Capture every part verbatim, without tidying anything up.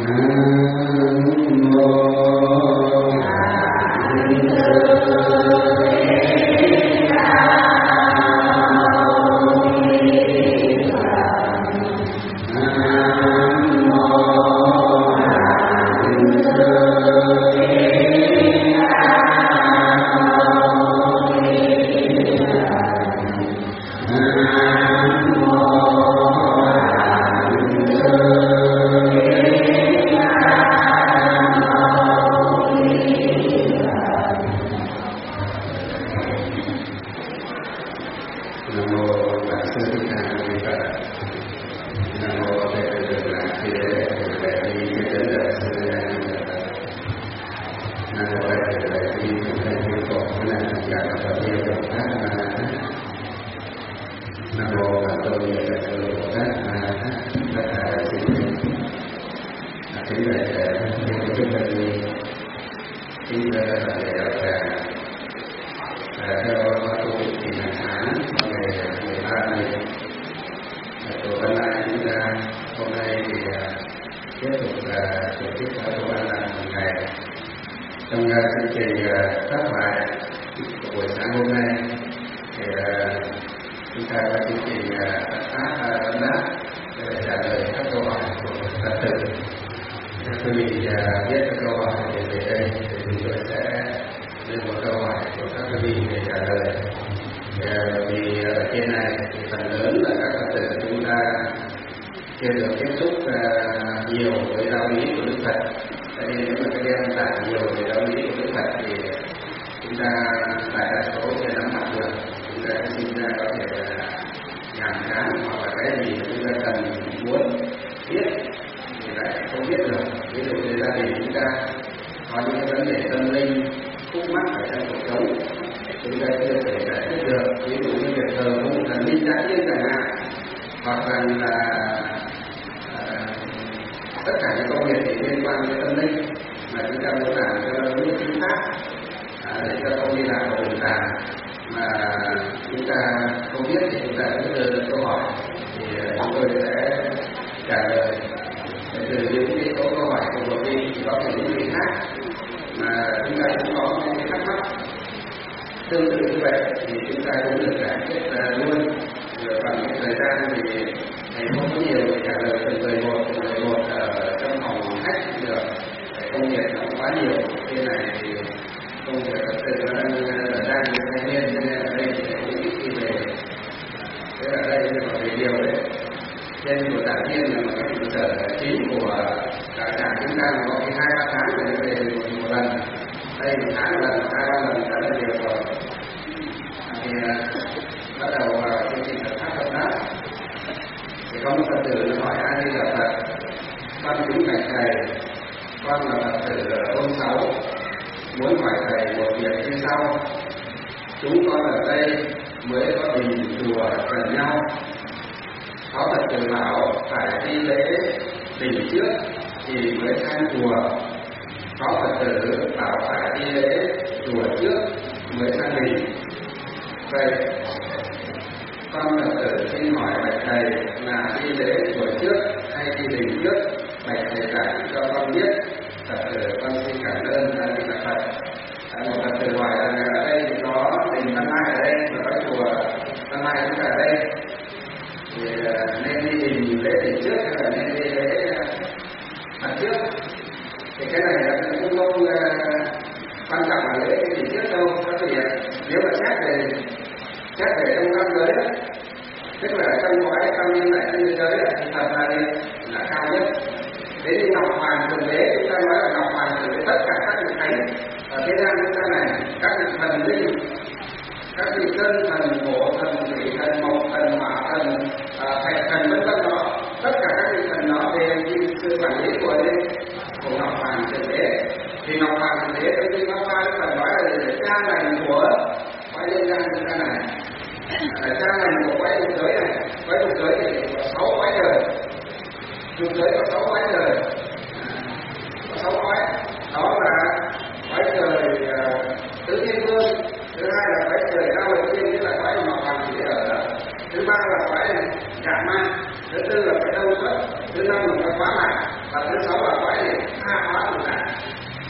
thứ năm là phải khóa lại, và thứ sáu là khóa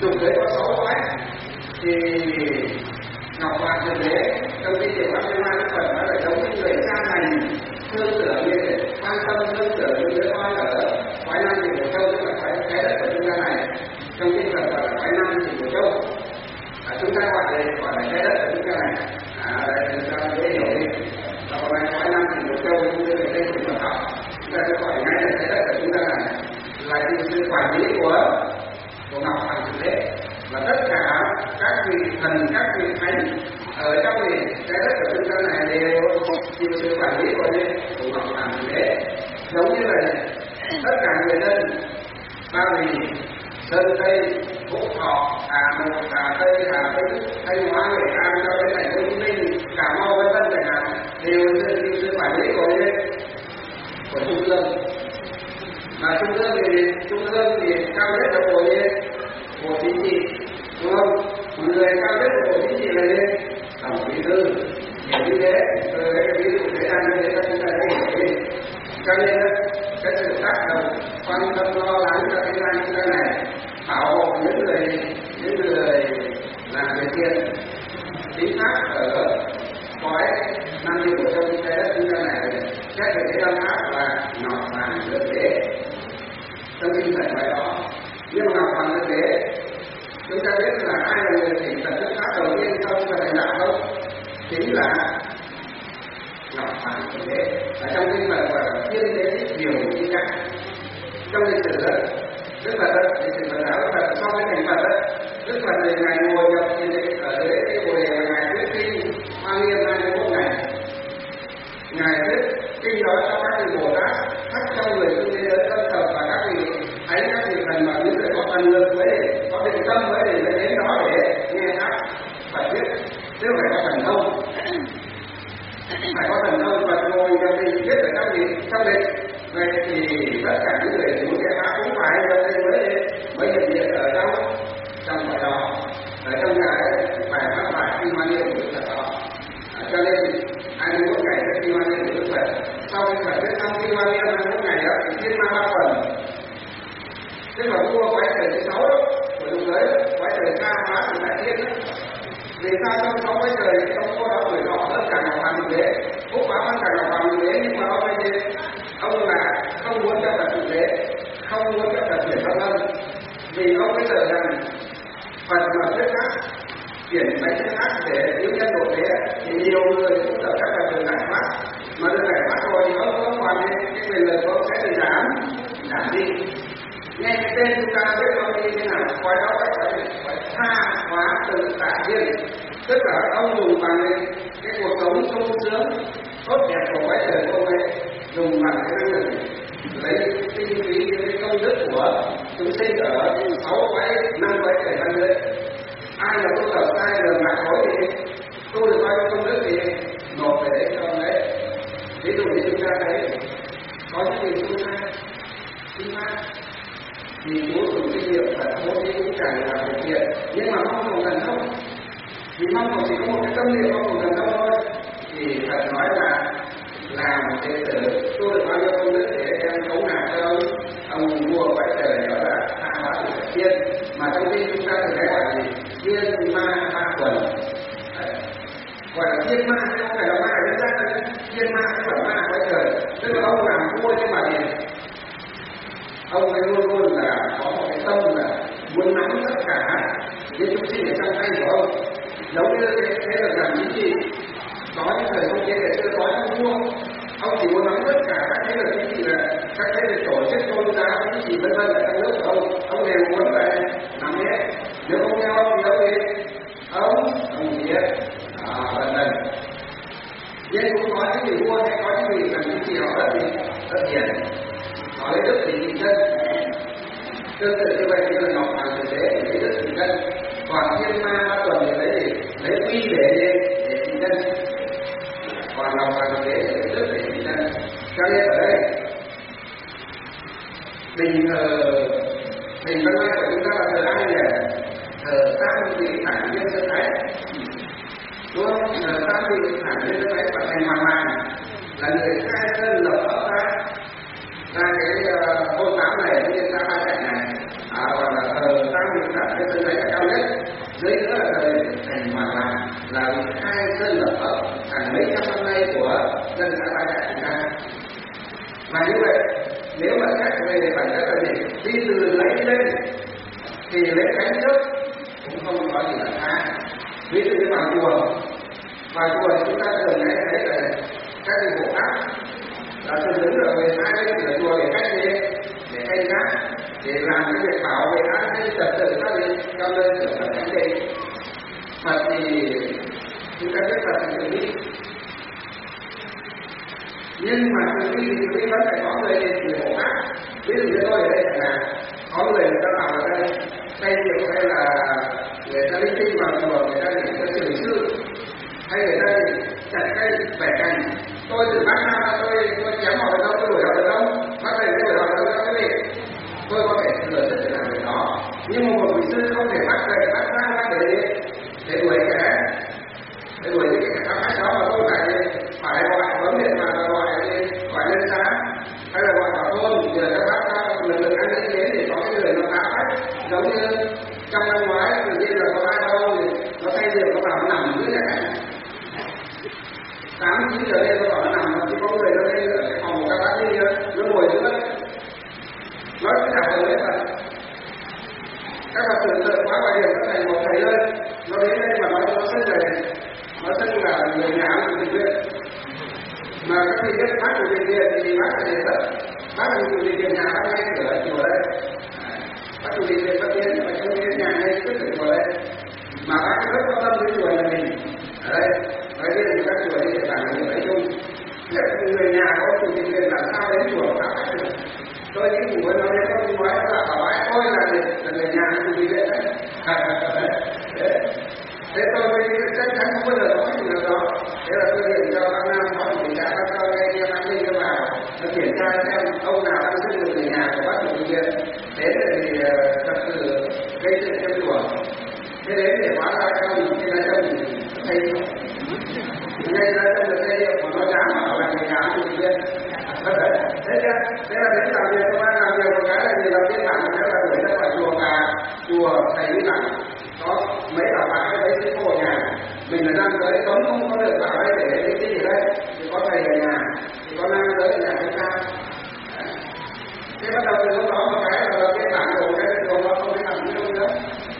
Trục đấy có sáu cõi thì Ngọc Hoàng Thượng Đế trong cái điều pháp liên quan Phật nó là giống như người cha lành thương tưởng như thế, quan tâm thương tưởng những đứa con ở quái năm thì của châu, tức là cái cái đất của chúng ta này, trong kinh Phật gọi là quái năm thì của châu. À, chúng ta gọi là gọi là cái đất của chúng ta này. À, đây chúng ta dễ hiểu đi. Và còn lại quái năm thì của châu chúng ta ở đây cũng Phật học. Chúng ta sẽ gọi ngay là cái đất của chúng ta này là sự quản lý của của Ngọc Hoàng Thượng Đế, và tất cả các vị thần, các vị thánh ở trong này cái đất của chúng ta này đều chịu sự quản lý của của Ngọc Hoàng Thượng Đế. Giống như vậy, tất cả người dân Ba Vì, Sơn Tây, Phúc Thọ, Hà Nội, Hà Tây, Hà Tĩnh, Thanh Hóa, Nghệ An cho đến thành phố Hồ Chí Minh, Cà Mau vân vân chẳng hạn đều chịu sự quản lý của của trung ương. Mà trung ương thì trung ương thì cao nhất là bộ gì? Bộ chính trị, đúng không? Người cao nhất của bộ chính trị là gì? Tổng bí thư. Hiểu như thế, rồi cái ví dụ thế ăn như thế các chúng ta thấy hiểu đi. Cho nên cái sự tác động quan tâm lo lắng cho cái anh chúng ta này, bảo hộ những người những người làm việc thiện chính xác ở cõi năm điều của trong trái đất chúng ta này, xét về cái âm áp là Ngọc Hoàng Thượng Đế. Trong kinh Phật nói đó, nhưng mà Ngọc Hoàng Thượng Đế chúng ta biết là ai là người thỉnh Phật xuất pháp đầu tiên sau và thành đạo không? Chính là Ngọc Hoàng Thượng Đế. Ở trong kinh Phật gọi là thiên đế điều chi cách. Trong lịch sử đó, Đức Phật đó, lịch sử Phật giáo Đức Phật sau cái thành Phật đó, Đức Phật thì ngài ngồi nhập thiên đế ở dưới cái bồ đề và ngài thuyết kinh Hoa Nghiêm hai mươi mốt ngày. Ngài thuyết kinh đó cho các vị Bồ Tát, khắp trong người tu thế giới tâm tập và các vị thấy các vị thần mà những người có thần lực với có định tâm với để mới đến đó để nghe các Phật thuyết, chứ phải có thần thông, phải có thần thông và ngồi nhập định biết ở trong gì trong định. Vậy thì tất cả những người muốn nghe pháp cũng phải nhập định mới mới hiện diện ở trong trong bài đó, ở trong cái bài pháp bài kinh Hoa Nghiêm của Đức Phật đó. À, cho nên hai mươi mốt ngày cái kinh Hoa Nghiêm của Đức Phật, sau khi Phật thuyết xong kinh Hoa Nghiêm hai mươi mốt ngày đó thì thiên ma ba phần, tức là vua quái trời thứ sáu đó của lục giới, quái trời ca hóa của đại thiên đó. Vì sao trong sáu quái trời trong vua đó tuổi thọ hơn cả Ngọc Hoàng Thượng Đế, phúc báo hơn cả Ngọc Hoàng Thượng Đế, nhưng mà ông ấy gì? Ông là không muốn cho Phật Thượng Đế, không muốn cho Phật chuyển pháp luân, vì ông bây giờ rằng Phật mà thuyết pháp chuyển mấy cái khác để cứu nhân độ thế thì nhiều người cũng ở các Phật đường giải thoát, mà được giải thoát rồi thì ông không còn cái quyền lực của ông sẽ bị giảm giảm đi. Nghe cái tên chúng ta biết ông đi thế nào, coi đó phải phải phải tha hóa tự tại nhiên, tức là ông dùng bằng cái, cái cuộc sống sung sướng tốt đẹp của quái trời của ông ấy, dùng bằng cái năng lực lấy tinh phí cái công đức của chúng sinh ở sáu quái năm quái trời văn giới. Ai là tu tập sai đường lạc lối thì tu được bao nhiêu công đức thì nộp về đấy cho ông ấy. Ví dụ như chúng ta thấy có những người tu sai tu sai thì Chúa dùng kinh nghiệm và bố thí cũng chẳng là việc thiện, nhưng mà mong cầu thần thông, vì mong cầu chỉ có một cái tâm niệm mong cầu thần thông thôi, thì Phật nói là làm đệ tử tu được bao nhiêu công đức để đem cống nạp cho ông ông vua quái trời, đó là hạ hóa của Phật thiên, mà trong khi chúng ta thường hay gọi là thiên ma ba quần, gọi là thiên ma chứ không phải là ma ở dân gian, thiên ma không phải ma quái trời, tức là ông làm vua nhưng mà gì ông ấy luôn luôn là có một cái tâm là muốn nắm tất cả những chúng sinh ở trong tay của ông, giống như thế thế là làm chính trị. Có những thời không kia để chưa có những vua, ông chỉ muốn nắm tất cả các thế lực chính trị, là các thế lực tổ chức tôn giáo chính trị vân vân ở trong nước của ông, ông đều muốn là nắm hết. Nếu không theo ông thì ông gì ông ông gì hết à, vân vân. Nhưng cũng có những vị vua hay có những vị làm chính trị họ rất gì rất hiền, họ lấy đức để trị dân. Tương tự như vậy thì là Ngọc Hoàng Thượng Đế để lấy đức trị dân, còn thiên ma ba tuần thì lấy gì lấy uy để để trị dân, còn Ngọc Hoàng Thượng Đế để lấy đức để trị dân. Cho nên ở đây đình thờ đình Văn Lai của chúng ta là thờ ai nhỉ? Thờ tam vị thản nhiên sơ thái, đúng không? Thờ tam vị thản nhiên sơ thái và thành Hoàng Hoàng là người khai sơn lập ấp ra ra cái uh, thôn tám này, cái xã Ba Trại này, à, gọi là thờ tam vị thản nhiên sơ thái đi từ lấy lên thì lễ cánh trước cũng không có gì là khác. Ví dụ như vào chùa, vào chùa chúng ta thường nghe thấy là các vị Bồ Tát là thường đứng ở về hai bên cửa chùa để cách gì, để canh gác, để làm cái việc bảo vệ an ninh trật tự các vị cho nên cửa là cánh đây. Phật thì chúng ta biết Phật thì từ bi, nhưng mà từ bi thì từ bi vẫn phải có người người Bồ Tát. Ví dụ như tôi ở đây là có người người ta làm ở đây xây dựng hay là người ta linh tinh vào chùa, người ta để cho trường sư hay người ta chặt cây bẻ cành. Tôi từ Bắc Nam tôi tôi chém họ đâu, tôi đuổi họ được đâu, bác thầy tôi đuổi họ được đâu cái gì, tôi có thể thừa sức để làm việc đó. Nhưng mà một vị sư không thể bắt thầy bắt ra bắt để để đuổi kẻ để đuổi những cái khác khác đó, mà tôi phải phải gọi vấn đề mà gọi gọi lên xã hay là gọi vào thôn nhờ các bác lực lượng an ninh đến để có cái người nó phá phách. Giống như trong năm ngoái tự nhiên là có ai đâu nó thay việc nó bảo nó nằm dưới này tám chín giờ đêm nó bảo nó nằm, chỉ có người nó lên ở cái phòng của các bác đi nó ngồi dưới đất, nó cứ thả vào đấy mà các bạn tưởng tượng quá bảo hiểm nó thành một thầy ơi, nó đến đây mà nó nó xưng là nó xưng là người nhà của bệnh viện, mà các vị biết bác của bệnh viện thì bác là gì đó, bác là chủ tịch nhà bác ngay cửa chùa đây, bác chủ tịch viện Bắc Yên và trong cái nhà ngay trước cửa chùa đây, mà bác rất có tâm với chùa nhà mình ở đây. Ở đây thì các chùa đi để bàn là như chung. Nếu người nhà có chủ tịch viện làm sao đến chùa phá phách được? Tôi những cùng với nó đến không nói là bảo bái tôi là người, là người nhà của chủ tịch viện đấy. Thế tôi mới chắc chắn không bao giờ có cái điều đó. Thế là tôi điện cho bác Nam có một kiểm tra bác sau nghe nghe bác Linh cho vào, nó kiểm tra xem ông nào đang xưng được người nhà của bác chủ tịch viện. Đến thì thật sự gây chuyện trong chùa. Thế đến để hóa ra cho mình cái là cho mình thay đổi. Ngay ra trong được thay đổi mà nó dám bảo là người nhà của chủ tịch viện. Thế chứ, thế là đến làm việc, công an làm việc một cái là gì, làm biên bản thế là gửi ra khỏi chùa và chùa thầy biên bản. Có mấy bảo bạn cái đấy cái cô ở nhà, mình là nam giới cấm không có được vào đây để cái gì ở đây, thì có thầy ở nhà, thì có nam giới ở nhà chúng ta. Thế bắt đầu từ lúc đó một cái là biên bản rồi cái rồi nó không thể làm gì đâu nữa.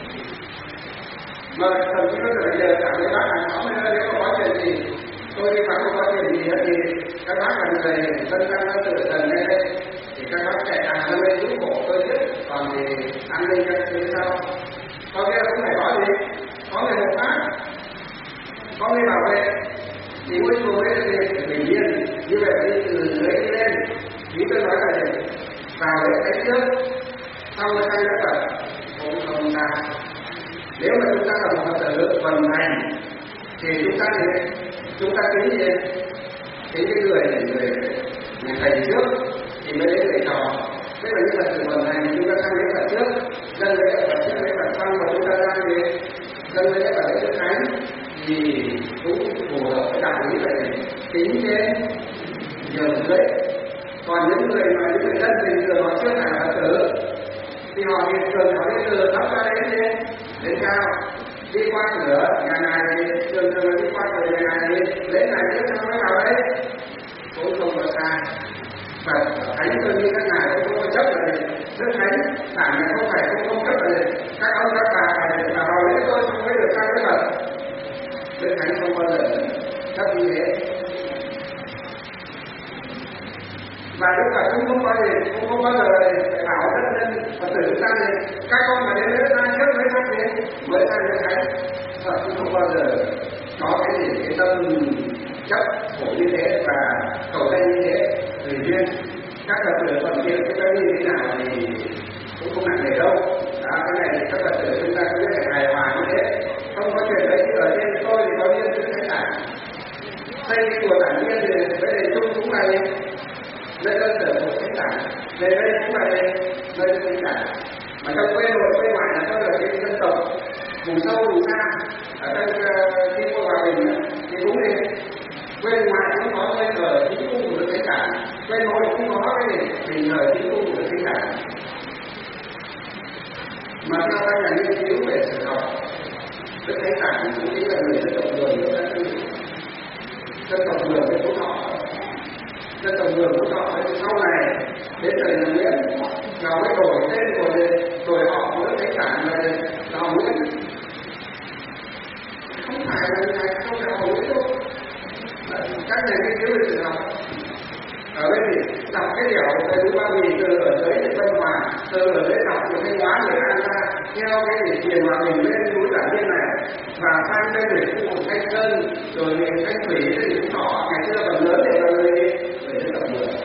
Mà thậm chí bây giờ cảm thấy bác hàng xóm nữa, nếu mà có chuyện gì tôi đi vắng không có chuyện gì thì các bác là người dân gian nó tự dần lên đây thì các bác chạy hàng lên đây giúp hộ tôi biết, còn thì an ninh các thứ sau có nghĩa là cũng phải có gì, có người hộ pháp, có người bảo vệ thì ngôi chùa mới là gì bình yên. Như vậy đi từ dưới đi lên, ý tôi nói là gì, vào để thấy trước sau cái tay đất là cũng không sao. Nếu mà chúng ta là một Phật tử vận hành thì chúng ta thì chúng ta tính gì, tính cái người người người thầy trước thì mới đến thầy trò. Thế là như là sự vận hành chúng ta sang đến Phật trước, dân lễ Phật trước lễ Phật xong và chúng ta ra về dân lễ và lễ Đức Thánh thì cũng phù hợp với đạo lý này, tính trên nhiều lễ. Còn những người mà những người dân bình thường họ chưa phải là Phật tử thì họ bình thường họ đi từ thấp ra đến trên đến cao, đi qua cửa nhà này thì thường thường đi qua cửa nhà này thì lễ này lễ sau mới vào đấy cũng không có sai. Và thánh tôi như các ngài cũng không có chấp là gì, đức thánh đảng này không phải không không chấp là gì, các ông các bà phải là vào lễ tôi không mới được sang với Phật. Đức thánh không bao giờ chấp như thế. Và Đức Phật cũng không bao giờ cũng không bao giờ phải bảo tất nhân Phật tử chúng ta thì các con phải đến lễ ta trước mới sang đến mới sang lễ thánh. Phật cũng không bao giờ có cái gì cái tâm chấp khổ như thế và cầu danh như thế tùy duyên. Các Phật tử còn kia cái tâm như thế nào thì cũng không nặng nề đâu. Đó, cái này các Phật tử chúng ta cũng biết phải hài hòa như thế, không có chuyện đấy. Ở trên tôi thì có nhiên chữ Thánh Tạng, xây cái chùa Tản Nhiên thì với này chung cũng là nơi cơ sở của Thánh Tạng, về đây cũng là nơi Thánh Tạng. Mà trong quê nội quê ngoại là tôi là cái dân tộc vùng sâu vùng xa ở trong khi cô Hòa Bình thì cũng đi quê ngoại cũng có nơi thờ chính cung của Thánh Tạng, quê nội cũng có cái đình thờ chính cung của Thánh Tạng. Mà theo các nhà nghiên cứu về sử học, Đức Thánh Tạng cũng chính là người dân tộc Mường của các dân dân tộc Mường của Phú Thọ. Dân tộc Mường Phú Thọ sau này đến thời nhà Nguyễn nó mới đổi tên của đổi họ mới thấy cảm là họ Nguyễn, không phải là như này, không phải họ Nguyễn đâu. Các thầy nghiên cứu lịch sử học ở đây thì đọc cái điều về núi Ba Vì từ ở dưới đến Vân Hòa, từ ở dưới đọc từ Thanh Hóa về An Giang, theo cái để truyền hòa bình lên núi Giảng Biên này và sang bên để khu vực Thanh Sơn rồi miền Thanh Thủy đến Phú Thọ, ngày xưa phần lớn đều là người người dân tộc Mường.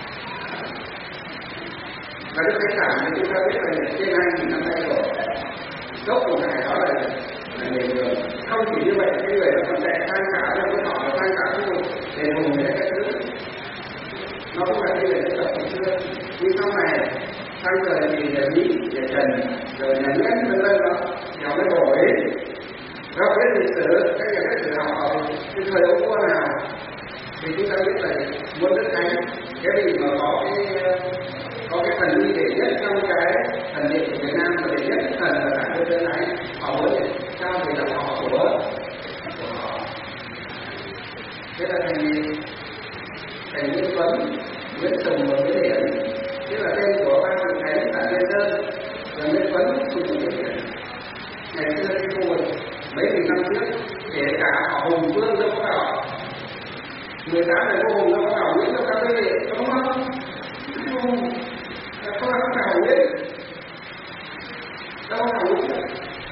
Và Đức Thánh Giảng thì chúng ta biết là trên hai nghìn năm nay rồi, gốc của ngài đó là là người Mường. Không chỉ như vậy, cái người đó còn chạy sang cả cho Phú Thọ và sang cả khu vực đền Hùng để các thứ. Nó không phải như là dân tộc ngày xưa, nhưng sau này sang thời thì nhà Mỹ, nhà Trần, rồi nhà Nguyễn vân vân đó, nó mới đổi. Và biết lịch sử, các nhà lịch sử học ở cái thời ông vua nào thì chúng ta biết là muốn Đức Thánh, cái gì mà có cái có cái thần uy đệ nhất trong cái thần điện của Việt Nam và đệ nhất thần là cả Đức Thánh, họ muốn trao về dòng họ của của họ. Thế là thành thành Nguyễn Tuấn, Nguyễn Tùng và Nguyễn Hiển, tức là tên của ba vị thánh tại Liên Sơn và Nguyễn Tuấn cùng Nguyễn Hiển. Ngày xưa cái khu vực mấy nghìn năm trước, kể cả họ Hùng Vương đâu có vào, mười tám đời vua Hùng đâu có vào Nguyễn đâu các quý vị, đúng không? Không, không là không vào Nguyễn, đâu có vào Nguyễn đâu.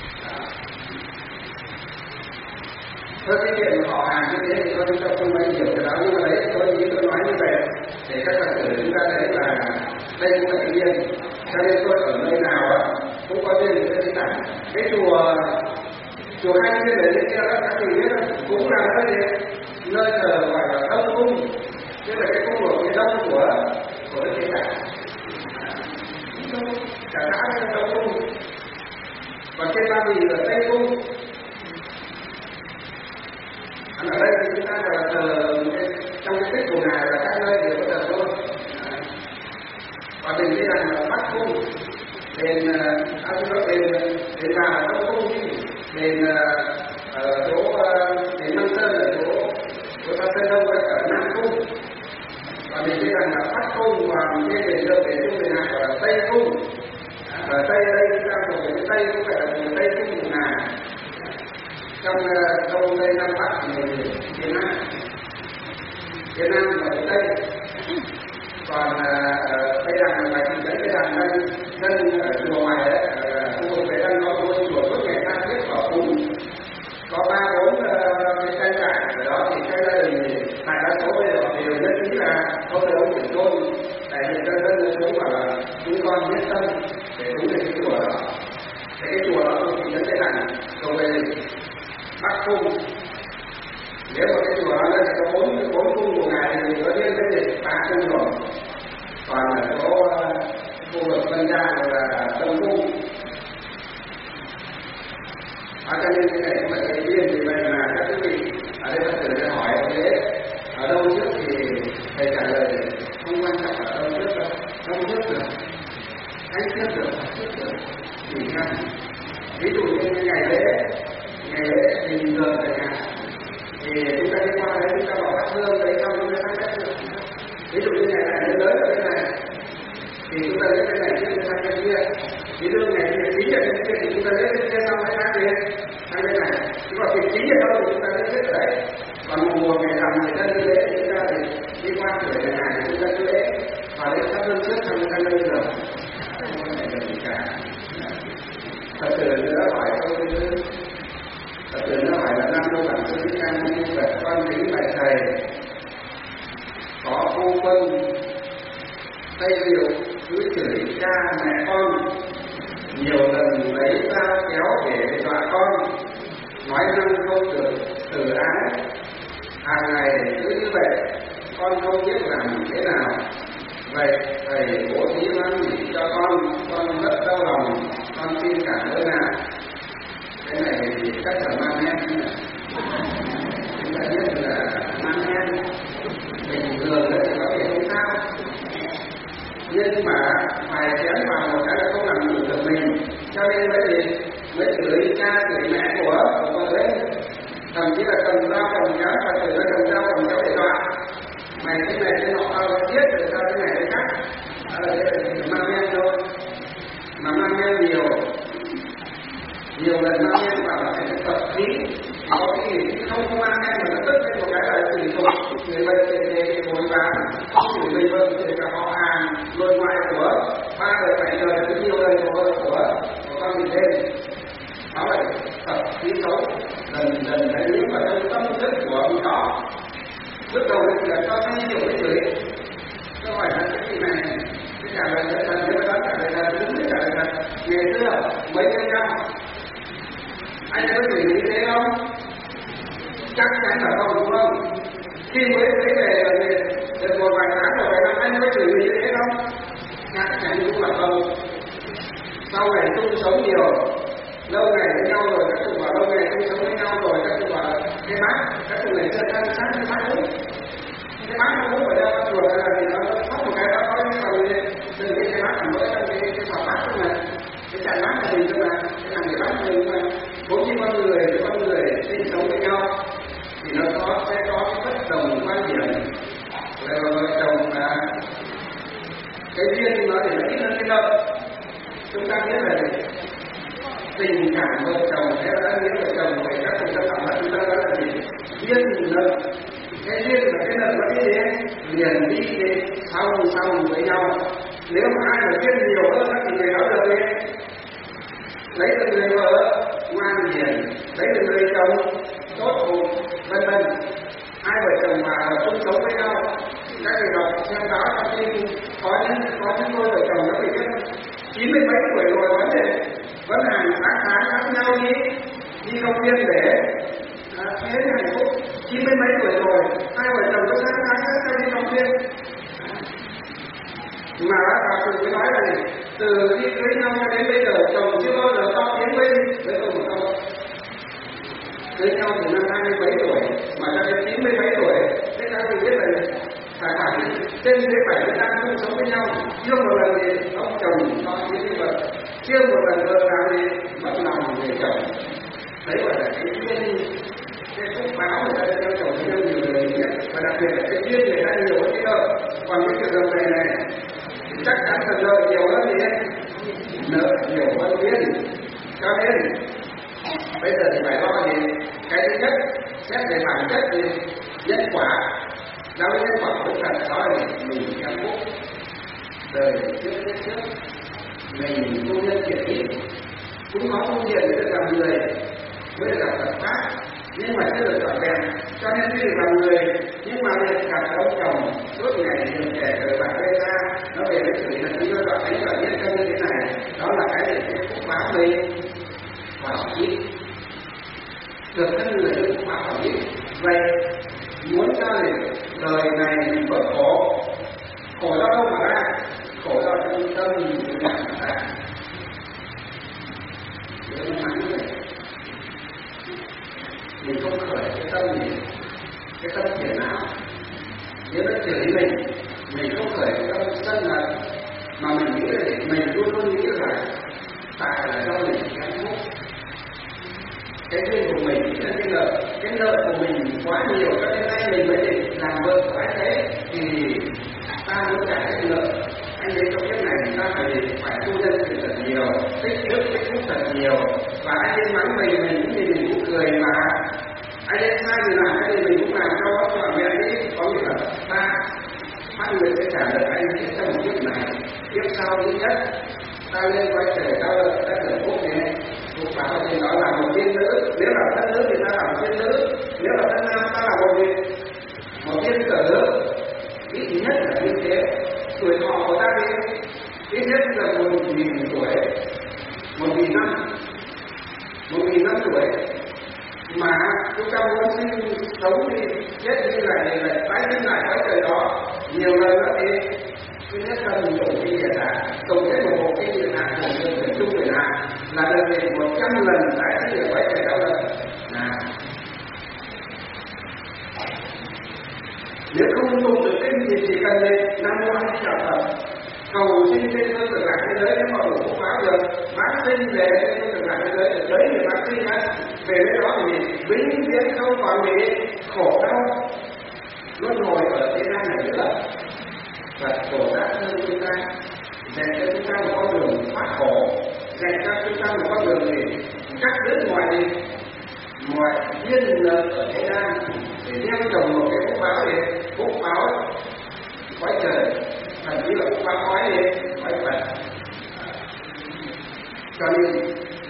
Thôi cái chuyện họ hàng như thế thì chúng ta không mấy hiểu cái đó, nhưng mà đấy tôi nghĩ tôi nói như vậy để các bạn tử chúng ta thấy là đây cũng là tự nhiên. Cho nên tôi ở nơi nào á cũng có duyên với cái tảng. Cái chùa chùa Hai Thiên ở trên kia đó các vị biết cũng là nơi nơi thờ gọi là Đông Cung, tức là cái cung ở phía đông của của cái tảng. Cả xã là Đông Cung, còn trên Ba Vì là Tây Cung. Ở đây thì chúng ta gọi là thờ trong cái tích của ngài là các nơi đều có thờ thôi. Và mình biết rằng là Bắc Cung, đền à chúng nói đền đền bà là Đông Cung, đền ở chỗ đền Măng Sơn ở chỗ chỗ ta Sơn Đông ở Nam Cung. Và mình biết rằng là Bắc Cung và cái đền đâu đền Trung đền Hạ gọi là Tây Cung. Ở Tây đây chúng ta một cái Tây cũng phải là một Tây Cung của ngài. Trong Đông Tây Nam Bắc thì Việt Nam, Việt Nam là phía Tây, còn ở Tây Đằng là bài thị trấn Tây Đằng đây, dân ở chùa ngoài đấy, khu vực Tây Đằng có một chùa suốt ngày tha thiết bảo cúng, có ba bốn cái trang trại ở đó thì các gia đình đại đa số bây giờ đều nhất trí là có thể ông chuyển tôn, tại vì các dân chúng bảo là chúng con nhất tâm để cúng về cái chùa đó, thì cái chùa đó thuộc thị trấn Tây Đằng, rồi về Bắc Cung. Nếu mà cái chùa đó là có bốn bốn cung của ngài thì có riêng cái gì ba cung rồi, còn ở chỗ khu vực Vân Giang là Đông Cung. À, cho nên cái này cũng là cái riêng, vì vậy mà các quý vị ở đây Phật tử sẽ hỏi thế ở đâu trước thì thầy trả lời không quan trọng ở đâu trước đâu, đâu trước được, anh trước được, trước được thì nha. Ví dụ như ngày lễ ngày lễ thì bình thường tại nhà thì chúng ta đi qua đấy chúng ta bảo thắp hương đấy xong chúng ta thắp hết được. Ví dụ như ngày này lớn ở bên này thì chúng ta lấy cái này trước chúng ta cái kia, ví dụ ngày này chín giờ bên kia thì chúng ta lấy cái kia xong cái khác kia sang bên này, chứ còn việc chín giờ đâu thì chúng ta lấy hết đấy. Còn một mùa ngày rằm ngày tân như thế thì chúng ta thì đi qua cửa nhà hàng thì chúng ta cứ lễ và lấy thắp hương trước xong chúng ta lên rồi, không có thể được gì cả. Thật sự nữa hỏi câu thứ Thật sự nó hỏi là Nam Mô Bản Sư Thích Ca Mâu Ni Phật, con kính bạch thầy, có phu quân Tây Diệu cứ chửi cha mẹ con, nhiều lần lấy dao kéo để dọa con, nói năng không được từ ái, hàng ngày cứ như vậy, con không biết làm thế nào. Vậy thầy bố thí mang gì cho con, con rất đau lòng, con xin cảm ơn ạ. Cái này thì chắc là mang hen, chúng ta biết là mang hen bình thường đấy thì có thể không sao, nhưng mà phải chém vào một cái là không làm chủ được mình, cho nên mới gì mới chửi cha chửi mẹ của của con đấy, thậm chí là cầm dao cầm kéo và chửi nó cầm dao cầm kéo để dọa mày thế này thế nọ tao giết rồi tao thế này thế khác, đó là cái mang hen thôi. mà mang men nhiều nhiều lần mang men vào là phải tập khí, có cái gì không có mang men mà nó tức lên một cái là tùy thuộc người bệnh để để vội vã không chỉ mình vâng thì cả họ hàng nội ngoại của ba đời bảy đời là nhiều đời của của của con mình lên, nó lại tập khí xấu dần dần đã nhiễm vào trong tâm thức của người đó. Bước đầu là cho thấy nhiều cái chửi, câu hỏi là cái gì này cái trả lời là thật, nếu mà đó trả lời là đúng cái trả lời thật. Ngày xưa mấy anh nhau anh có chửi như thế không? Chắc chắn là không, đúng không? Khi mới thấy về được một vài tháng rồi vài năm anh có chửi như thế không? Chắc chắn cũng là không. Sau này chung sống nhiều, lâu ngày với nhau rồi, các cụ bảo lâu ngày chung sống với nhau rồi, các cụ bảo cái bác, các cụ này chơi thân sát cái bác đúng. Cái bác nó muốn ở đây nó chuột là thì nó phát một cái đó có cái phần gì từ cái cái bác mới cái cái cái phòng bác thôi mà cái chàng bác là gì cơ mà cái thằng người bác mình mà bốn cái con người cái con người sinh sống với nhau thì nó có sẽ có cái bất đồng quan điểm về vợ chồng là cái duyên nó để nó ít hơn cái nợ. Chúng ta biết là tình cảm vợ chồng hay là nghĩa vợ chồng vậy các cuộc tập là chúng ta nói là gì? Duyên nợ. Cái duyên và cái nợ nó đi đến liền đi đến sau sau với nhau. Nếu mà ai mà duyên nhiều hơn thì người đó được đi lấy được người vợ ngoan hiền, lấy được người chồng tốt bụng, vân vân. Hai vợ chồng mà chung sống với nhau, các người đọc xem đó trong khi có những có những đôi vợ chồng nó bị biết chín mươi mấy tuổi rồi vấn đề vẫn hàng tháng tháng khác nhau đi đi công viên để à, thế hạnh phúc. Chín mươi mấy tuổi rồi hai vợ chồng có sáng tháng khác nhau đi công viên mà bà cụ mới nói là gì? Từ khi cưới nhau cho đến bây giờ chồng chưa bao giờ to tiếng với với tôi một câu. Cưới nhau từ năm hai mươi mấy tuổi mà cho đến chín mươi mấy tuổi, thế các bạn biết là phải phải trên dưới bảy mươi năm chung sống với nhau, chưa một lần gì ông chồng to tiếng như vậy, chưa một lần vợ nào gì mất lòng người chồng. Đấy gọi là cái duyên, cái phúc báo người ta theo chồng theo nhiều người nhất, và đặc biệt là cái duyên người ta nhiều hơn cái nợ. Còn cái trường hợp này này chắc chắn là nợ nhiều hơn gì đấy, nợ nhiều hơn duyên. Cho nên bây giờ thì phải lo gì? Cái thứ nhất xét về bản chất thì nhân quả. Giáo nhân quả của Phật đó là mình kém phúc đời trước trước trước mình tu nhân thiện ý cũng có tu thiện để được làm người mới được gặp Phật pháp, nhưng mà chưa được trọn vẹn. Cho nên khi được làm người nhưng mà việc gặp ông chồng suốt ngày nhiều trẻ đời bạn gây ra nó về với sự thật như đoạn ấy và biết chân như thế này, đó là cái để cái phúc báo mình và ít được thân người được phúc báo và ít. Vậy muốn cho đời này mình bớt khổ, khổ do đâu mà ra? Khổ do trong tâm mình tự làm mà ra. Nếu mà nói như vậy, mình không khởi cái tâm mình, cái tâm phiền não. Nếu nó chửi mình, mình không khởi cái tâm sân hận, mà mình nghĩ là mình luôn luôn nghĩ là tại là do mình kém phúc. Cái duyên của mình là cái nợ, cái nợ của mình quá nhiều cho nên nay mình mới để làm vợ của anh thế thì ta muốn trả cái nợ. Anh thấy trong kiếp này ta phải phải tu nhân sự thật nhiều, tích đức tích phúc thật nhiều, và anh ấy mắng mình mình cũng thì mình cũng cười mà anh ấy sai mình làm cái gì mình cũng làm cho trọn vẹn đi. Có nghĩa là ta phát người sẽ trả lời anh ấy trong một kiếp này, kiếp sau thứ nhất ta lên quay trở ta lợi ta lợi phúc nhé. Phúc báo thì đó là một tiên nữ, nếu là thân nữ thì ta là một tiên nữ, nếu là thân nam ta là một gì? Một tiên tử. Ít nhất là như thế. Tuổi thọ của ta đi ít nhất là một nghìn tuổi, một nghìn năm, một nghìn năm tuổi. Mà chúng ta muốn sinh sống thì nhất như là này là tái sinh lại cái trời đó nhiều lần nữa thì thứ nhất là mình tổng kinh địa tạng, tổng kết một bộ kinh địa tạng của người người chung người nào là được về một trăm lần tái sinh được quay trời cao lần. Nào, nếu không dùng được kinh thì chỉ cần lên năm mươi năm chào Phật cầu xin trên cơ sở lạc thế giới nếu mà đủ phúc báo được bác sinh về trên cơ sở lạc thế giới được đấy thì bác sinh á về với đó thì vĩnh viễn không còn bị khổ đau luân hồi ở thế gian này nữa. Phật Bồ Tát hơn chúng ta dạy cho chúng ta một con đường thoát khổ, dạy cho chúng ta một con đường để cắt đứt mọi mọi duyên nợ ở thế gian, để gieo trồng một cái phúc báo để phúc báo cõi trời, thậm chí là phúc báo cõi để cõi Phật. Cho nên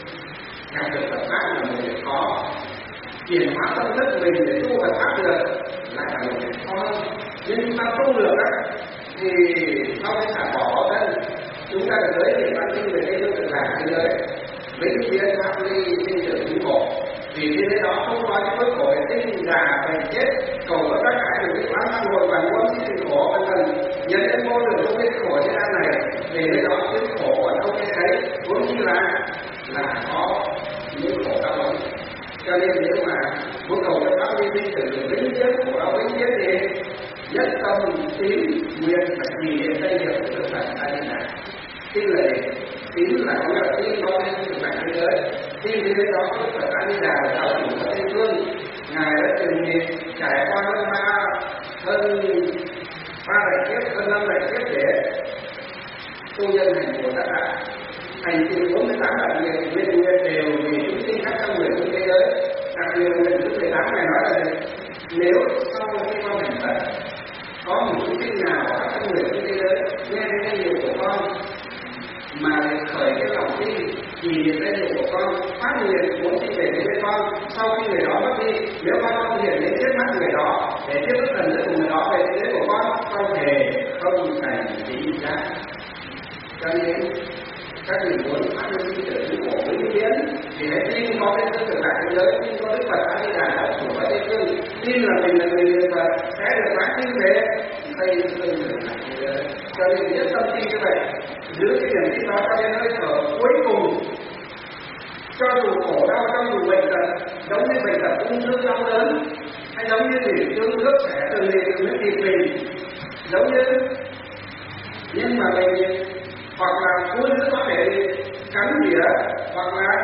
gặp được Phật pháp là một việc khó, chuyển hóa tâm thức mình để tu Phật pháp được lại là một việc khó hơn. Nhưng chúng ta tu được á thì sau cái xả bỏ thân, chúng ta được giới thiệu văn minh về cái hương thực lạc thế giới, vĩnh viễn pháp ly sinh tử cứu khổ. Vì thế đó không có những nỗi khổ về sinh già bệnh chết, cầu có tất cả những cái quán tăng hội và muốn sinh khổ vân vân, nhấn đến vô đường không biết khổ thế gian này, về thế đó cái khổ còn không nghe thấy, vốn như là là có những khổ đau lắm. Cho nên nếu mà muốn cầu cho pháp ly sinh tử vĩnh viễn khổ đau vĩnh viễn thì nhất tâm tín nguyện và trì niệm danh hiệu của Đức Phật A Di Đà. Tin là gì? Tín là có nghĩa là tin có nên thực hành thế giới. Tin thế giới đó Đức Phật A Di Đà là giáo chủ của Tây Phương, ngài đã từng trải qua hơn ba hơn ba đại kiếp, hơn năm đại kiếp để tu nhân hành Bồ Tát Đạo, hành trì bốn mươi tám đại nguyện, nguyện nguyện đều vì chúng sinh khắp trong người trên thế giới. Đặc biệt nguyện thứ mười tám này nói là nếu sau khi con thành Phật có một chúng sinh nào ở các người trên thế giới nghe đến danh hiệu của con mà khởi cái lòng tin chỉ niệm danh hiệu của con, phát nguyện muốn sinh về với con, sau khi người đó mất đi, nếu con không hiện đến trước mắt người đó để tiếp bước thần thức của người đó về thế giới của con, con thề không thành gì khác. Cho nên các vị muốn phát huy sinh tử cứu khổ vĩnh viễn thì hãy tin có cái hương thực lạc thế giới, tin có Đức Phật A Di Đà giáo chủ ở Tây Phương, tin là mình là người niệm Phật sẽ được phát sinh về Tây Phương thực lạc thế giới. Cho nên nhất tâm tin như vậy, giữ cái niềm tin đó cho đến hơi thở cuối cùng, cho dù khổ đau, cho dù bệnh tật, giống như bệnh tật ung thư đau đớn, hay giống như gì tương nước sẽ từng gì từng nước thịt mình, giống như nhưng mà mình hoặc là cuốn nước có thể cắn đĩa, hoặc là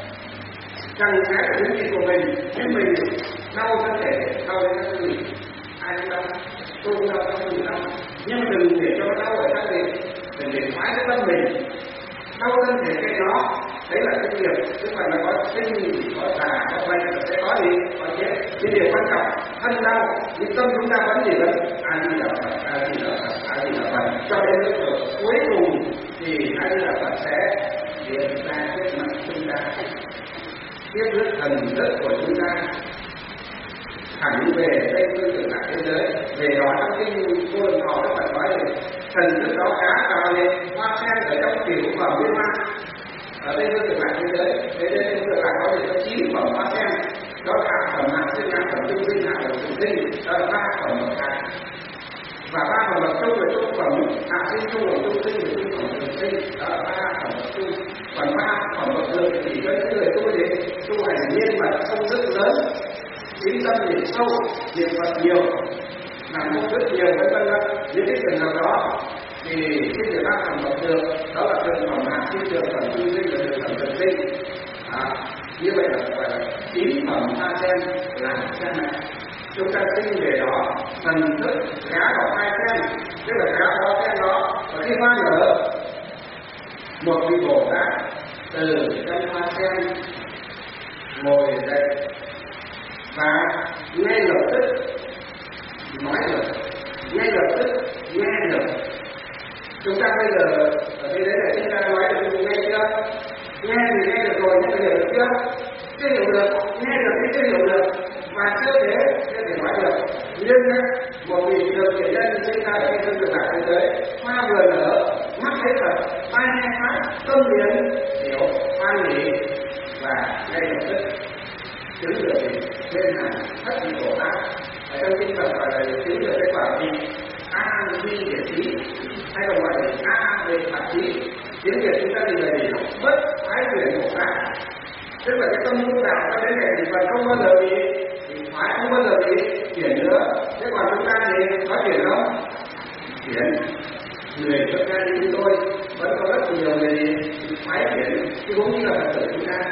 căng xé cái miếng thịt của mình, nhưng mình đau thân thể, đau đến thân mình, ai cũng đau, tôi cũng đau, tôi cũng đau, nhưng đừng để cho nó đau ở thân mình, đừng để phá cái tâm mình, đau thân thể cái nó, đấy là cái nghiệp, tức là nó có sinh, có già, có bệnh, sẽ có gì, có chết, nhưng điều quan trọng, thân đau, nhưng tâm chúng ta vẫn gì vẫn A Di Đà Phật, A Di Đà Phật, A Di Đà Phật, cho đến lúc ở cuối cùng thì A Di Đà Phật sẽ hiện ra trước mặt chúng ta, tiếp rước thần thức của chúng ta thẳng về Tây Phương cực lạc thế giới. Về đó trong kinh Vô Lượng Thọ Đức Phật nói là thần thức đó cá vào lên hoa sen ở trong kiểu và nguyên hoa ở Tây Phương cực lạc thế giới. Thế nên Tây Phương cực lạc có thể có chín phẩm hoa sen, đó là hạ phẩm hạ sinh, hạ phẩm trung sinh, hạ phẩm trung sinh, đó là ba phẩm bậc hạ. Và ba phẩm bậc trung là trung phẩm hạ sinh, trung phẩm trung sinh và trung phẩm thường sinh, đó là ba phẩm bậc trung. Còn ba phẩm bậc thượng thì với những người tu gì tu hành niên mật sâu rất lớn, ý tâm niệm sâu, niệm Phật nhiều, làm công đức nhiều, vân vân vân. Những cái trường hợp đó thì cái điều ba phẩm bậc thượng đó là thượng phẩm hạ sinh, thượng phẩm trung sinh và thượng phẩm thường sinh. À, như vậy là gọi là chín phẩm hoa sen là cha mẹ. Chúng ta sinh về đó thần thức gá vào hai sen, tức là gá vào sen đó, và khi hoa nở một vị Bồ Tát từ trong hoa sen ngồi dậy và ngay lập tức nói được, ngay lập tức nghe được. Chúng ta bây giờ ở đây đấy là chúng ta nói được nghe chưa? Nghe thì nghe được rồi, nhưng mà hiểu được chưa? Chưa hiểu được, nghe được thì chưa hiểu được, và chưa thế chưa thể nói được. Nhưng một vị được thiện nhân sinh ra ở trên cực lạc thế giới, hoa vừa nở, mắt thấy Phật, tai nghe pháp, tâm biến hiểu, hoan hỷ và ngay lập tức chứng được gì? Nên là thất vị Bồ Tát. Ở trong kinh Phật gọi là chứng được cái quả vị A Vi Địa Trí, hay còn gọi là A Về Phật Trí. Tiếng Việt chúng ta thì là gì? Bất thoái chuyển Bồ Tát. Tức là cái tâm tu đạo cho đến ngày thì Phật không bao giờ bị thoái, không bao giờ bị chuyển nữa. Thế còn chúng ta thì có chuyển không? Chuyển. Người xuất gia như chúng tôi vẫn có rất nhiều người thoái chuyển, chứ cũng như là Phật tử chúng ta.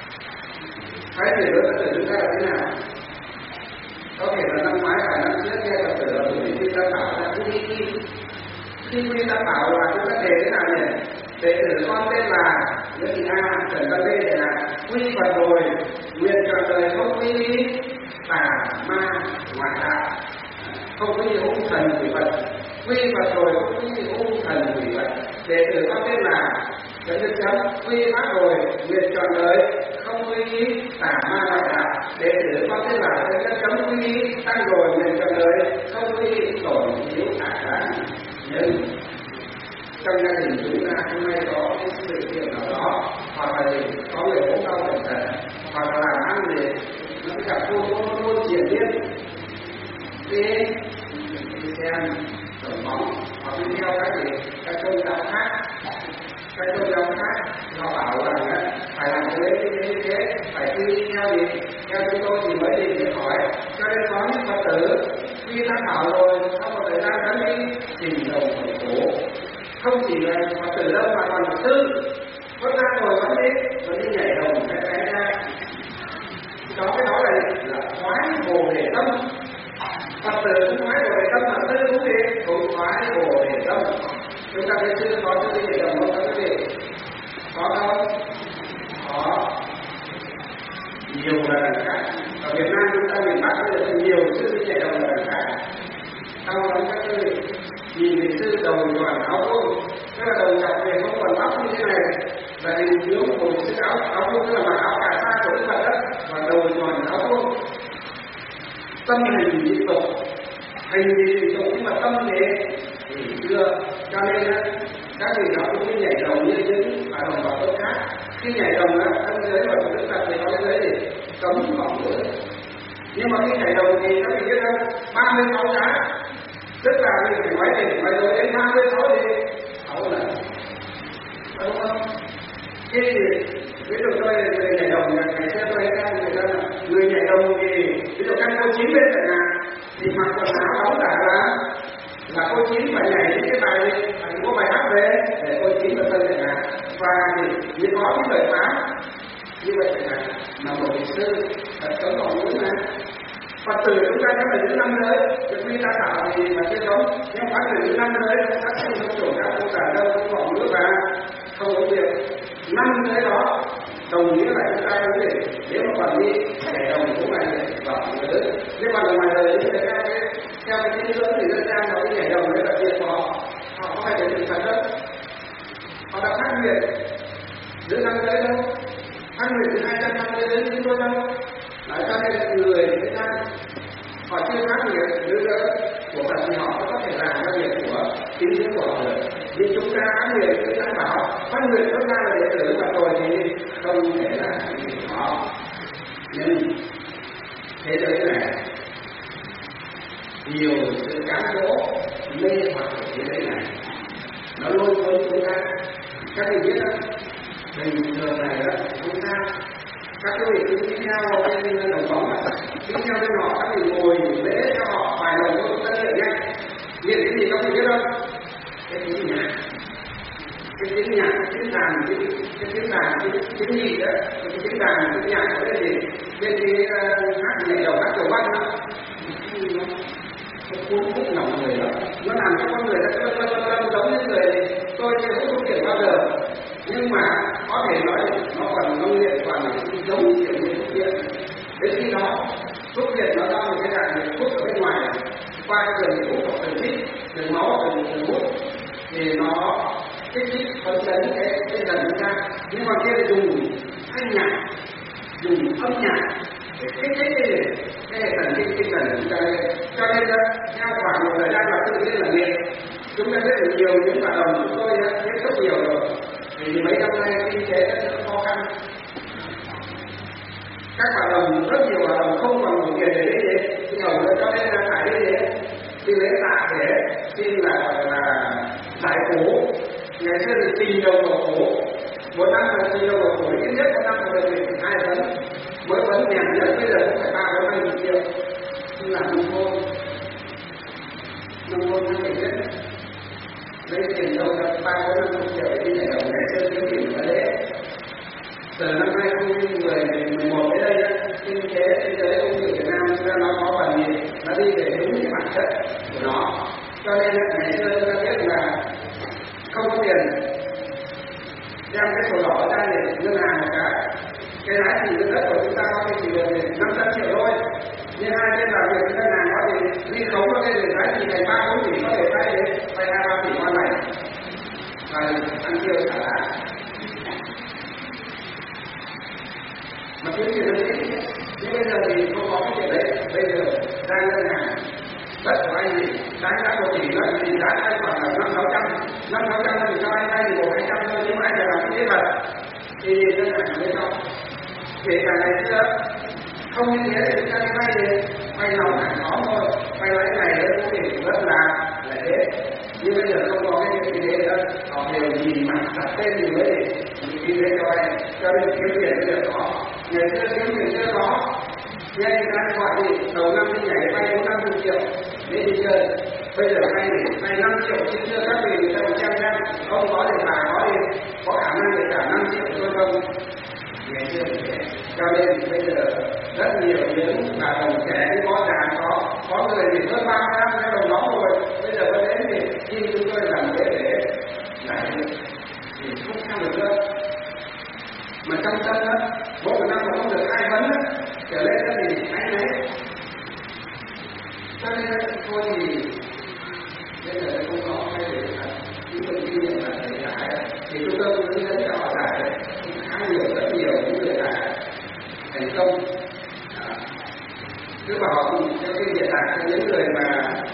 Thoái chuyển đối với Phật tử chúng ta là thế nào? Có thể là năm ngoái và năm trước nghe Phật tử ở buổi thiên gia bảo là cũng đi đi Khi quy tam bảo là chúng ta đề thế nào nhỉ? Đệ tử con tên là Nguyễn Thị A, Trần Văn Lê để là quy Phật rồi, nguyện trọn đời không quy lý tà ma ngoại đạo, không quy hung thần quỷ vật, quy Phật rồi không quy hung thần quỷ vật. Đệ tử con tên là Trần Văn Chấm, quy pháp rồi, nguyện trọn đời không quy lý tà ma ngoại đạo. Đệ tử con tên là Trần Văn Chấm, quy lý tăng rồi, nguyện trọn đời không quy tổn thiếu ác đáng nhân. Trong gia đình chúng ta hôm nay có cái sự kiện nào đó, hoặc là có người ốm đau bệnh tật, hoặc là làm ăn gì nó gặp cô cô cô triển liên đi đi xem tổng bóng hoặc đi theo các gì các tôn giáo khác, các tôn giáo khác họ bảo rằng phải làm thế thế thế phải đi theo gì theo chúng tôi thì mới đi để hỏi, cho nên có những Phật tử khi đã bảo rồi sau một thời gian vẫn đi trình đầu khởi khổ. Không chỉ là Phật tử đâu mà còn Phật tử Phật ra rồi vẫn đi vẫn đi nhảy đồng cái cái ra đó, cái đó là là thoái bồ đề tâm. Phật tử cũng thoái bồ đề tâm, Phật tử cũng đi cũng thoái bồ đề tâm. Chúng ta thấy chưa có cái gì đồng không các vị? Có không? Có nhiều là đằng khác. Ở Việt Nam chúng ta miền Bắc bây giờ nhiều sư đi nhảy đồng là đằng khác. Sau đó các vị nhìn thấy sư đầu toàn áo phông, tức là đầu chọc về không còn tóc như thế này, là hình chiếu của một chiếc áo áo phông, tức là mặc áo cà sa của Đức Phật đó, và đầu toàn áo phông. Tâm hình dị tục, hình gì dị tục nhưng mà tâm thế thì chưa. Cho nên á, các vị đó cũng như nhảy đồng như những bà đồng bào tốt khác. Khi nhảy đồng á, các giới và Đức Phật thì có cái giới gì cấm bỏng nữa. Nhưng mà khi nhảy đồng thì các vị biết không, ba mươi sáu giá. Tức là mình phải nói gì, phải rồi đến ba mươi sáu thì sáu lần. Đúng không? Khi ví dụ tôi người nhảy đồng, ngày xưa tôi hay người ta là người nhảy đồng thì ví dụ căn cô chín lên chẳng hạn, thì mặc quần áo đóng cả là là cô chín phải nhảy những cái bài có bài hát về để cô chín vào thân chẳng hạn. Và thì có những lời phán như vậy chẳng hạn, mà một vị sư thật cấm bỏ mũi mà. Phật tử chúng ta sẽ phải giữ năm giới, việc quy ta tạo thì mà chưa giống, nhưng phải phải giữ năm giới, các sư không chủ các không trả đâu, không bỏ nước và không có việc. Năm giới đó đồng nghĩa là chúng ta có thể nếu mà còn đi nhảy đồng cũng là bỏ giới. Nếu mà ngoài đời thì theo cái theo cái tín ngưỡng thì dân gian nói nhảy đồng đấy là việc của họ, họ không phải để thực thật đâu. Họ đã phát nguyện giữ năm giới đâu, phát nguyện từ hai trăm năm mươi đến chúng tôi đâu. Nói cho nên người Việt Nam họ chưa phát nguyện giữ giới của Phật thì họ có thể làm cái việc của tín ngưỡng của họ được. Nhưng chúng ta phát nguyện chúng ta bảo phát nguyện chúng ta là đệ tử Phật rồi thì không thể là việc của họ. Nhưng thế giới này nhiều sự cám dỗ mê hoặc ở thế giới này nó lôi cuốn chúng ta. Các vị biết không? Bình thường này đó chúng ta các quý vị cứ đi theo bên đồng bóng, đi theo bên họ, các vị ngồi lễ cho họ vài lần thôi, tất nhiên nhé. Niệm cái gì các vị biết không? Cái tiếng nhạc, cái tiếng nhạc, cái tiếng đàn, cái tiếng đàn, cái tiếng gì đó, cái tiếng đàn, cái tiếng nhạc có cái gì? Bên cái hát nhảy đầu, hát cầu văn đó, nó cuốn hút lòng người đó, nó làm cho con người nó lâm lâm lâm giống như người tôi chưa hút thuốc phiện bao giờ. Nhưng mà có thể nói nó còn nông nghiện, còn giống kiểu như thuốc phiện. Đến khi đó thuốc phiện nó ra một cái dạng thuốc ở bên ngoài qua đường hút hoặc đường hít, đường máu, đường đường hút thì nó kích thích phấn chấn cái cái dần chúng ta. Nhưng mà kia thì dùng thanh nhạc, dùng âm nhạc để kích thích cái cái hệ thần kinh tinh thần chúng ta lên. Cho nên theo khoảng một thời gian và tự nhiên là nghiện. Chúng ta biết được nhiều những hoạt động chúng tôi đã tiếp xúc nhiều rồi. Vì mấy năm nay kinh tế rất khó khăn, các hoạt động rất nhiều hoạt động không còn đủ tiền để đi thế, thì hầu nữa cho nên là phải đi thế, xin lấy tạ để xin là gọi là giải phổ. Ngày xưa thì tìm đồng vào phổ, một năm là tìm đồng vào phổ, ít nhất một năm là được hai tấn, mỗi tấn nhàn nhất bây giờ cũng phải ba bốn năm triệu, nhưng là nông thôn, nông thôn nó phải biết. Lấy tiền đâu là ba bốn năm triệu để đi nhảy đồng, ngày xưa kiếm tiền ở đấy. Từ năm hai nghìn mười một đến đây á, kinh tế thế giới công nghiệp Việt Nam chúng ta nó có phần gì, nó đi về đúng cái bản chất của nó. Cho nên ngày xưa chúng ta biết là không có tiền, đem cái sổ đỏ ra để ngân hàng một cái, cái lái thì cái đất của chúng ta có thể chỉ được năm trăm triệu thôi, nhưng hai bên làm việc với ngân hàng có thể ghi khống có thể được lái thì ngày ba bốn tỷ có thể vay đến vay hai ba tỷ con này và ăn tiêu trả lại. Mà kiếm tiền nó dễ, nhưng bây giờ thì không có cái chuyện đấy. Bây giờ ra ngân hàng đất của anh thì đáng giá một tỷ đất thì giá anh khoảng là năm sáu trăm, năm sáu trăm thì cho anh vay thì một hai trăm thôi, nhưng mà anh phải làm cái kế hoạch thì ngân hàng mới xong. Kể cả ngày xưa không như thế thì chúng ta đi vay thì vay nóng hàng xóm thôi, vay lấy này đấy có thể rất là là thế. Nhưng bây giờ không có cái chuyện như thế nữa, họ đều nhìn mặt đặt tên gì mới để đi đến cho anh, cho nên kiếm tiền bây giờ có. Ngày xưa kiếm tiền chưa có, nghe người ta gọi thì đầu năm đi nhảy vay bốn năm mươi triệu để đi chơi. Bây giờ vay thì vay năm triệu chứ chưa các vị người ta một trăm trăm, không có để mà có thì có khả năng để trả năm triệu thôi không. Ngày xưa thì thế, cho nên bây giờ rất nhiều những bà đồng trẻ có già có có người thì hơn ba mươi năm cái đồng đó rồi, bây giờ vẫn đến thì khi chúng tôi làm thế để giải thì không sao được nữa. Mà trong tâm đó, mỗi một năm mà không được ai vấn đó, trở lên đó thì anh ấy. Cho nên thôi thì bây giờ không có cái để chúng tôi kinh nghiệm là để giải thì chúng tôi cũng hướng dẫn cho họ giải khá nhiều, rất nhiều những người giải thành công. Chứ mà họ cũng theo cái hiện tại cho những người mà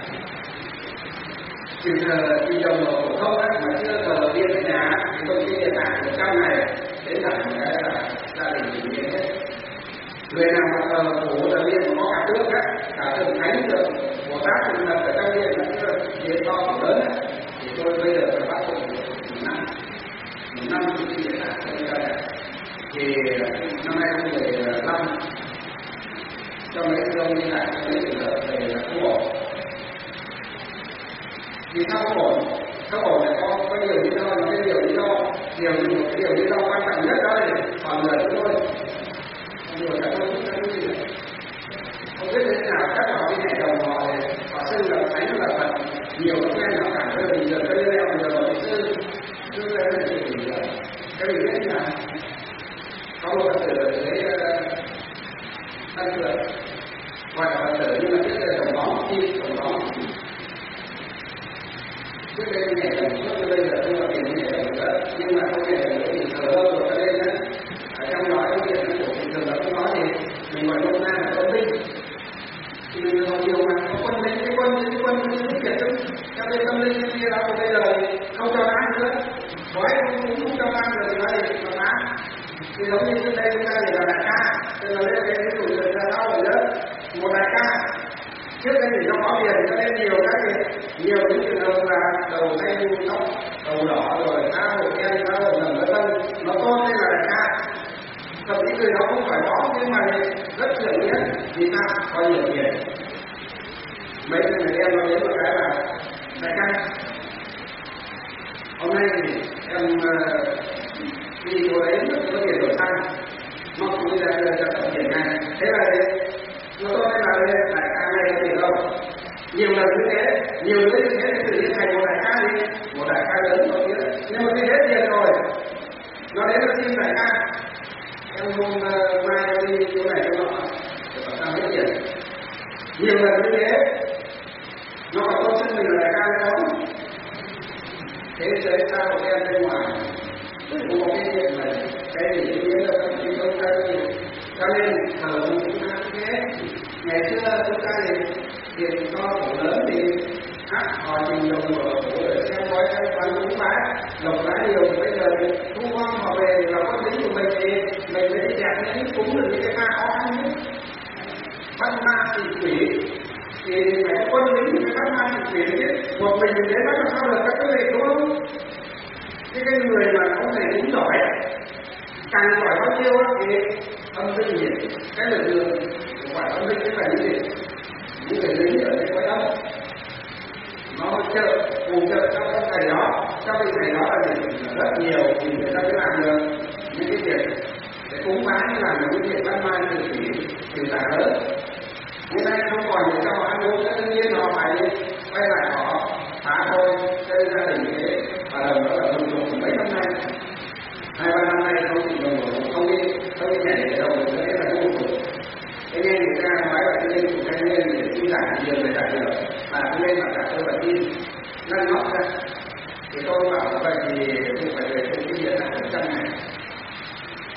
trừ thờ trừ đồng ở phổ thông á, mà chưa thờ điện ở nhà thì công ty hiện tại một trăm ngày đến là một cái là gia đình chủ nghĩa hết. Người nào mà thờ phổ là điện có cả tước á, cả thần thánh được Bồ Tát cũng là ở trong điện là cái điện to cũng lớn á, thì tôi bây giờ phải bắt buộc một năm một năm công ty hiện tại trong gia đình thì năm nay không mười lăm cho mấy ông đi lại cho mấy trường hợp về là không ổn. Vì sao không ổn? Không ổn là có có nhiều lý do, những cái nhiều lý do, nhiều một cái điều lý do quan trọng nhất đó là còn người chúng tôi, người cả tôi cũng không biết không biết thế nào các họ đi nhảy đồng họ thì họ xưng là thánh là Phật, nhiều các em họ cảm thấy bình thường, cái leo nhiều họ sư sư là cái gì bình thường, cái mình biết là có một Phật tử ở dưới Tân Thượng gọi là Phật tử nhưng mà trước đây đồng bóng chim đồng bóng trước đây nhảy đồng suốt cho bây giờ không có tiền nhảy đồng nữa, nhưng mà không nhảy đồng nữa thì thờ hơn rồi cho nên á ở trong đó cái chuyện nó của bình thường là không nói thì mình gọi nôm na là quân binh thì mình còn nhiều mà có quân binh cái quân cái quân cái quân kiệt lắm cho nên tâm linh kia đó bây giờ không cho ăn nữa nói cũng không cho ăn rồi thì nói gì mà bán thì giống như trước đây chúng ta thì là đại ca nên là lên cái cái tuổi người ta đau rồi đó một đại ca trước đây thì nó có tiền cho nên nhiều các việc nhiều những trường hợp là đầu tay tóc đầu đỏ rồi áo rồi đen áo rồi nằm ở thân nó tốt nên là đại ca thậm chí người đó không phải có nhưng mà rất trưởng nhất vì sao có nhiều tiền mấy người em nó đến một cái là đại ca hôm nay thì em vì cô ấy có tiền đổi xăng mong cũng ra đưa cho tổng tiền này thế là nó tôi nói là đại ca này có tiền đâu nhiều lần như thế nhiều đứa như thế thì tự nhiên thành một đại ca đi một đại ca lớn có nghĩa nhưng mà khi hết tiền rồi nó đến là xin đại ca em hôm uh, mai em đi chỗ này cho nó để bảo sao hết tiền nhiều lần như thế nó còn không xin mình là đại ca nữa không thế giới sao của em bên ngoài không có cái chuyện mà cái gì cũng biết đâu không chỉ không ra gì cho nên thờ chúng ta thế ngày xưa chúng ta thì tiền to khổ lớn thì hát họ trình đồng ở khổ để xem gói xem quán cúng bái lộc bái nhiều bây giờ thu gom họ về là con lính của mình thì mình mới đi dẹp những cúng được những cái ma khó khăn nhất bắt ma thì quỷ thì phải có quân lính phải bắt ma thì quỷ chứ một mình mình đến bắt làm sao được các cái việc đúng không? Cái cái người mà không thể đúng giỏi càng giỏi bao nhiêu thì âm linh nhiệt cái lực lượng của quả âm linh cái phải những gì những người lính ở đây quay âm nó trợ phù trợ cho các thầy đó cho cái thầy đó là gì rất nhiều thì người ta mới làm được những cái việc để cúng bái làm những cái việc bắt mai từ thủy từ tả lớn ngày nay không còn để cho họ ăn uống tất nhiên họ phải quay lại họ phá thôi cho nên gia đình thế và đồng đó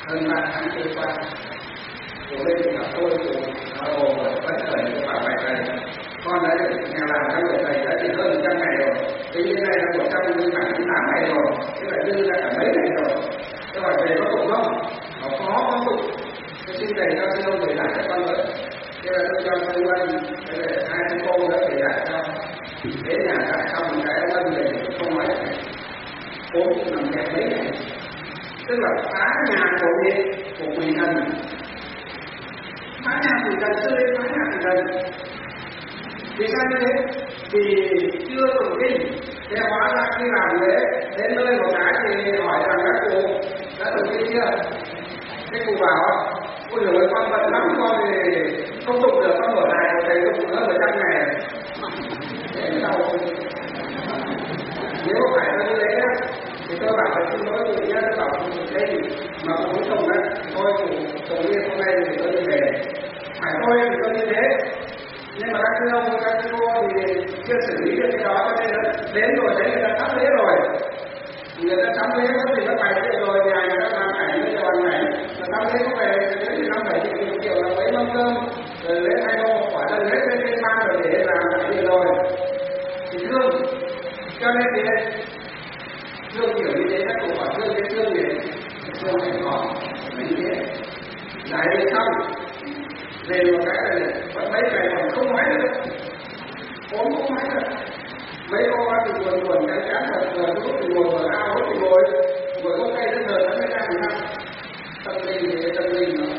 hơn ba tháng trôi qua, cụ lên thì gặp tôi, cụ ồ vẫn khởi của bà bài thầy, con đã được nhà làm trong người thầy đã chỉ hơn một trăm ngày rồi, tính đến nay là một trăm linh bảy tám ngày rồi, thế là dư ra cả mấy ngày rồi. Tôi hỏi thầy có tụng không? Họ có có tụng. Tôi xin thầy cho sư ông thầy giải cho con với. Thế là tôi cho sư Vân, thế là hai sư cô đã thầy giải cho. Đến nhà giải xong một cái ông Vân về không nói thầy. Ốm nằm kẹt mấy ngày. Tức là phá nhà của gì? Của quỷ thần. Phá nhà quỷ thần, sư lên phá nhà quỷ thần. Vì sao như thế? Vì chưa tụng kinh. Thế hóa ra khi làm lễ, đến nơi một cái thì hỏi rằng các cụ đã tụng kinh chưa? Thế cụ bảo, ôi dồi ôi, con bận lắm, con thì không tụng được, con mở lại, thầy tụng nữa một trăm ngày. Thế sao? Nếu phải là như thế á, thì tôi bảo là xin lỗi cụ nhé, tôi bảo cụ đây mà cụ muốn tụng á, thôi cụ tụng đi hôm nay thì tôi đi về. Phải thôi thì tôi như thế. Nhưng mà các sư ông, các sư cô thì chưa xử lý được cái đó, cho nên là đến rồi thấy người ta sắp lễ rồi. Người ta sắp lễ mất thì nó phải chuyện rồi, nhà người ta làm cảnh, người ta làm cảnh, mà sắp lễ có về, đến thì năm bảy triệu triệu là mấy mâm cơm, rồi lễ hai đô, quả thân hết lên trên ban rồi để làm cái gì rồi. Thì thương, cho nên thì thương kiểu như thế, các cụ bảo thương cái thương gì? Thương phải có, mấy thế. Giải đi xong, về một cái là vẫn mấy ngày còn không nói nữa, ốm không nói nữa. Mấy cô thì buồn buồn cái chán thật, vừa lúc thì ngồi, vừa ao lúc thì ngồi, vừa có cây đến giờ nó mới ra thì sao? Tâm linh thì tâm linh nó.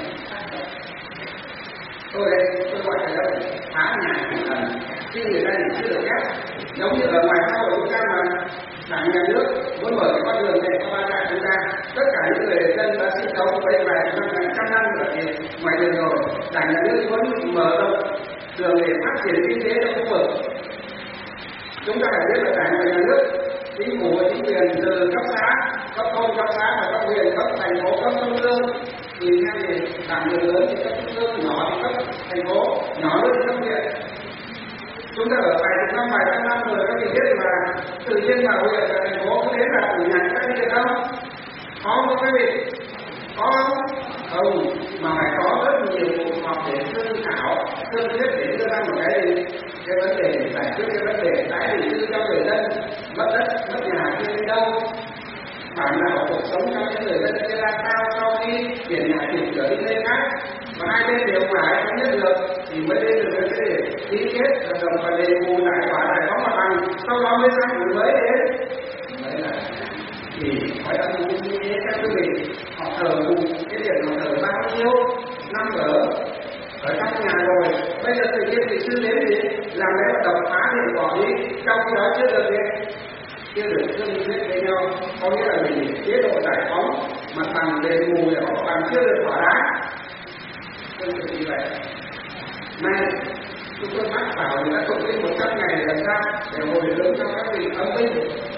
Tôi đây, tôi gọi là đâu, phá nhà của thần, khi người ta thì chưa được phép. Giống như ở ngoài xã hội chúng ta mà đảng nhà nước muốn mở cái con đường này cho ba trại chúng ta, tất cả những người dân đã sinh sống đây vài năm, trăm năm ở ngoài đường rồi, đảng nhà nước muốn mở rộng đường để phát triển kinh tế trong khu vực. Chúng ta phải biết là đảng và nhà nước, chính phủ và chính quyền từ cấp xã, cấp thôn, cấp xã và cấp huyện, cấp thành phố, cấp trung ương, thì theo thì đảng nhà lớn thì cấp trung ương, nhỏ thì cấp thành phố, nhỏ hơn thì cấp huyện. Chúng ta ở vài chục năm, vài trăm năm rồi các vị biết là tự nhiên vào huyện và thành phố cứ đến là chủ nhà các vị được không? Có không các vị? Có không? Không, mà phải có rất nhiều cuộc họp để thương thảo, thương thuyết để đưa ra một cái cái vấn đề để giải quyết cái vấn đề tái định cư cho người dân mất đất, mất nhà kia đi đâu, bản nào cuộc sống cho những người dân kia ra sao sau khi chuyển nhà chuyển cửa đi nơi khác, và hai bên đều phải thống nhất được thì mới lên được cái để ký kết hợp đồng và đền bù giải tỏa giải phóng mặt bằng, sau đó mới sang người mới đến. Đấy là thì phải là một như thế các quý vị, họ thờ cùng cái việc họ thờ bao nhiêu năm ở ở trong nhà rồi, bây giờ tự nhiên thì sư đến thì làm lễ đập phá thì bỏ đi, trong khi đó chưa được gì, chưa được thương thuyết với nhau, có nghĩa là mình chế độ giải phóng mặt bằng đền bù để họ bằng chưa được thỏa đáng. Tương tự như vậy, nay chúng tôi mắc bảo người ta tụng kinh một trăm ngày làm sao để hồi hướng cho các vị âm binh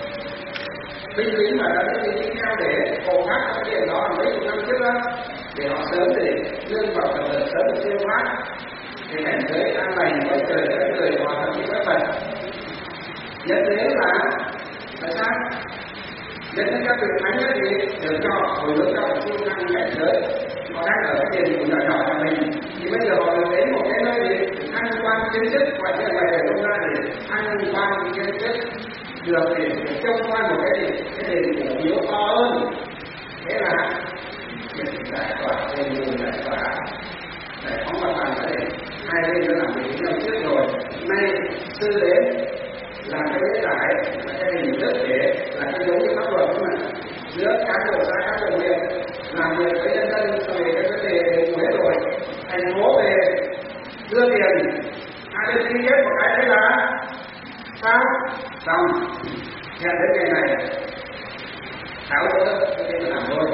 binh lính mà đã được đi theo để hộ phát các chuyện đó mấy chục năm trước đó, để họ sớm để lương vào phần đời sớm được siêu thoát, thì cảnh giới an lành với trời với người hòa thậm chí với Phật. Nhất thế là tại sao? Nhất thế các vị thánh nhất thì được cho hồi hướng cho một siêu thăng cảnh giới, họ đang ở cái tiền của nhỏ nhỏ của mình, thì bây giờ họ được đến một cái nơi để ăn quan kiến chức, gọi như là để công ra để ăn quan kiến chức được để trông qua một cái gì cái đền cổ miếu to hơn. Thế là việc giải tỏa đền bù giải tỏa giải phóng mặt bằng ở đây hai bên đã làm việc với nhau trước rồi. Nay sư đến làm cái lễ giải là cái hình thức để là cái dấu pháp luật của mình giữa cán bộ xã các bộ huyện làm việc với nhân dân về cái vấn đề đền bù hết rồi, thành phố về đưa tiền, hai bên ký kết một cái thế là sao xong hẹn đến ngày này tháo gỡ cái cái làm thôi.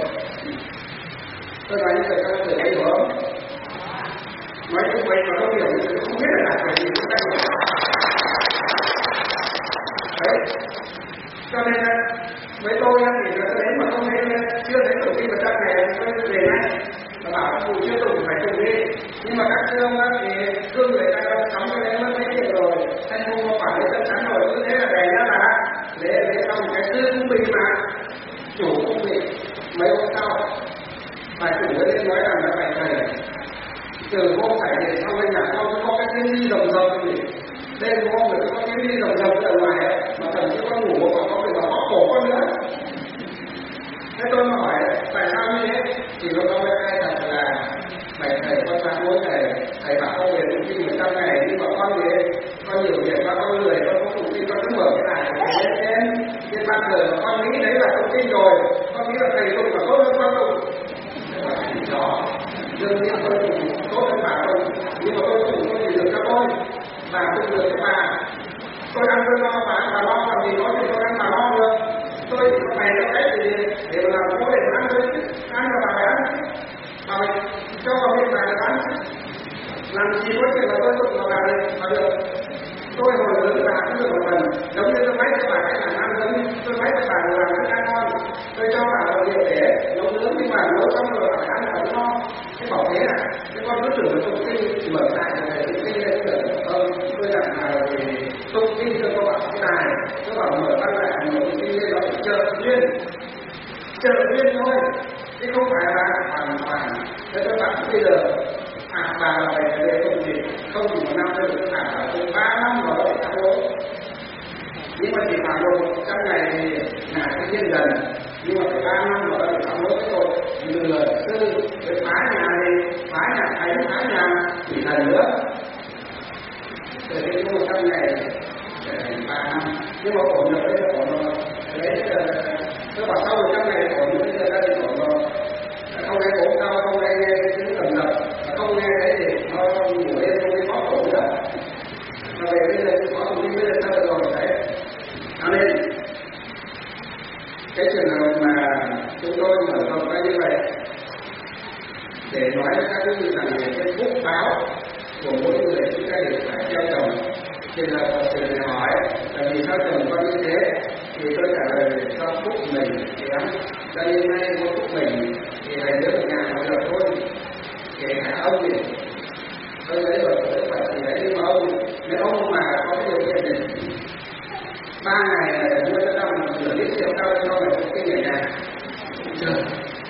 Tôi nói như vậy các người thấy hiểu không? Nói như vậy mà không hiểu thì không biết là làm gì chúng ta hiểu. Đấy, cho nên với tôi thì tôi đến mà không thấy chưa thấy tụng kinh một trăm ngày tôi về ngay và bảo các cụ chưa tụng phải tụng đi, nhưng mà các sư ông thì thương người ta đâu sống cho nên mất mấy chuyện rồi, thanh thu có phải chắc chắn rồi, cứ thế là đèn ra là để để xong cái sư cũng bị mà chủ cũng bị mấy hôm sau Bài chủ ở đây nói rằng là bài thầy từ hôm phải để sau bên nhà con có cái cái ly rồng rồng gì đêm hôm rồi có cái ly rồng rồng ở ngoài ấy, mà thằng chứ con ngủ mà có thể vào bóp cổ con nữa. Thế tôi mà hỏi tại sao như thế thì nó có cái ai thật là bài thầy con sáng mỗi ngày thầy bảo con về tụng kinh một trăm ngày nhưng mà con thì con nhiều việc và con lười con không tụng kinh con cứ mở cái này để lên trên trên ban giờ mà con nghĩ đấy là tụng kinh rồi con nghĩ là thầy tụng là tốt hơn con tụng đó đương nhiên tôi tụng tốt hơn bà tụng nhưng mà tôi tụng tôi chỉ được cho tôi bà tụng được cho bà tôi ăn tôi lo bà bà lo làm gì có thì tôi ăn bà lo được tôi chỉ có bày cho cái gì để mà làm cố để ăn thôi ăn là bà phải ăn bà phải cho vào miệng bà để ăn làm gì có chuyện là tôi tụng vào bà này mà được tôi hồi lớn bà cũng được một lần giống như tôi máy cho bà cái làm ăn giống như tôi máy cho bà làm thức ăn ngon tôi cho bà vào miệng để nấu nướng nhưng mà nấu xong rồi bà phải ăn là nó cái bảo thế à cái con cứ tưởng là tụng kinh mở lại rồi tụng kinh lên tưởng không tôi đặt là tụng kinh cho các bạn cái này các bạn mở băng lại mở tụng kinh lên đó trợ duyên trợ duyên thôi chứ không phải là hoàn toàn thế các bạn bây giờ à bà là phải về không gì không chỉ một năm thôi được cả là từ ba năm rồi để thắng lỗ nhưng mà chỉ khoảng độ một trăm ngày thì ngài sẽ yên dần nhưng mà phải ba năm rồi để thắng lỗ cái tội lừa sư với phá nhà thì phá nhà thánh phá nhà chỉ thần nữa từ cái một trăm ngày để thành ba năm nhưng mà ổn được đấy là ổn rồi đấy tôi bảo sau một trăm ngày ổn bây giờ đã thì ổn rồi không nghe ổn đâu không nghe nghe tiếng cầm lập không nghe cái gì nó ngủ đêm không biết có ổn nữa mà về bây giờ có một cái bây giờ sao rồi đấy cho nên cái trường hợp mà chúng tôi mở rộng ra như vậy để nói cho các quý vị rằng là cái phúc báo của mỗi người chúng ta đều phải theo chồng. Trường hợp của sự này hỏi là vì sao chồng con như thế thì tôi trả lời do phúc mình kém cho nên nay có phúc mình thì thầy đứa ở nhà mà được thôi kể cả ông thì tôi lấy vợ tôi phải thì đấy nhưng mà ông nếu ông mà có cái điều kiện này ba ngày là mua cho tao một nửa lít rượu tao cho mày một cái người nhà chưa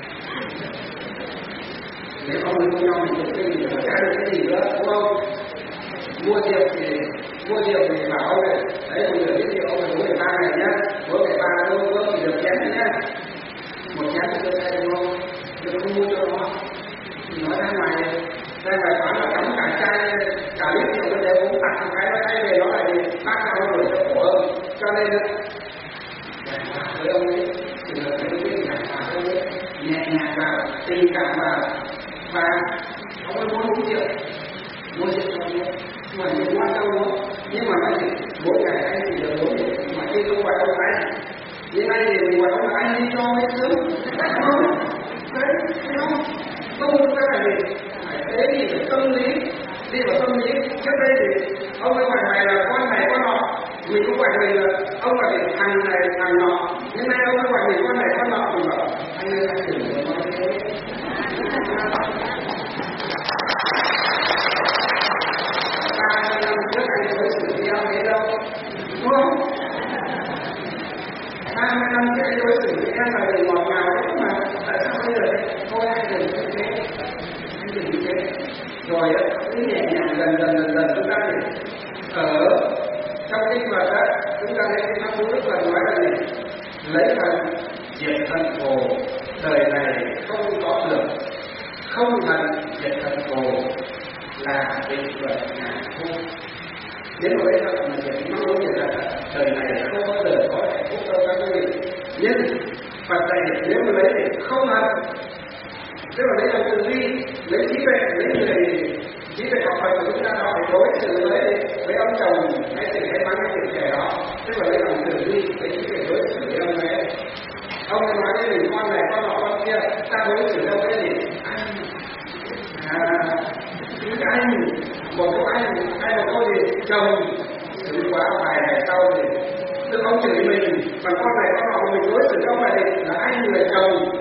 nếu ông mua nhau mình một cái gì mà trả được cái gì nữa đúng không mua rượu thì mua rượu thì bảo ông này đấy một nửa lít rượu ông phải uống để ba ngày nhá mỗi ngày ba đâu có chỉ được chén nhá một chén thì tôi thấy đúng không tôi không mua cho nó nói ra ngoài ra ngoài quán là cắm cả chai cả lít rượu tôi để uống tặng cái nó thay về nó là gì bác cao hơn cho khổ hơn cho nên giải hòa với ông ấy thì là phải biết giải hòa với ông ấy nhẹ nhàng vào tình cảm vào và ông ấy muốn uống rượu mua rượu cho ông ấy mà những quan tâm nó nhưng mà nói gì mỗi ngày anh chỉ được uống rượu mà khi tôi gọi ông ấy nhưng anh thì mình gọi ông là anh đi cho mấy sớm không đấy không không có cái là gì phải thế thì phải tâm lý đi vào tâm lý trước đây thì ông ấy gọi này là con này con nọ mình cũng gọi mình là ông gọi mình thằng này thằng nọ nhưng nay ông ấy gọi mình con này con nọ mình bảo anh ơi anh đừng có nói thế ba mươi năm trước anh mới xử lý em thế đâu đúng không ba mươi năm trước anh mới xử lý em là người ngọt ngào đấy mà tại sao bây giờ thôi anh đừng như thế anh đừng như thế rồi cứ nhẹ nhàng dần dần dần dần chúng ta thì ở trong kinh Phật á chúng ta thấy cái pháp Đức Phật nói là gì lấy thần diệt thần khổ đời này không có được không thần diệt thần khổ là định luật ngàn thu nếu mà bây giờ mà diệt mong muốn diệt là đời này không có đời có hạnh phúc đâu các quý vị nhưng Phật này nếu mà lấy thì không thần tức là lấy là tư duy lấy trí tuệ lấy người trí tuệ học Phật của chúng ta đó để đối xử với với ông chồng hay tình hay bắn hay tình trẻ đó tức là lấy lòng tư duy lấy trí tuệ đối xử với ông ấy ông ấy nói với mình con này con nọ con kia ta đối xử đâu cái gì anh à cái anh một cô anh hay một cô gì chồng xử quá vài ngày sau thì tức ông chửi mình bằng con này con nọ mình đối xử ông này là anh người chồng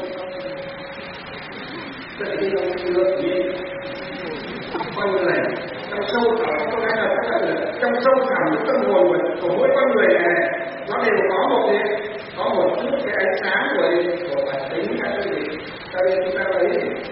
tự nhiên ông ngược nhiên con người trong sâu thẳm có lẽ là tất là trong sâu thẳm những tâm hồn của mỗi con người này nó đều có một cái có một chút cái ánh sáng của của bản tính các cái gì cho nên chúng ta thấy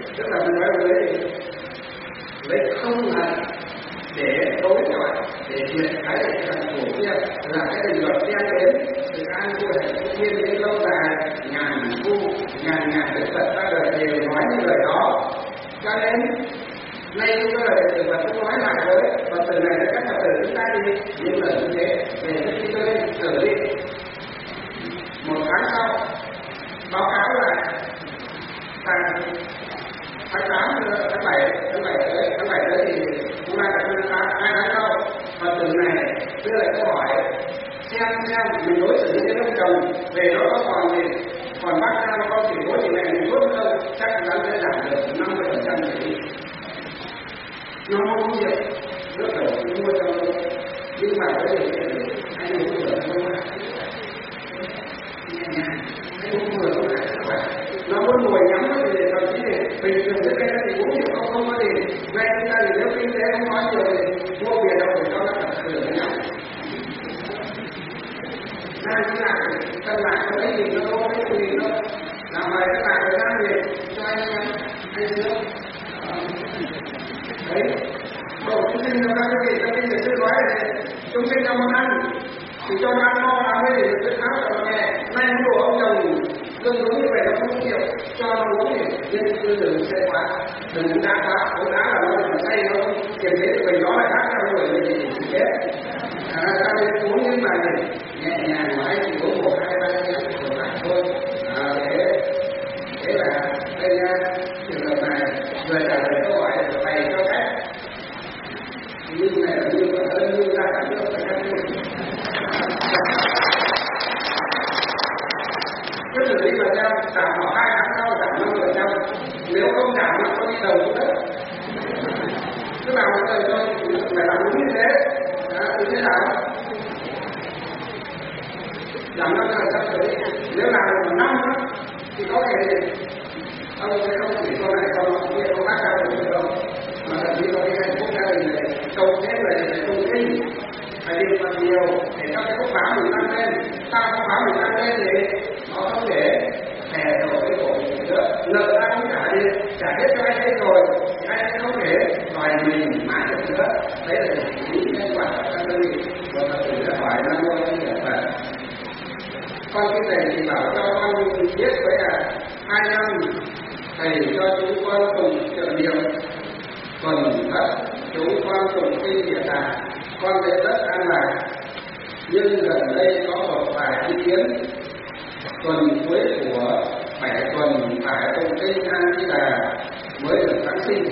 Cho nên nay chúng tôi là từ vật tôi nói lại với và từ này các Phật tử chúng ta đi những lời như thế để khi tôi lên xử lý một tháng sau báo cáo là tháng tháng tám tháng bảy tháng bảy tới tháng bảy tới thì chúng ta đã đưa ra hai tháng sau và từ này đưa lại câu hỏi xem xem mình đối xử như thế ông chồng về nó có còn gì còn bác ra con chỉ có gì này mình tốt không chắc chắn sẽ giảm được năm mươi phần trăm gì nó không nhiều rất là mua cho nhưng mà có điều kiện anh uống vừa không phải nhẹ nhàng anh uống vừa không phải các bạn nó muốn ngồi nhắm thì thậm chí thì bình thường trước đây thì uống nhiều không không có gì ngay chúng ta thì nếu kinh tế không có nhiều thì mua bia đâu để cho nó thật sự nhắm đang đi làm cân lại có cái gì nó có cái gì đâu làm bài các bạn thời gian gì cho anh em anh sướng đấy đồ chúng sinh cho các cái gì các cái người sư nói là chúng sinh cho món ăn thì cho nó ăn ngon ăn cái gì được áo cho nó nghe nay muốn đồ ông chồng tương ứng như vậy nó không chịu cho nó uống thì nhưng cứ đừng say quá đừng đá quá uống đá là nó làm say nó kiềm chế được mình nó lại khác theo người mình thì chỉ chết à ta nên uống những bài này nhẹ nhàng mà anh chỉ uống một hai ba chén một lại thôi à thế thế là đây nha trường hợp này người trả lời câu hỏi là thầy cho cách như này là như là ơn như ra cả nước phải cách như cái xử lý phần trăm giảm vào hai tháng sau giảm năm phần trăm nếu không giảm nó có đi đầu cũng đất cứ nào một thời thôi phải làm đúng như thế à, thì thế nào giảm năm phần trăm đấy nếu làm được một năm đó, thì có thể ông sẽ không chỉ con này con nọ kia con bác ra được đâu mà thậm chí có cái hạnh phúc gia đình này công thêm này phải công thêm phải điều phần nhiều để cho cái phúc báo mình tăng lên sao phúc báo mình tăng lên thì nó không để đè đầu cái cổ mình nữa nợ ra không trả đi trả hết cho anh ấy rồi thì anh ấy không thể đòi mình mãi được nữa đấy là lý nhân quả của các đơn vị và thật sự là hỏi năm mươi như vậy mà con cái này thì bảo cho con biết với là hai năm thầy cho chúng con cùng trợ niệm phần đất chúng con cùng kinh địa tạng con thấy rất an lạc nhưng gần đây có một vài ý kiến tuần cuối của bảy tuần phải tụng kinh A Di Đà mới được Giáng sinh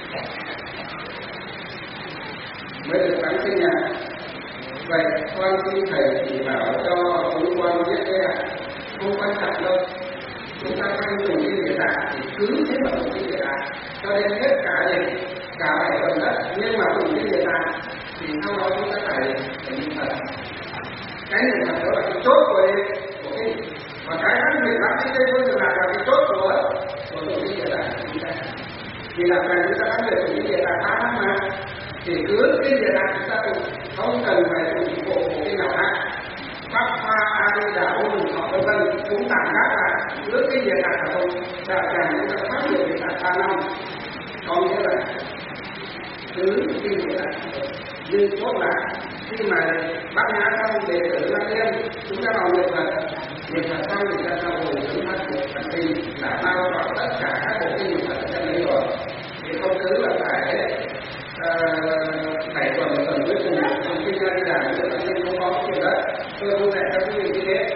mới được Giáng sinh ạ. Vậy con xin thầy chỉ bảo cho chúng con biết đây ạ, không quan trọng đâu. Chúng ta quanh tụng kinh địa tạng thì cứ thế mà tụng kinh địa tạng cho nên hết cả này cả bảy phần đất nhưng mà tụng kinh địa tạng thì sau đó chúng ta phải niệm Phật. Cái niệm Phật đó là cái chốt của của kinh và cái khác biệt bác sĩ đây tôi là là cái chốt của của tụng kinh địa tạng của chúng ta. Vì là rằng chúng ta đã được tụng kinh địa tạng ba năm mà thì cứ kinh địa tạng chúng ta tụng không cần phải tụng bộ của kinh nào khác. Pháp Hoa A Di Đà Ôn họ vân vân cũng tạm khác là cứ kinh địa tạng là không là rằng chúng ta phát được địa tạng ba năm có nghĩa là cứ kinh địa tạng nhưng chốt là khi mà bác nhã xong đệ tử Lăng Nghiêm chúng ta vào niệm Phật niệm Phật xong thì ta sau hồi chúng ta thuộc Phật kinh là bao gồm tất cả các bộ kinh niệm Phật trong đấy rồi thì không cứ là phải bảy tuần tuần cuối cùng trong kinh A Di Đà nữa nhưng không có chuyện đó tôi không dạy cho quý vị như thế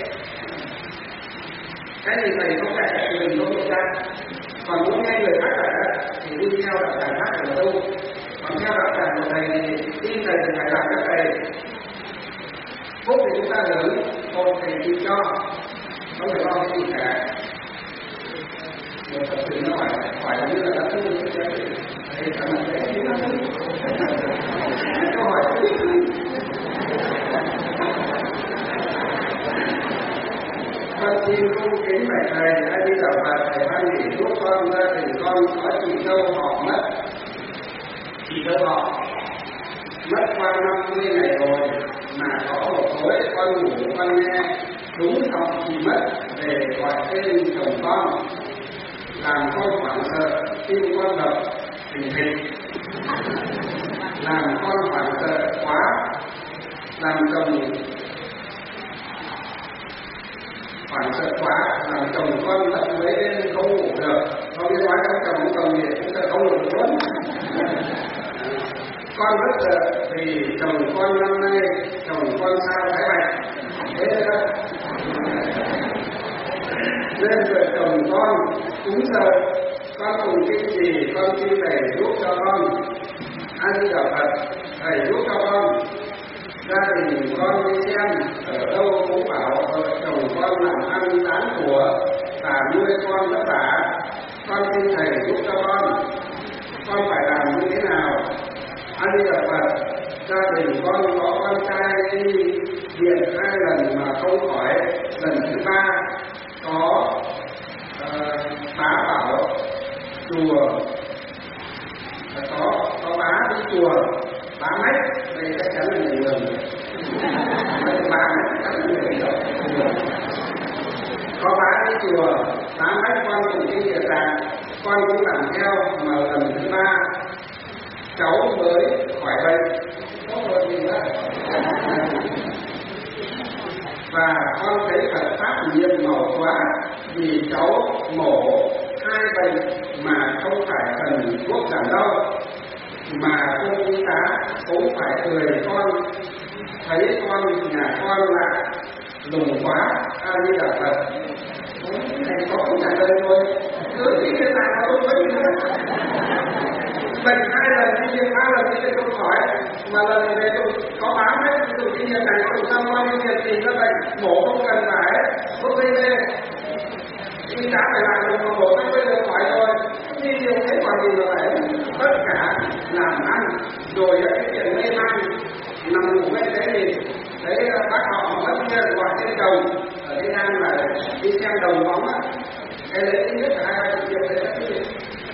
cái gì thầy không dạy thì mình không được ra còn muốn nghe người khác dạy thì đi theo đạo tràng khác của tu còn theo đạo tràng của thầy thì tin thầy thì phải làm các thầy phúc thì chúng ta hưởng một thầy chịu cho không phải lo cái gì cả một Phật tử nó hỏi hỏi như là đã tu cái gì thầy cảm ơn thầy chứ nó câu hỏi con xin cung kính bạch thầy A Di Đà Phật thầy ban nghỉ giúp con gia đình con có chị dâu họ mất chị dâu họ mất qua năm mươi ngày rồi mà có một tối con ngủ con nghe đúng giọng chị mất để gọi tên chồng con làm con hoảng sợ tim con đập thình thịch làm con hoảng sợ quá làm chồng hoảng sợ quá làm chồng con mất mấy đêm không ngủ được con biết nói các chồng chồng gì cũng sợ không ngủ con rất là vì chồng con năm nay chồng con sao thái bạch thế đó nên vợ chồng con cúng giờ con cùng kinh gì con xin thầy giúp cho con. A Di Đà Phật, thầy giúp cho con. Gia đình con đi xem ở đâu cũng bảo vợ chồng con làm ăn bán của và nuôi con vất vả, con xin thầy giúp cho con. Con phải làm như thế nào? A Di Đà Phật, gia đình con có con trai đi viện hai lần mà không khỏi, lần thứ ba có uh, bá bảo chùa, có có bá đi chùa, bá mách, đây chắc chắn là người đường, bá mách chắc chắn là người đường. Có bá đi chùa, bá mách con cũng đi địa tạng, con cũng làm theo, mà lần thứ ba cháu mới khỏi bệnh, có rồi gì đó. Và con thấy Phật pháp nhiệm màu quá, vì cháu mổ hai bệnh mà không phải cần thuốc giảm đau, mà cô y tá cũng phải cười con, thấy con nhà con lại lùng quá. A Di Đà Phật. Thầy có không trả lời thôi, cứ nghĩ thế nào nó không có nữa. Bệnh hai lần đi viện ba lần đi không khỏi, mà lần này tôi có bán hết, tôi đi viện này tôi xong bao nhiêu tiền tìm ra bệnh, mổ không cần phải thuốc gây mê, y tá phải làm được mà mổ bây giờ khỏi rồi, đi nhiều thế còn gì mà phải tất cả làm ăn, rồi cái chuyện mê man nằm ngủ bên đấy thì đấy bác họ mất kia gọi trên đồng ở Việt Nam là đi xem đồng bóng á, cái đấy ít nhất là hai ba triệu đấy là cái gì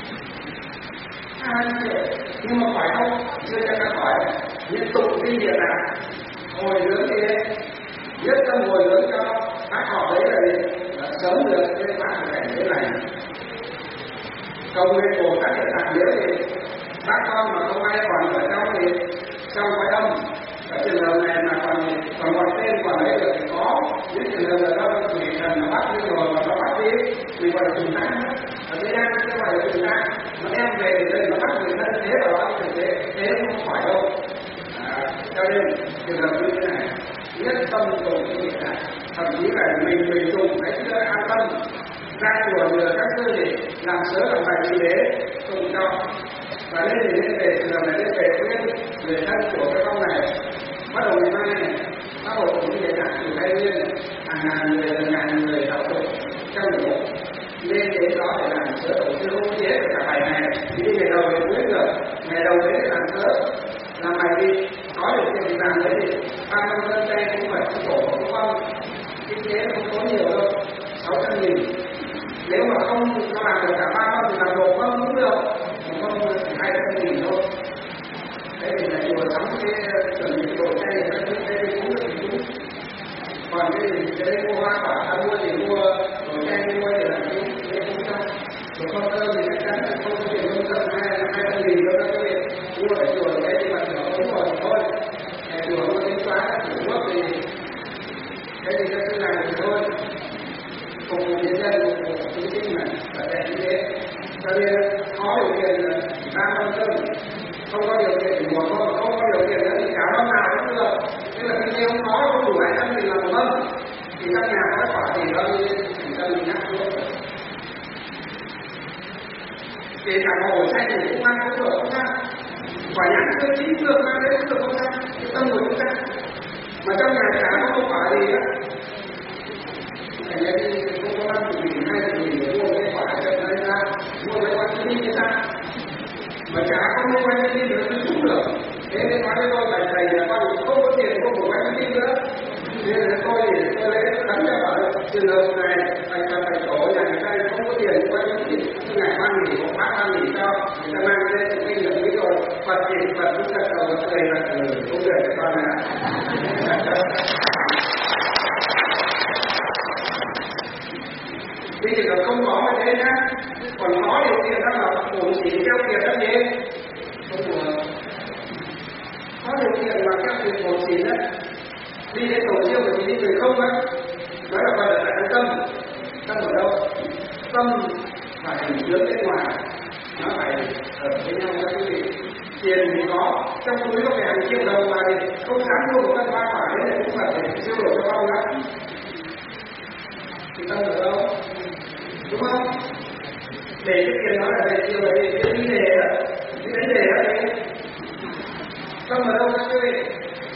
hai triệu, nhưng mà khỏi không chưa chắc đã khỏi, liên tục đi địa tạng hồi lớn đi đấy, nhất tâm hồi lớn cho bác họ đấy là gì là sống được cái bác phải cảnh thế này. Công nghệ Bồ Tát Địa Tạng nhớ thì bác con mà không ai còn ở trong thì trong cõi âm, ở trường hợp này mà còn còn gọi tên còn lấy được thì có, những trường hợp là đâu thủy thần nó bắt đi rồi mà nó bắt đi mình gọi là trùng tang, ở thế gian nó gọi là trùng tang, nó đem về thì đây nó bắt người thân thế vào đó thì thế thế không khỏi đâu. À, cho nên trường hợp như thế này nhất tâm cầu cái việc này, thậm chí là mình mình dùng cái chưa an tâm ra chùa nhờ các sư thì làm sớ làm bài như thế không cho, và lên thì lên về trường hợp này lên về khuyên người thân của cái con này bắt đầu ngày mai này bắt đầu cũng như thế nào từ Tây Nguyên hàng ngàn người hàng ngàn người đọc tục trong bộ lên đến đó để làm sớ tổ sư không chế được cả bài này thì đi ngày đầu thì quyết được ngày đầu đến làm sớ làm bài đi có được tiền làm đấy thì ba năm dân đây cũng phải có tổ cũng không kinh tế không có nhiều đâu sáu trăm nghìn, nếu mà không có làm được cả ba năm thì làm một phân cũng được, một phân thì hai trăm nghìn thôi. Thế thì là chùa sắm cái chuẩn bị đồ chay thì các thứ chay cũng rất là đúng. Còn cái gì cái đấy mua hoa quả ta mua thì mua đồ chay mua thì là cái đấy cũng xong. Đồ con cơm thì chắc chắn là không có tiền lương tâm hai hai trăm nghìn đâu đó các vị. Mua ở chùa cái gì mà nhỏ đúng rồi thôi. Nhà chùa mua tính toán chủ nước thì cái gì các thứ làm thì thôi. Phục vụ nhân dân, phục vụ chính chính này là đẹp như thế. Cho nên có điều kiện là ba năm cơm, không có điều kiện thì một không, không có điều kiện nữa thì cả năm nào cũng được. Thế là khi không có không đủ hai trăm thì làm một mâm, thì các nhà có quả thì nó đi thành tâm mình nhắc luôn. Kể cả hồ xanh thì cũng ăn cũng được không sao. Quả nhãn tươi chín được mang đến cũng được không sao. Cái tâm của chúng ta. Mà trong nhà chả có không quả gì đó. Thành ra đi không có năm chục nghìn, hai chục nghìn để mua cái quả cho nó ra, mua cái quả chú đi như ta. Mà chả có mua quả chú đi nữa nó trúng được. Thế nên nói với tôi là thầy là con không có tiền mua một quả chú đi nữa. Thế nên tôi thì tôi lấy khấn cho bảo trường hợp này phải phải phải tổ nhà người ta không có tiền mua quả chú đi. Ngày ban nghỉ cũng phát ban nghỉ cho người ta mang lên tự nhiên được biết rồi. Phật thì Phật cũng thật cầu Phật thầy là cũng được cho con này. Bây giờ không có như thế nhá, còn có điều kiện đó là bổn chỉ theo tiền đó gì? Không được. Có điều kiện mà theo tiền bổn chỉ đó, đi đến tổ siêu của chỉ đi người không á, đó là gọi là cái tâm. Tâm ở đâu? Tâm phải hình hướng bên ngoài, nó phải ở với nhau các quý vị. tiền thì có, trong túi có phải hàng triệu đồng mà thì không dám mua một cân hoa quả đấy để cũng phải để siêu độ cho con nữa. Thì tâm được không? Đúng không? Để cái tiền đó là về chiều về cái vấn đề đó, cái vấn đề đó đấy. Tâm ở đâu các quý vị?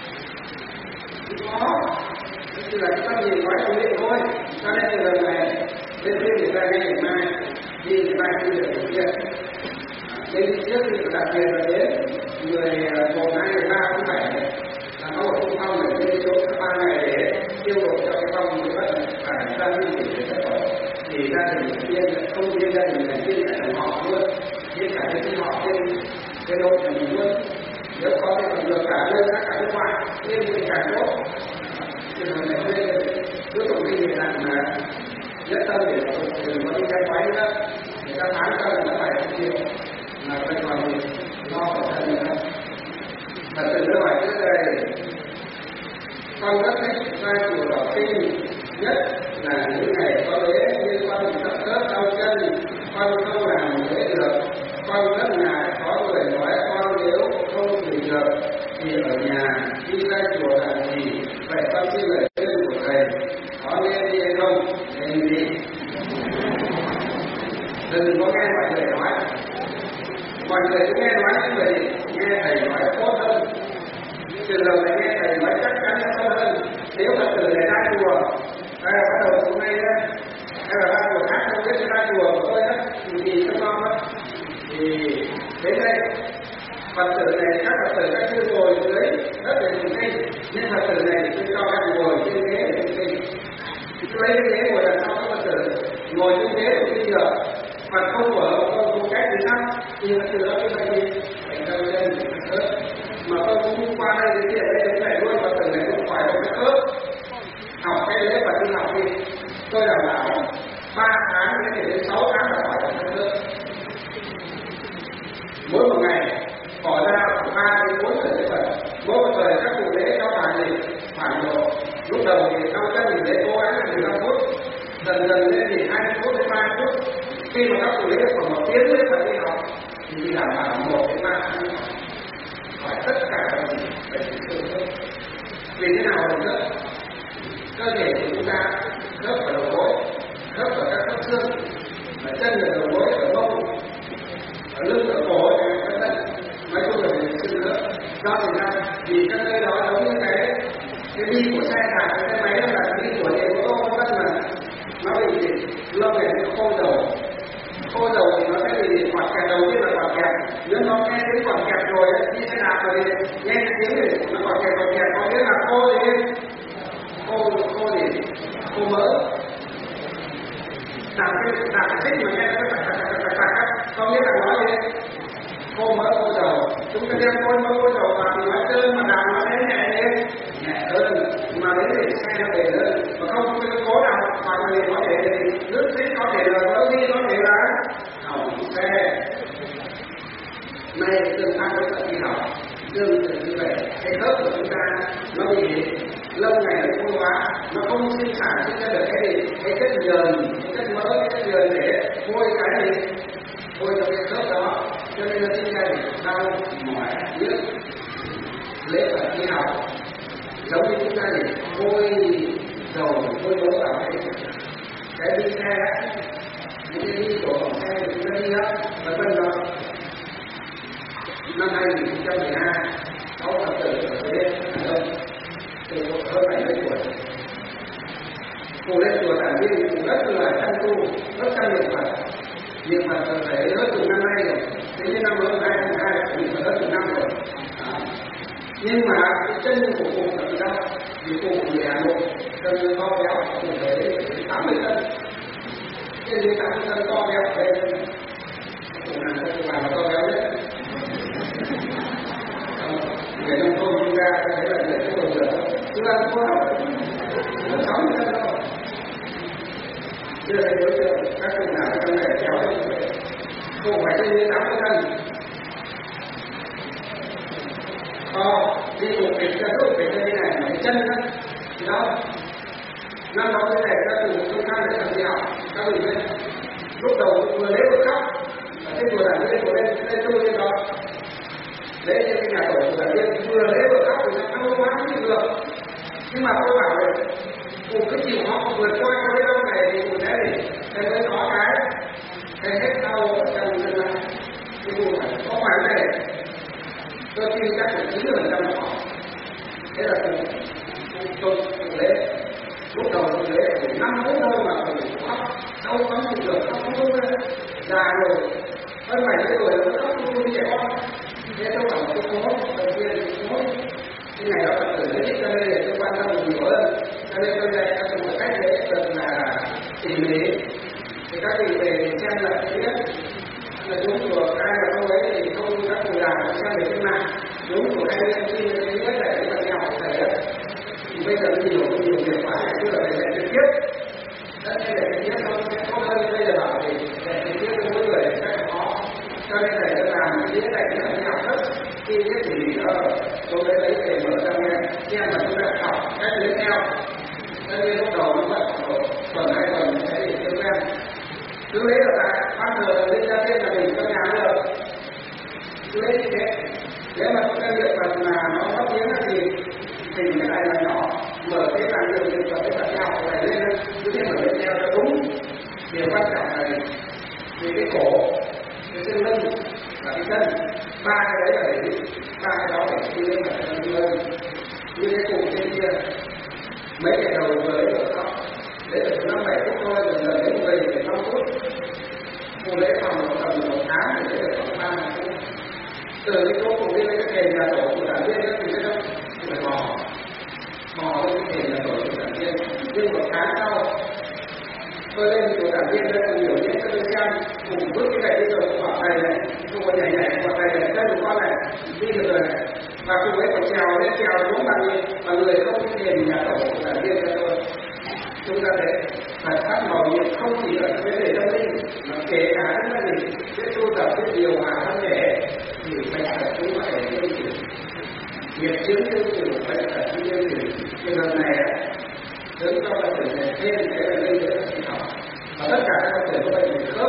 Có. Tức là tâm nhìn nói không biết thôi. Cho nên từ lần này đến khi người ta ngay ngày mai đi ngày mai đi được thực hiện. Đến trước thì đặc biệt là đến người một hai người ba cũng phải là có một công phong để đi chỗ các ba ngày để tiêu độc cho cái phong người bất phải ra đi để tất cả thì gia đình tiên không tiên gia đình là tiên cả đồng họ luôn, tiên cả cái họ tiên cái đội của mình luôn. Nếu có thì còn được cả bên các cả nước ngoài tiên thì càng tốt. Cho nên là cứ tổng kinh người làm là nhất tâm để đừng có đi cái quái nữa, người ta phán cho là nó phải không nhiều mà phải còn gì lo của thân nữa. Và từ câu hỏi trước đây, con rất thích ra chùa đọc kinh, nhất là những ngày có lễ như con bị thấp khớp đau chân, con không làm lễ được, con rất ngại có người nói con nếu không chịu được thì ở nhà đi ra chùa làm gì, vậy con xin lời khuyên của thầy có nên đi hay không? Nên đi. Đừng có nghe mọi người nói, mọi người cứ nghe nói những người nghe thầy nói tốt hơn. Trường hợp này nghe thầy nói chắc chắn sẽ tốt hơn. Nếu Phật tử này ra chùa, hay là bắt đầu hôm nay đó, hay là ra chùa khác không biết ra chùa của tôi đó, thì gì cho con đó, thì đến đây Phật tử này, các Phật tử các sư ngồi dưới rất là tụng kinh, nhưng Phật tử này tôi cho các ngồi trên ghế để tụng kinh. Tôi lấy cái ghế ngồi đằng sau các Phật tử ngồi trên ghế tụng kinh được, Phật không ở không không cách gì khác, thì Phật tử đó tôi phải đi phải đầu chân mà tôi cũng qua đây đến tiệm đây cũng phải luôn Phật tử này cũng phải một cái khớp học cái lễ Phật đi học đi, tôi đảm bảo ba tháng đến đến sáu tháng là khỏi được khớp. Mỗi một ngày bỏ ra khoảng ba đến bốn giờ lễ Phật, mỗi một thời các cụ lễ cho khoảng gì khoảng độ lúc đầu thì đau chân thì lễ cố gắng là mười lăm phút, dần dần lên thì hai mươi phút đến ba mươi phút. Khi mà các cụ lễ khoảng một tiếng lễ Phật đi học thì chỉ đảm bảo một đến ba tháng phải tất cả các gì phải chịu thương khớp. Vì thế nào là khớp? Cơ thể của chúng ta khớp ở đầu gối, khớp ở các khớp xương, ở chân ở đầu gối, ở mông, ở lưng, ở cổ, ở vân vân. Nói chung là về xương khớp. Do vì sao? Vì các nơi đó giống như cái cái bi của xe đạp, cái xe máy là cái bi của điện ô tô vân vân mà nó bị lâu ngày nó khô dầu. Khô dầu thì nó sẽ bị quạt kẹt, đầu tiên là quạt kẹt. Nếu nó nghe tiếng quạt kẹt rồi đi xe đạp rồi nghe tiếng thì nó quạt kẹt quạt kẹt có nghĩa là khô gì? Khô khô gì? Khô mỡ. Đạp cái đạp cái xích mà nghe nó tạc tạc tạc tạc tạc có nghĩa là nói gì? Khô mỡ khô dầu. Chúng ta đem khô mỡ khô dầu vào thì nói trơn mà đạp nó thấy nhẹ đi, nhẹ hơn mà đến thì xe nó bền hơn. Mà không cái cố nào hoặc là có thể nước xích có thể là đỡ đi có thể là hỏng xe. Nay tương tác với Phật đi học tương tự như vậy, cái khớp của chúng ta nó bị lâu ngày nó khô quá, nó không sinh sản sinh ra được cái gì, cái chất nhờn, cái chất mỡ, cái chất nhờn để bôi cái gì, bôi cho cái khớp đó, cho nên nó sinh ra được đau mỏi nhức. Lễ Phật đi học giống như chúng ta để bôi dầu bôi mỡ vào cái cái đi xe đó, những cái đi của xe của chúng ta đi đó, và vân đó. Năm hai nghìn không trăm mười hai, sáu Phật tử ở Huế, Hà Đông, từ hơn bảy mươi tuổi. Cụ lên chùa Tản Viên cũng rất là chăm tu, rất chăm niệm Phật. Niệm Phật Phật phải hơn chục năm nay rồi, thế nên năm hơn hai nghìn hai trăm niệm Phật hơn chục năm rồi. À. Nhưng mà cái chân của cụ là gì đâu? Vì cụ người Hà Nội, cân to béo, cụ phải tám mươi cân. Trên dưới tám mươi cân to béo đây. Cụ là cụ bà là to béo nhất. Người nông thôn chúng ta thấy là người không được được, chúng ta không có học, nó sáu mươi cân đâu. Chưa thấy đối tượng các cụ nào trong này kéo lên, không phải trên dưới tám mươi cân. Ờ, đi một cái chân lúc cái chân này, cái chân đó, thì đó. Năm đó cái này các cụ không khai để làm gì học, các cụ biết. Lúc đầu vừa lấy vừa khóc, ở trên vừa làm lên vừa lên, lên tu lên đó. Nhưng mà tôi bảo là cụ cứ chịu họ vượt qua cái đâu này thì cụ thế thì thầy mới có cái cái hết đau ở trong tương lai. Thì cụ phải có phải này tôi tin chắc là chín mươi phần trăm họ. Thế là cụ tôi cụ lễ lúc đầu cụ lễ cụ năm phút thôi mà cụ khóc đâu có gì được khóc không đúng đấy già rồi hơn bảy mươi tuổi rồi khóc không như trẻ con. Thế tôi bảo tôi cố đầu tiên tôi cố cái ngày đó Phật tử giới thiệu cho nên là tôi quan tâm nhiều hơn, cho nên tôi dạy các một cách dễ thật là tỉ mỉ. Thì các vị về xem là thứ nhất là đúng của ai là câu ấy thì không các cụ già cũng xem về trên mạng, đúng của ai em tin thứ nhất là cái phần nhỏ của thầy đó. Thì bây giờ nhiều nhiều việc quá này cứ là thầy dạy trực tiếp, tất nhiên là trực tiếp nó sẽ tốt hơn. Bây giờ bảo thì dạy trực tiếp cho mỗi người chắc là khó, cho nên thầy đã làm cái đĩa dạy nó đi học rất chi tiết tỉ mỉ ở tôi đã lấy để mở ra nghe xem mà chúng ta học cách lấy theo. Tất nhiên lúc đầu nó phải tuần hai tuần sẽ để chưa quen. Cứ lấy ở tại bắt đầu là lên ra tiên là mình có nhà được. Cứ lấy như thế. Nếu mà chúng ta luyện vật mà nó có tiếng thì mình cái này là nhỏ, mở cái bàn đường mình cho cái bạn học này lên, cứ thế mở lên theo cho đúng. Điều quan trọng là vì cái cổ, cái chân lưng và cái chân, ba cái đấy là để ba cái đó để đi lên là chân lưng. Như cái cụ trên kia, mấy cái đầu với ở đó, đấy là năm bảy phút thôi, rồi lần đến về thì năm phút. Cụ lễ phòng tầm một tháng thì đấy là khoảng ba mươi phút. Từ cái chỗ cụ đi lên cái thềm nhà tổ của đảng viên đó thì sẽ không phải bò, bò lên cái thềm nhà tổ của đảng viên. Nhưng một tháng sau, tôi lên chỗ đảng viên đây cùng biểu diễn cho tôi xem, cùng bước cái này đi rồi cũng bảo thầy này, không có nhảy nhảy, bảo thầy này, chân của con này, đi được rồi này. Và cùng ấy còn trèo lên trèo xuống bằng bằng người không cái thềm nhà tổ của đảng viên cho tôi. Chúng ta thấy Phật pháp màu nhiệm không chỉ là vấn đề tâm linh mà kể cả những cái gì biết tu tập biết điều hòa thân thể thì bệnh tật cũng có thể tiêu trừ, nghiệp chướng tiêu trừ, bệnh tật cũng tiêu trừ. Trường hợp này hướng cho Phật tử này thêm cái là linh nữa là sinh học. Và tất cả các Phật tử có bệnh về khớp,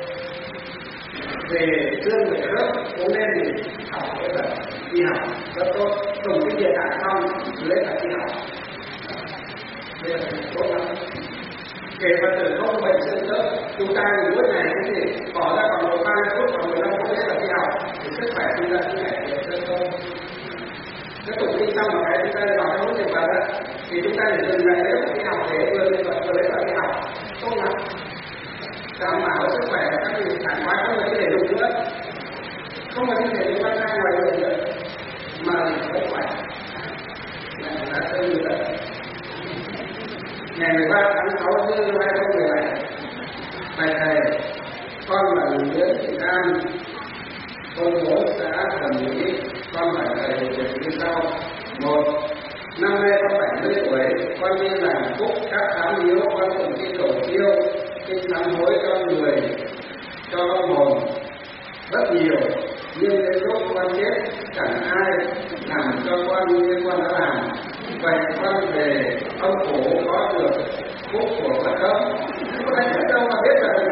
về xương về khớp cũng nên học cái là đi học rất tốt. Dùng cái địa tạng xong lấy cả đi học. Đây là tốt lắm. Kể Phật tử không bệnh xương khớp, chúng ta thì lúc này cái gì bỏ ra khoảng một ba mươi phút, khoảng mười lăm phút đấy là đi học thì sức khỏe chúng ta sẽ cải thiện rất tốt. Cái tục đi xong một cái chúng ta vào trong lúc nhập vào đó thì chúng ta chỉ dừng lại đấy đi học để vừa lên Phật vừa lấy vào đi học tốt lắm. Đảm bảo sức khỏe các vị sảng khoái, không có thể dùng nữa, không có thể dùng ra ngoài đường nữa mà sức khỏe là đã tương như vậy. Ngày mười ba tháng sáu năm hai nghìn không trăm mười bảy, bài thầy con là Nguyễn Thị An, thôn bốn xã Thần Mỹ, con phải thầy việc như sau. Một, năm nay con bảy mươi tuổi, con đi làm phúc các tháng hiếu, con cùng đi cầu siêu, xin sám hối cho người, cho con hồn rất nhiều, nhưng đến lúc con chết chẳng ai làm cho con như con đã làm. Vậy con về ông phủ có được phúc của Phật không? Có ai biết đâu mà biết là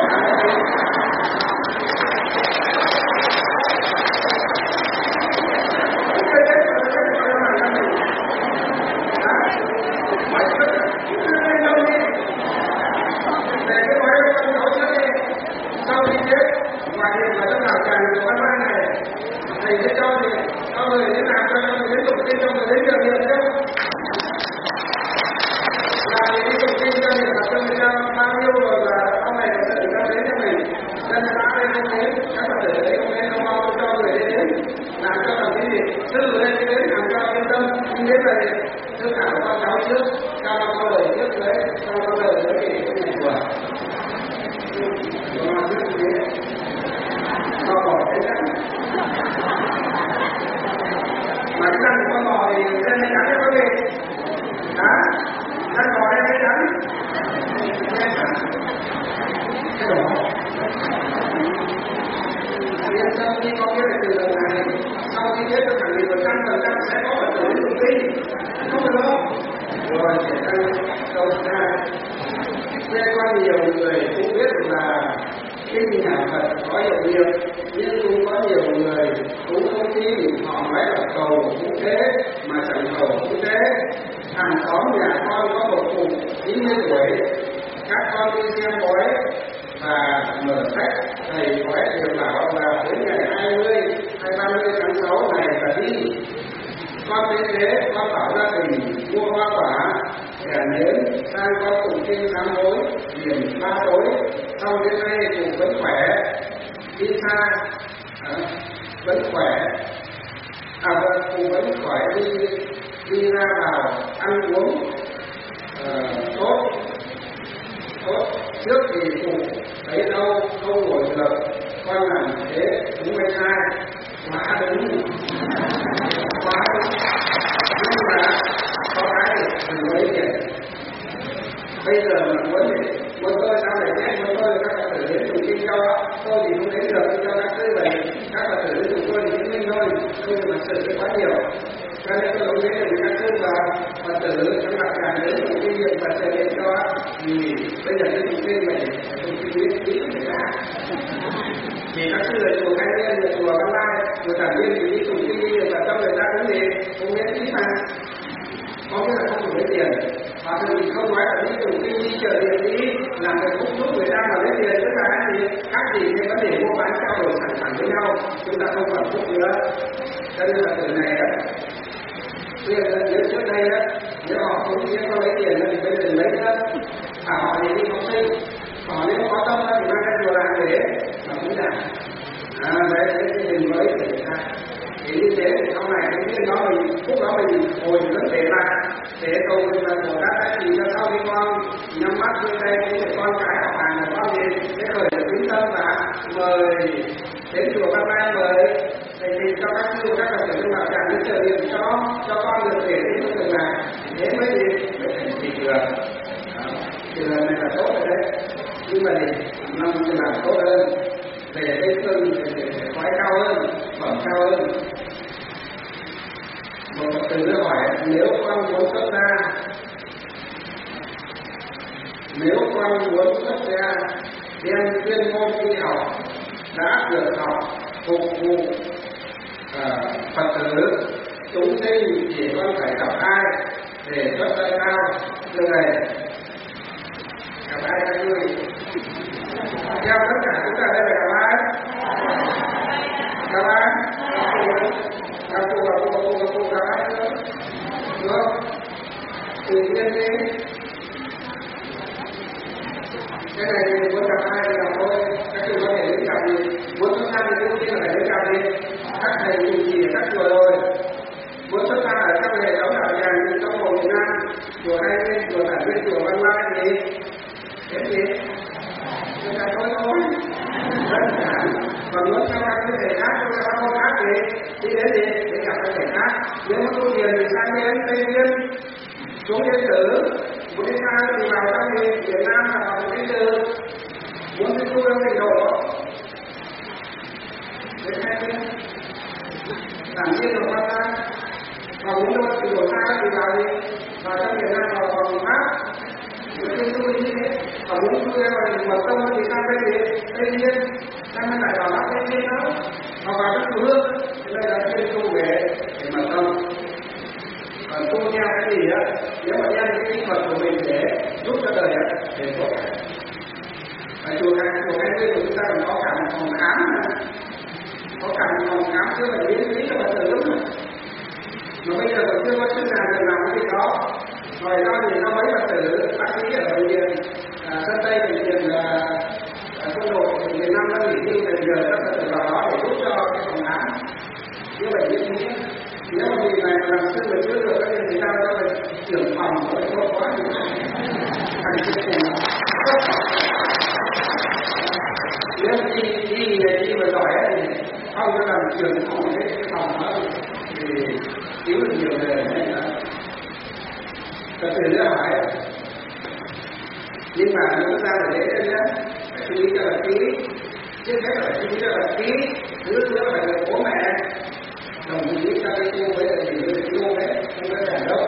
sau khi chết, ngoài việc mà trong nào tràn của văn văn này, thầy sẽ cho thì cho người đến làm cho người đến tụng kinh cho người đến trường hiện chứ. Là thì đi tụng kinh cho người học cho người ta bao nhiêu rồi là sau này người ta đến cho mình. Dân xã đây không đến, các Phật tử đấy không đến, không bao cho người đến, làm cho làm cái gì. Sư ở đây đến làm cho yên tâm, nhưng đến là sư thảo con cháu trước, cho con đời trước đấy, cho con đời đấy thì không phải quả. Nó rất dễ, nó bỏ cái răng, mà cái răng của con bò thì dân hay cắn cái gì? Đó, răng bò đây hay cắn, cái đỏ. Yên tâm khi có cái từ lần này, sau khi chết được khẳng định một trăm phần trăm sẽ có Phật tử đến tụng kinh, không phải đâu. Rồi sẽ tăng câu hai. Nghe qua nhiều người cũng biết là kinh nhà Phật có hiệu nghiệp, nhưng cũng có nhiều người cũng không tin, họ nói là cầu cũng thế mà chẳng cầu cũng thế, thẳng con tế thế, con bảo gia đình mua hoa quả, kẻ nến, sang con tụng kinh sám hối, điểm ba tối, sau đến nay cụ vẫn khỏe, đi xa, à, vẫn khỏe, à vẫn cụ vẫn khỏe đi đi ra vào ăn uống uh, tốt tốt trước thì cụ thấy đâu không ngồi được, con làm thế cũngไม่sai, quá đúng quá đúng, nhưng mà có cái đừng có ý kiến. Bây giờ mà muốn muốn tôi sao để nhé, muốn tôi các bạn tử đến tụng kinh cho tôi thì không đến được, cho các sư vậy các bạn tử đến tụng tôi thì chứng minh thôi, tôi mà sự quá nhiều, cho nên tôi không đến được các sư và và tử các bạn càng đến tụng kinh nghiệm và sẽ đến cho thì bây giờ đến tụng kinh vậy tụng kinh biết ý người ta. Vì các sư là chùa Khai Nguyên, là chùa Văn Lai, chùa Tản Viên thì đi tụng kinh đi được và cho người ta cũng gì không miễn phí mà, có nghĩa là không đủ lấy tiền. Và thì không nói là đi tụng kinh đi chờ tiền đi làm cái phúc giúp người ta mà lấy tiền, tức là gì khác gì cái vấn đề mua bán trao đổi sản phẩm với nhau, chúng ta không còn phúc nữa. Cho nên là từ này á, nếu trước đây á, nếu họ không biết có lấy tiền thì bây giờ lấy nữa, bảo họ thì đi học sinh, họ nếu có tâm thì mang ra chùa làm để mà cũng làm. À, đấy, đấy, cái hình mới để người ta. Thì như thế thì sau này cái biết nó mình, phúc đó mình hồi vấn đề lại để cầu mình là của các anh chị cho sau khi con nhắm mắt như đây thì con cái học hàng là con gì cái khởi được tính tâm và mời đến chùa Văn Lai mời thầy thì cho các sư các phật tử bảo rằng những trợ điểm cho cho con được để đến những trường này thế mới gì mới thành thị trường. Trường này là tốt rồi đấy, nhưng mà thì năm trường làm tốt hơn về cái phương để khói cao hơn, phẩm cao hơn. Một phật tử nó hỏi nếu con muốn xuất gia, nếu con muốn xuất gia đem chuyên môn y học đã được học phục vụ uh, phật tử chúng sinh thì con phải gặp ai để xuất gia cao? Thưa thầy, gặp ai các người? Theo tất cả chúng ta đây là gặp ai? Gặp ai? Gặp cô, gặp cô, gặp cô, gặp cô, gặp ai nữa? Đúng không? Tự nhiên đi. Cái này thì muốn gặp ai thì gặp thôi. Các chị có thể đến gặp gì? Muốn xuất gia thì cũng là phải đến gặp gì? Các thầy chủ trì ở các chùa rồi. Muốn xuất gia ở trong hệ thống đạo tràng như trong Hồ Việt Nam, chùa Khai Nguyên, chùa Tản Viên, chùa Văn Lai thì cái gì? Chúng ta thôi thôi. Đơn giản. Còn muốn theo các cái thầy khác, chúng ta có khác thì đi đến gì? Để gặp các thầy khác. Nếu mà tu thiền thì sang đến Tây Nguyên, xuống Yên Tử, muốn đi sang thì vào trong thì Việt Nam là vào Yên Tử. Muốn đi tu trong thành độ đến hai bên Tản Viên và Văn Lai. Và muốn đâu thì đổ xa thì vào đi vào trong Việt Nam vào vòng Pháp. Nếu như tu như thế, và muốn tu theo mật tông thì sang bên gì? Tây Nguyên, sang bên đại bảo Bắc Tây Nguyên đó, hoặc vào các chùa Hương, thì đây là chuyên tu về để mật tông. Còn tu theo cái gì á, nếu mà đem cái kỹ thuật của mình để giúp cho đời á, thì tốt cả. Và chùa Khai chùa Khai Nguyên của chúng ta còn có cả một phòng khám nữa, có cả một phòng khám chữa bệnh miễn phí cho Phật tử lắm rồi. Mà bây giờ còn chưa có chức nào được làm cái gì đó. Ngoài ra thì có mấy Phật tử bác sĩ ở bệnh viện à, Sơn Tây, bệnh viện là quân đội, bệnh viện Nam đang nghỉ hưu thì giờ các Phật tử vào đó để giúp cho cái phòng khám chữa bệnh miễn phí. Nếu mà vì này làm sư mà chữa được cái thì sao đó là trưởng phòng có phải tốt quá thì thành sự tình. Nếu đi đi nghề đi mà giỏi thì không có làm trưởng phòng cái phòng đó thì cứu được nhiều người đấy nữa. Phật tử đã hỏi, nhưng mà chúng ta phải để đấy nhé, phải chú ý cho là kỹ, trước hết là phải chú ý cho là kỹ, thứ nữa phải được bố mẹ đồng ý cho cái tu với lại chỉ với tu đấy, không có giản đâu.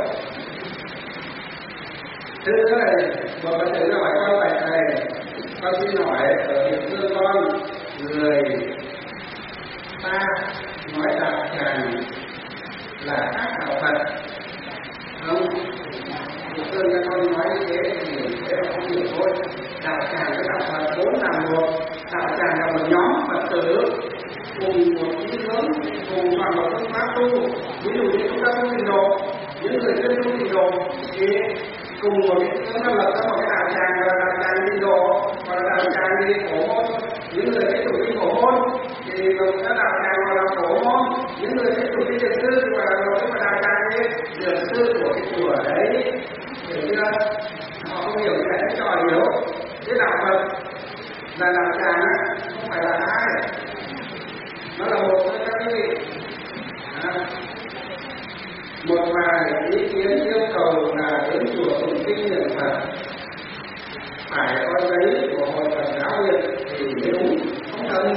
Thứ nữa là một Phật tử nó hỏi con phải thầy, con xin hỏi ở địa phương con người ta nói đạo tràng là khác đạo Phật không? Địa phương cho con nói như thế thì thế là không hiểu thôi. Đạo tràng với đạo Phật vốn là một, đạo tràng là một nhóm Phật tử cùng một ý hướng hướng cùng toàn bộ phương pháp tu. Ví dụ như chúng ta tu tịnh độ, những người chuyên tu tịnh độ thì cùng một cái hướng nó lập ra một cái đạo tràng gọi là đạo tràng tịnh độ, hoặc là đạo tràng đi khổ môn. Những người tiếp tục đi khổ môn thì lập ra đạo tràng gọi là khổ môn. Những người tiếp tục đi thiền sư thì gọi là lập cái đạo tràng đi thiền sư của cái chùa đấy. Hiểu chưa? Họ không hiểu cái đấy cho hiểu. Cái đạo Phật là đạo tràng á, không phải là hai, nó là một thôi các quý vị. À, một vài ý kiến yêu cầu là đến chùa tụng kinh niệm Phật phải có giấy của hội Phật giáo Việt thì mới đúng, không cần.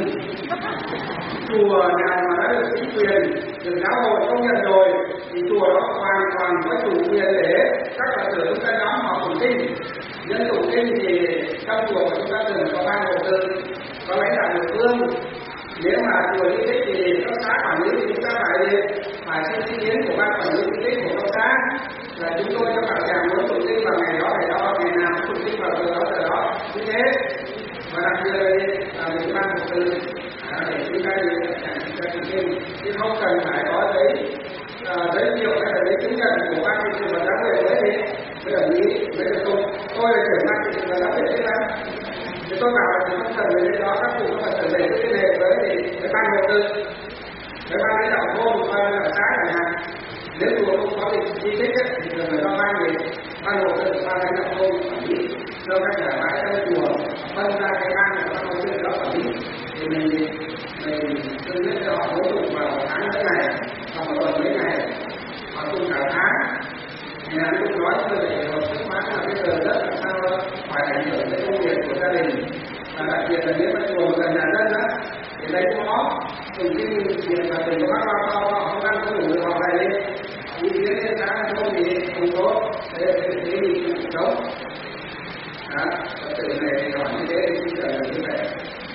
Chùa nào mà đã được chính quyền, được giáo hội công nhận rồi thì chùa đó hoàn toàn có chủ quyền để các Phật tử chúng ta nhóm họ tụng kinh. Nhân tụng kinh thì trong chùa của chúng ta thường có ban hộ sự, có lãnh đạo địa phương. Nếu mà chùa di tích thì cấp xã quản lý thì chúng ta phải phải xin ý kiến của ban quản lý di tích của cấp xã là chúng tôi cho bảo tràng muốn tụng kinh vào ngày đó ngày đó, ngày nào cũng tụng kinh vào giờ đó giờ đó như thế. Và đặc biệt là những ban hộ sự để chúng ta đi chúng ta tụng kinh, chứ không cần phải có giấy giấy hiệu hay là giấy chứng nhận của ban trị sự và giáo hội mới đi mới đồng ý mới được không. Tôi là trưởng ban trị sự và giáo hội thế nào thì tôi bảo là không cần về đây đó, các cụ không phải về cái đề với thì cái ban hộ tư, cái ban lãnh đạo thôn, ban lãnh đạo xã chẳng hạn. Nếu chùa không có cái di tích ấy, thì thường là do ban về ban hộ tư, ban lãnh đạo thôn quản lý, do các nhà bãi trong chùa phân ra cái ban của ban hộ tư đó quản lý. Thì mình mình tương biết cho họ bố tụng vào tháng mấy ngày, hoặc một tuần mấy ngày, hoặc tụng cả tháng. Thì là lúc nói tôi để học sức mát là bây giờ rất là sao phải ảnh hưởng đến công việc của gia đình, và đặc biệt là nếu mà chùa gần nhà dân á thì đây cũng có từng cái việc là từng có bác bao to họ không ăn không đủ được họ này lên ý kiến lên sáng không thì không có thế thế thì cũng sống đó. Từ này thì hỏi như thế thì trả lời như vậy.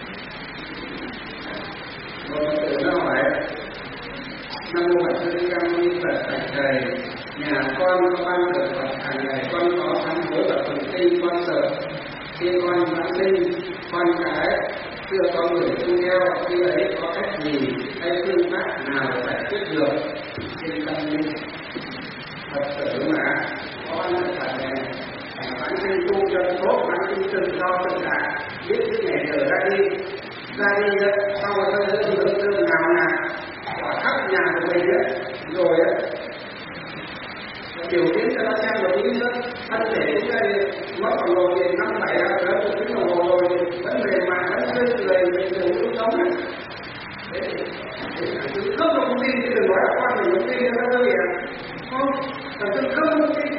Một từ nó hỏi Nam mô Phật Sư Ca Mâu Ni Phật Thạch Thầy, nhà con có ban thờ Phật hàng ngày con có sám hối và tụng kinh con sợ khi con giáng sinh con cái chưa có người tu theo, khi ấy có cách gì hay phương pháp nào để giải quyết được? Xin tâm linh Phật tử mà có ban thờ Phật này giáng sinh tu cho tốt, giáng sinh tự do tự tại, biết cái ngày giờ ra đi ra đi sau rồi ta giữ lương lương nào nhà quả khắp nhà của mình ấy, rồi ấy điều kiến cho nó xem một tí nữa, thân thể chúng ta mất còn ngồi thì năm bảy năm nữa một tiếng đồng hồ rồi vẫn mềm mại vẫn tươi cười mình thường lúc sống này. Thứ không không tin thì đừng nói là con mình không tin cho nó gì à? Không, thật sự không không tin.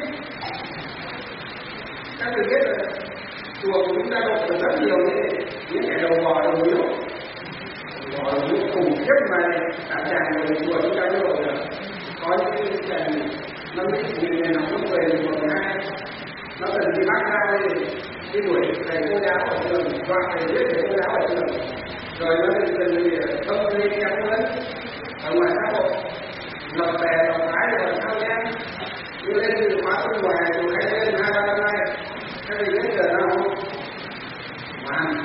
Các người biết là chùa của chúng ta độ được rất nhiều những những kẻ đầu bò đầu yếu, bò đầu yếu khủng khiếp mà cả tràng người chùa chúng ta độ được. Có những cái tràng nó mới chỉ người nó không về một ngày, nó cần đi bác ra đây đi đuổi thầy cô giáo ở trường, dọa thầy giết thầy cô giáo ở trường, rồi nó dần dần thì không lên kéo lớn ở ngoài xã hội, lập bè lập phái rồi làm sao nhé, như lên từ khóa bên ngoài rồi hay lên hai ba năm nay, các thầy biết giờ nào không? Man,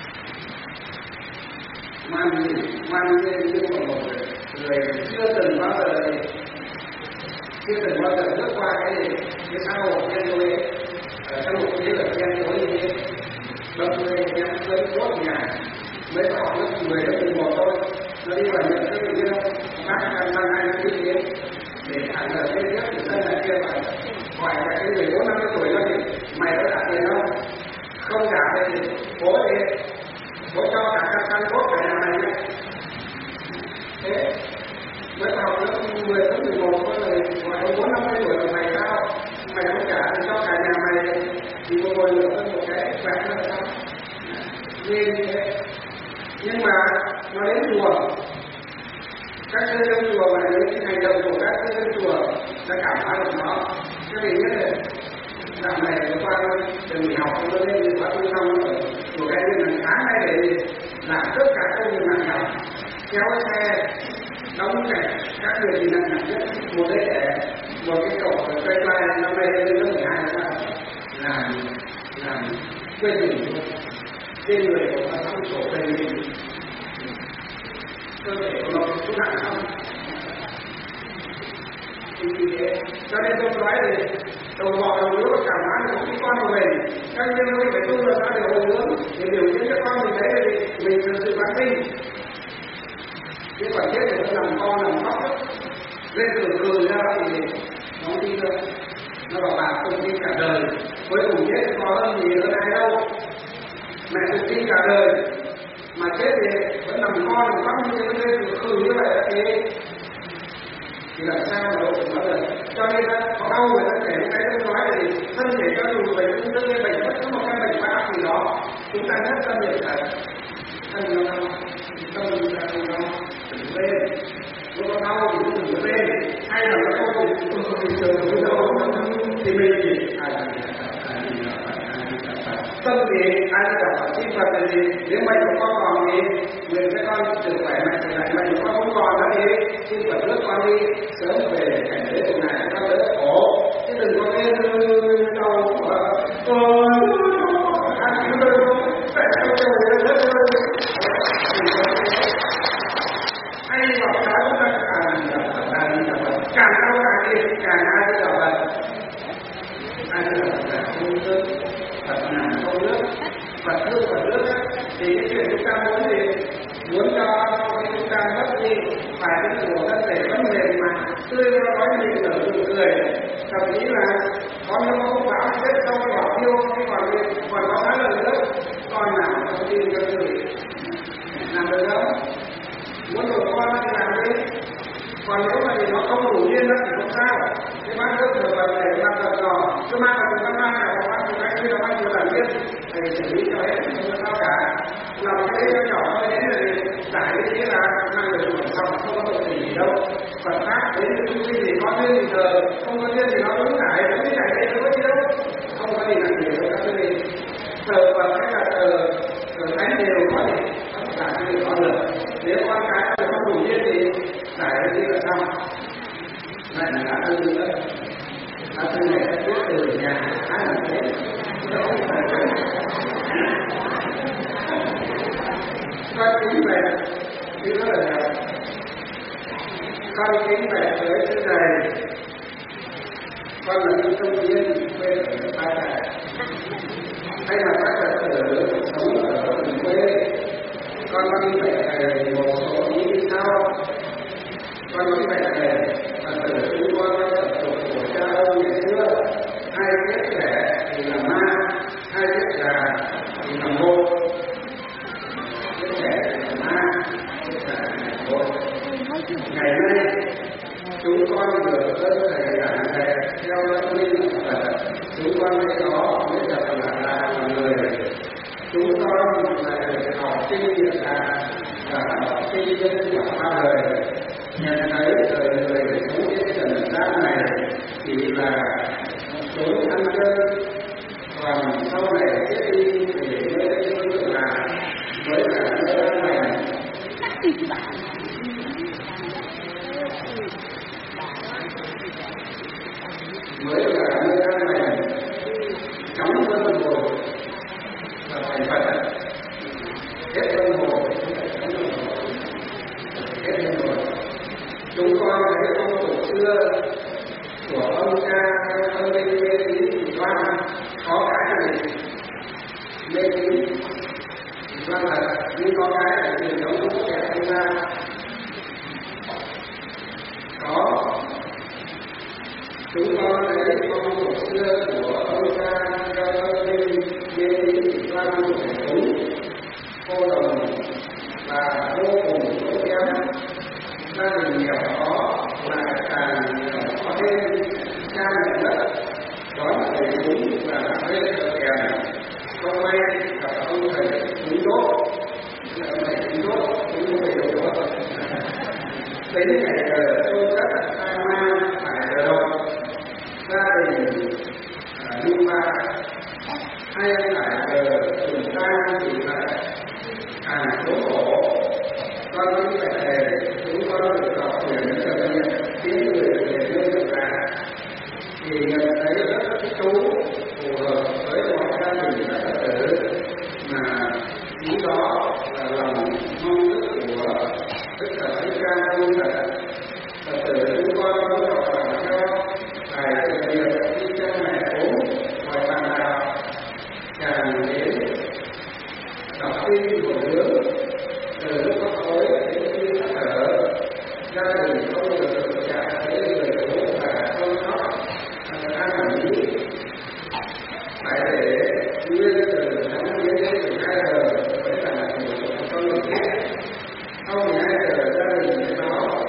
man gì, man lên như một người chưa từng bao giờ chưa từng bao giờ bước qua cái cái xã hội đen tối ở trong một thế lực đen tối như thế, đông người em lấy tốt nhà mấy họ nó người nó cùng một thôi, nó đi vào nhận cái gì đâu, bác đang mang hai cái gì để thẳng ở bên trước thì dân này kia phải hỏi lại cái mười bốn năm mươi tuổi nó thì mày có trả tiền không? Không trả thì bố thì bố cho cả các căn cốt cả nhà này nhé. Thế mới học lớp mười lớp mười một có người gọi bốn năm mươi tuổi là mày sao? Mày không trả thì cho cả nhà mày thì một ngồi lựa hơn một cái quẹt nữa sao? Nên như thế. Nhưng mà nó đến chùa, các sư trong chùa và những hành động của các sư trong chùa đã cảm hóa được nó. Cái gì nhất là dạo này vừa qua trường nghỉ học nó lên thì khóa tu xong rồi của cái như là tháng nay để làm tất cả công việc nặng nhọc, kéo xe đóng này các người thì nặng nhọc nhất một đấy để một cái cổng cây lai năm nay lên lớp mười hai là làm làm quên mình thôi, trên người của ta không sổ cây mình cơ thể của nó cũng nặng không? Thì vì thế, cho nên tôi nói thì đầu bò đầu đứa cảm hóa được cái con của mình, các nhân nó phải tu là sao để hồi hướng, để biểu diễn cho con mình thấy là mình thực sự văn minh. Chứ còn chết thì nó làm con làm khóc lên cười cười ra thì nó không tin đâu. Nó bảo bà không tin cả đời, cuối cùng chết có hơn gì hơn ai đâu. Mẹ tôi tin cả đời mà chết thì vẫn làm con làm khóc như thế, nó lên cười cười như vậy là thế thì làm sao mà đâu cũng được. Cho nên có đau người ta kể cái tôi nói thì thân thể cho dù bệnh ung thư hay bệnh bất cứ một cái bệnh bạc gì đó, chúng ta nhất tâm niệm là thân nó đau, tâm chúng ta không đau, đừng lên. Lúc nó đau thì cũng đừng lên, hay là nó đau thì cũng không bình thường, không đau thì mình chỉ ai tâm thì ai đã gặp sinh vật là gì? Nếu bệnh của con còn thì mình các con được khỏe mạnh trở lại, bệnh của con không còn nữa thì sinh vật nước con đi sớm về cảnh giới của ngài con đỡ khổ, chứ đừng có nên đau ôi ăn cứ đâu phải đâu cho người ta hết hay vào trái chúng ta càng gặp càng đi gặp càng đau càng đi càng ai đi gặp ai đi gặp không thương Phật nào không nước, Phật thương Phật nước á, thì cái chuyện chúng ta muốn gì? Muốn cho chúng ta mất đi phải cái của thân thể vấn đề mà tươi nói gì ở nụ cười, thậm chí là có những ông báo chết xong bỏ tiêu, nhưng còn còn có khá là nữa, con nào không tin cho người làm được không? Muốn đổi con thì làm đi, còn nếu mà thì nó không đủ duyên đó thì không sao. Cái bác nước thừa vật này bác vật nhỏ, cứ mang vào từng năm nào bác từ cái kia là bác nhiều lần biết để xử lý cho hết, không có sao cả. Làm cái đấy nhỏ nhỏ thôi, đến là giải cái thế là mang được chuẩn xong, không có tội gì đâu. Phật pháp đến cái cái gì có duyên thì thờ, không có duyên thì nó đúng giải, đúng giải đấy không có gì đâu, không có gì là gì đâu các quý vị. Thờ Phật hay là thờ thờ thánh đều có thể giải cái gì có được. Nếu con cái nó không đủ duyên thì giải cái gì là xong. Này là đã tư nữa, đã tư này đã biết từ nhà khá là thế. Con kính về, thì đó là con kính về tới thứ này, con là những công viên quê ở Ba Trại, hay là các Phật tử sống ở vùng quê, con đi về thầy một số ý như sau. Con đi về thầy Phật tử chúng con ở thuộc của cha ông ngày xưa, hai biết trẻ thì là ma, hai biết già thì là một. Biết trẻ thì là ma, biết già thì là một. Ngày nay chúng con được ơn thầy giảng dạy theo luân lý của Phật, chúng con thấy đó mới thật là là người. Chúng con là được học sinh địa tạng và học sinh nhân quả ba đời, nhận thấy đời người sống trên trần gian này chỉ là chốn ăn chơi, còn sau này chết đi thì mới đến hương là mới là nơi an lành. Mới là nơi an lành chóng luân hồi và thành Phật. Hết luân hồi hết luân hồi. Chúng con thấy ông tổ xưa của ông cha ông bên mê tín thì đoan có cái là gì? Mê tín thì đoan là nhưng có cái là truyền thống của trẻ sinh ra có. Chúng con thấy ông tổ xưa của ông cha ông bên mê tín thì đoan của thầy cúng cô đồng và vô cùng tốn kém, gia đình nghèo khó lại càng nghèo khó thêm, cha mẹ mất đón thầy cúng và thuê thợ kèn. Không may gặp ông thầy cúng đốt, ông thầy cúng đốt cúng thầy đồ đốt. Đến ngày giờ tôi rất ai mang phải giờ đâu, gia đình nhưng mà hay phải giờ chúng ta thì lại càng khốn khổ. Con đi về thầy, chúng con được học quyền trở nên tiếng người về nơi được cả thì nhận thấy rất thích thú, phù hợp với mọi gia đình và Phật tử, mà ý đó là lòng mong ước của tất cả luôn là Phật tử chúng con muốn học hỏi nhau phải thực hiện đi cho mẹ ốm ngoài bàn đạo càng đến đọc kinh của nước từ lúc có tối đến khi sắp ở gia đình không được được trả thấy người bố và con khóc ăn làm ý phải để nguyên từ tháng đến đến hai giờ mới là một con người khác sau mười hai giờ gia đình mới báo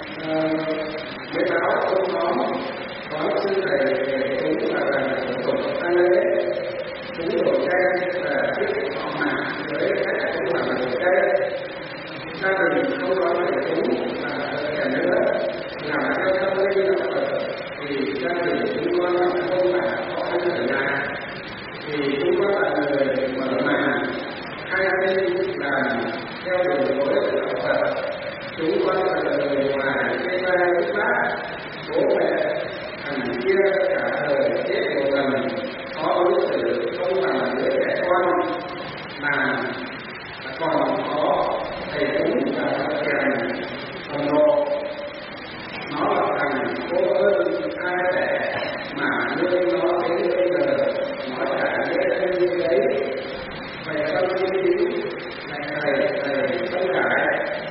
mới báo không có có sư thầy về cúng và làm thủ tục tăng lễ cúng đồ chay và tiếp họ mạng với khách cũng làm đồ chay gia đình không có thể cúng và kèm nữa làm theo tâm linh đạo Phật thì gia đình chúng con không phải có ăn ở nhà thì chúng con là người mở màn hai bên làm theo đường lối của đạo Phật chúng con là người ngoài cây vai nước bát bố mẹ thằng kia cả đời chết một lần có đối xử không bằng đứa trẻ con mà còn có thầy cúng và thầy kèm phần độ nó là thằng cố hơn ai đẻ mà nuôi nó đến bây giờ nó chả biết thân như đấy vậy tâm linh tín này thầy thầy tất cả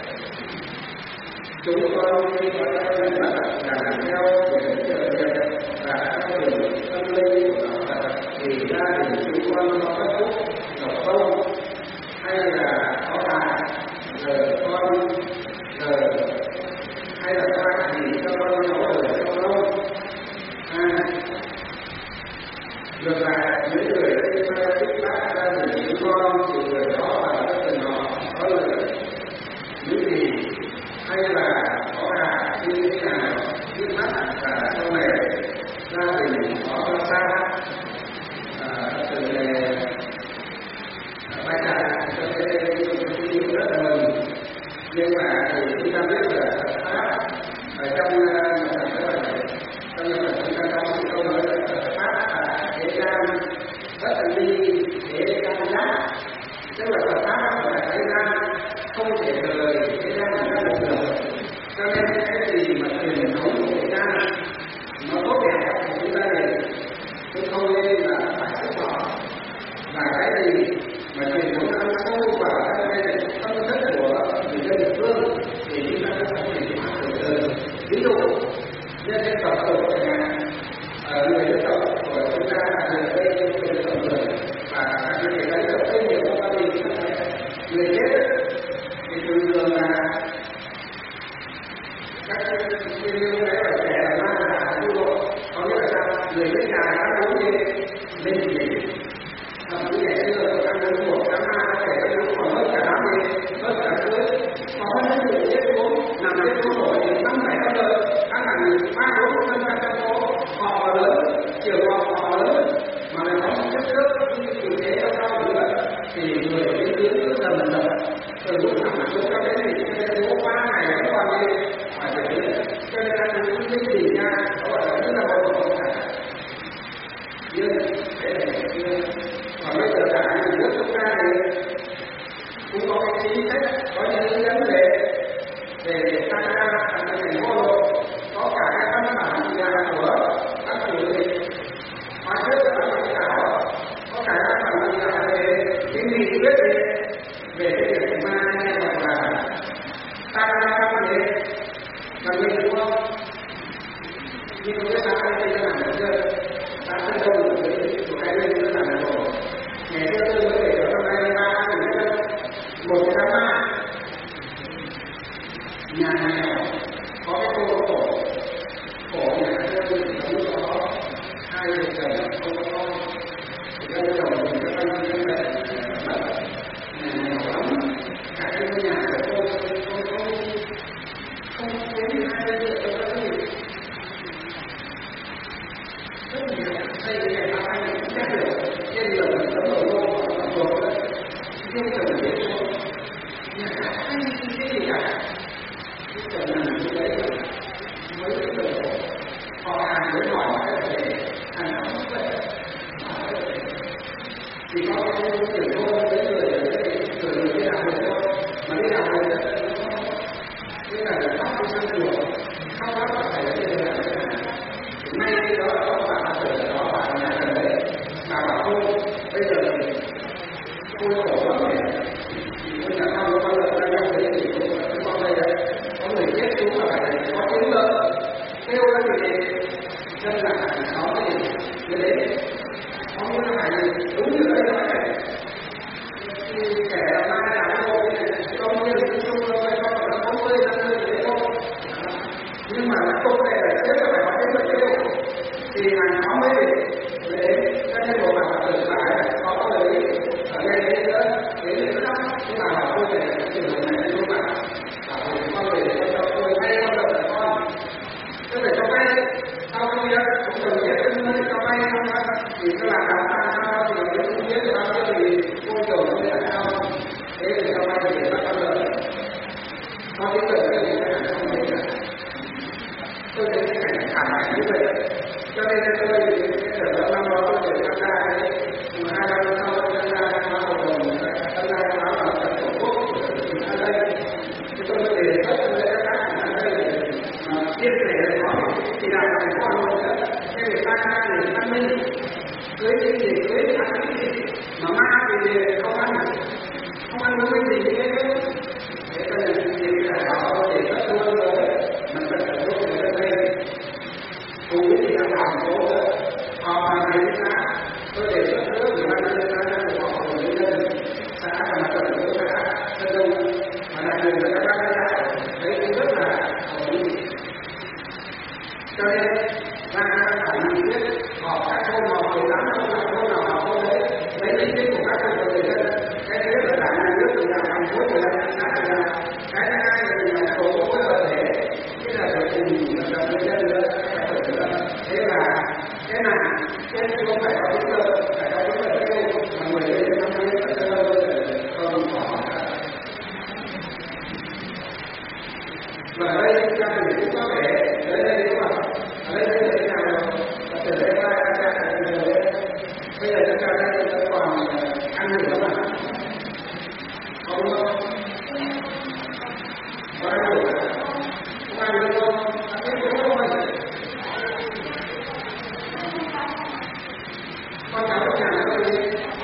chúng con khi có tâm linh làm theo để trợ việc và theo đường tâm linh của đạo Phật thì gia đình chúng con có bất phúc độc không hay là có bà giờ con giờ hay là ba thì cho con nó ở trong lâu à ngược lại những người khi ta thích bác gia đình chúng con thì người đó là rất là nhỏ có lợi những gì hay là có cả như thế nào trước mắt và sau này gia đình có ra sao từ này bài giảng cho nên tôi rất mừng nhưng mà thì chúng ta biết là Phật pháp ở trong trong nhà Phật chúng ta có một câu nói là Phật pháp là thế gian rất là ly thế gian giác tức là Phật pháp là thế gian không thể rời thế gian ra được cho nên cái gì mà truyền thống của thế gian nó tốt đẹp thì chúng ta thì cũng không nên là phải xuất bỏ và cái gì mà truyền thống ăn sâu vào cái tâm thức của người dân địa phương thì chúng ta cũng phải chuyển hóa từ từ ví dụ nhân dân tộc của ở người dân tộc của chúng ta là người đây người dân tộc người và các người dân tộc không nhiều trong gia đình người chết thì thường thường là các chuyên lưu đấy là trẻ là ma là tu độ có nghĩa là sao người chết già đã uống gì lên gì thậm chí ngày xưa ăn uống một tháng ma có thể ăn uống còn mất cả năm đi mất cả cưới có những người chết uống nằm trên phố nổi thì năm bảy năm đời các thằng ba bốn năm trăm trăm phố họ lớn chiều họ họ lớn mà lại có một chất nước như chủ thế ở sau nữa thì người đến dưới cứ dần dần từ lúc nào mà xuống các cái thì cái phố ba ngày vẫn còn đi phải để cho nên ăn uống cái gì nha nó gọi là rất là bầu bầu cả nhưng cái này chưa còn bây giờ cả những nước chúng ta thì cũng có cái chính sách có những hướng dẫn về về tăng ca thành thành phố Hà Nội có cả cái văn bản nhà của các chủ tịch hóa chất và các lãnh đạo có cả các văn bản nhà về cái nghị quyết về cái việc ma hoặc là tăng ca các gì và mình đúng không nhưng có cái sao đây là làm được chưa ta sẽ đâu được của cái bên nữa là rồi ngày xưa tôi mới để ở trong đây ba năm một cái đám ma nhà nghèo có cái cô khổ khổ nhà tôi cũng có hai vợ chồng không có con thì hai chồng thì các anh em lại mất nhà nghèo lắm cả cái ngôi nhà của tôi không không không đến hai vợ chồng cho các anh rất nhiều xây cái này ba anh cũng chắc được trên đường tấm ở đâu ở thuộc đấy riêng chồng biết thôi nhà cả hai cái gì cả cái chồng làm như đấy là mới được được họ hàng với hỏi để hàng xóm như vậy thì có cái tiền thôi với người ở đây người người đi làm được thôi mà đi làm được thế là được chỉ là thành phố Hà Nội nữa, cái người ta ra để văn minh, cưới cái gì cưới thì ăn cái gì, mà ma thì không ăn, không ăn với cái gì hết. Thế cho nên thì là họ để rất luôn rồi, mình cần phải giúp người dân lên. Cũng như là thành phố nữa, họ mà thấy xã, tôi để rất nước người ta lên ra cho họ của người dân, xã và mặt trận của xã, dân đông, mà đặc biệt là các bác lãnh đạo, thấy cũng rất là hợp lý. Cho nên ra phải nghị quyết họp các thôn họp mười tám thôn nào thôn nào họp thôn đấy lấy ý kiến của các thôn của người dân. Cái thứ nhất là đảng nhà nước thì là thành phố thì là xã thì là cái thứ hai là nhà tổ với đoàn thể, cái là phải cùng vận động người dân nữa, phải tổ chức. Thế là cái nào trên không phải có đúng đâu, phải có đúng là kêu mà người dân năm mươi phải cho đâu không có. Và ở đây chúng ta cũng có thể ở đây đúng không? Ở đây bây giờ thế nào rồi? Từ đây qua chúng ta phải bây giờ bây giờ chúng ta đang còn ăn được không ạ? Không không? Có ăn được không? Không ăn được không? Ăn được không? Con cháu ở nhà nó đi.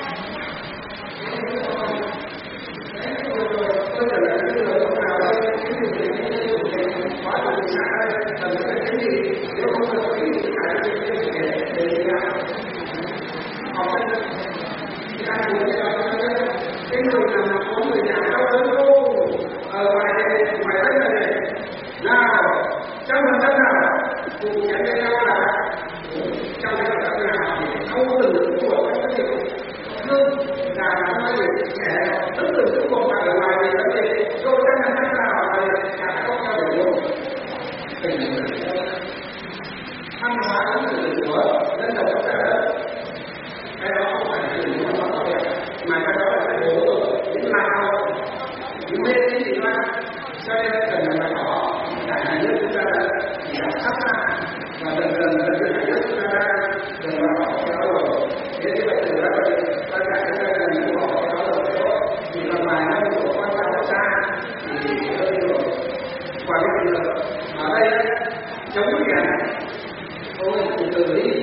Tôi trở lại cái người lúc nào đây, cái điều gì có được xã đây, cần phải cái gì, nếu không được cái gì phải cái gì để để đi nào. Học sinh, thì ai muốn cho nó biết, cái người nào mà có người nhà đau đớn cô, ở ngoài đây, ngoài đây này, nào, trong phần đất nào, cùng nhận cái nhau là trong cái phần đất nào thì không từng của các cái điều thương là nó nói gì trẻ tức từ cái cuộc mà ở ngoài thì vấn đề tôi đang làm thế nào là cả có theo được luôn tình văn hóa ứng xử của dân tộc chúng ta đó, cái đó không phải là những văn hóa Việt mà cái đó là cái bố rồi những lao những mê cái gì đó, cho nên cần phải có cả nhà nước chúng ta chỉ là sắp ra và dần dần dần dần nhà nước chúng ta dần vào họ theo rồi. Thế thì vậy từ đó tất cả chúng ta cần những họ theo rồi đó thì còn vài năm của con cháu xa thì hơi rồi. Và cái trường ở đây chống nhà tôi từ từ đi,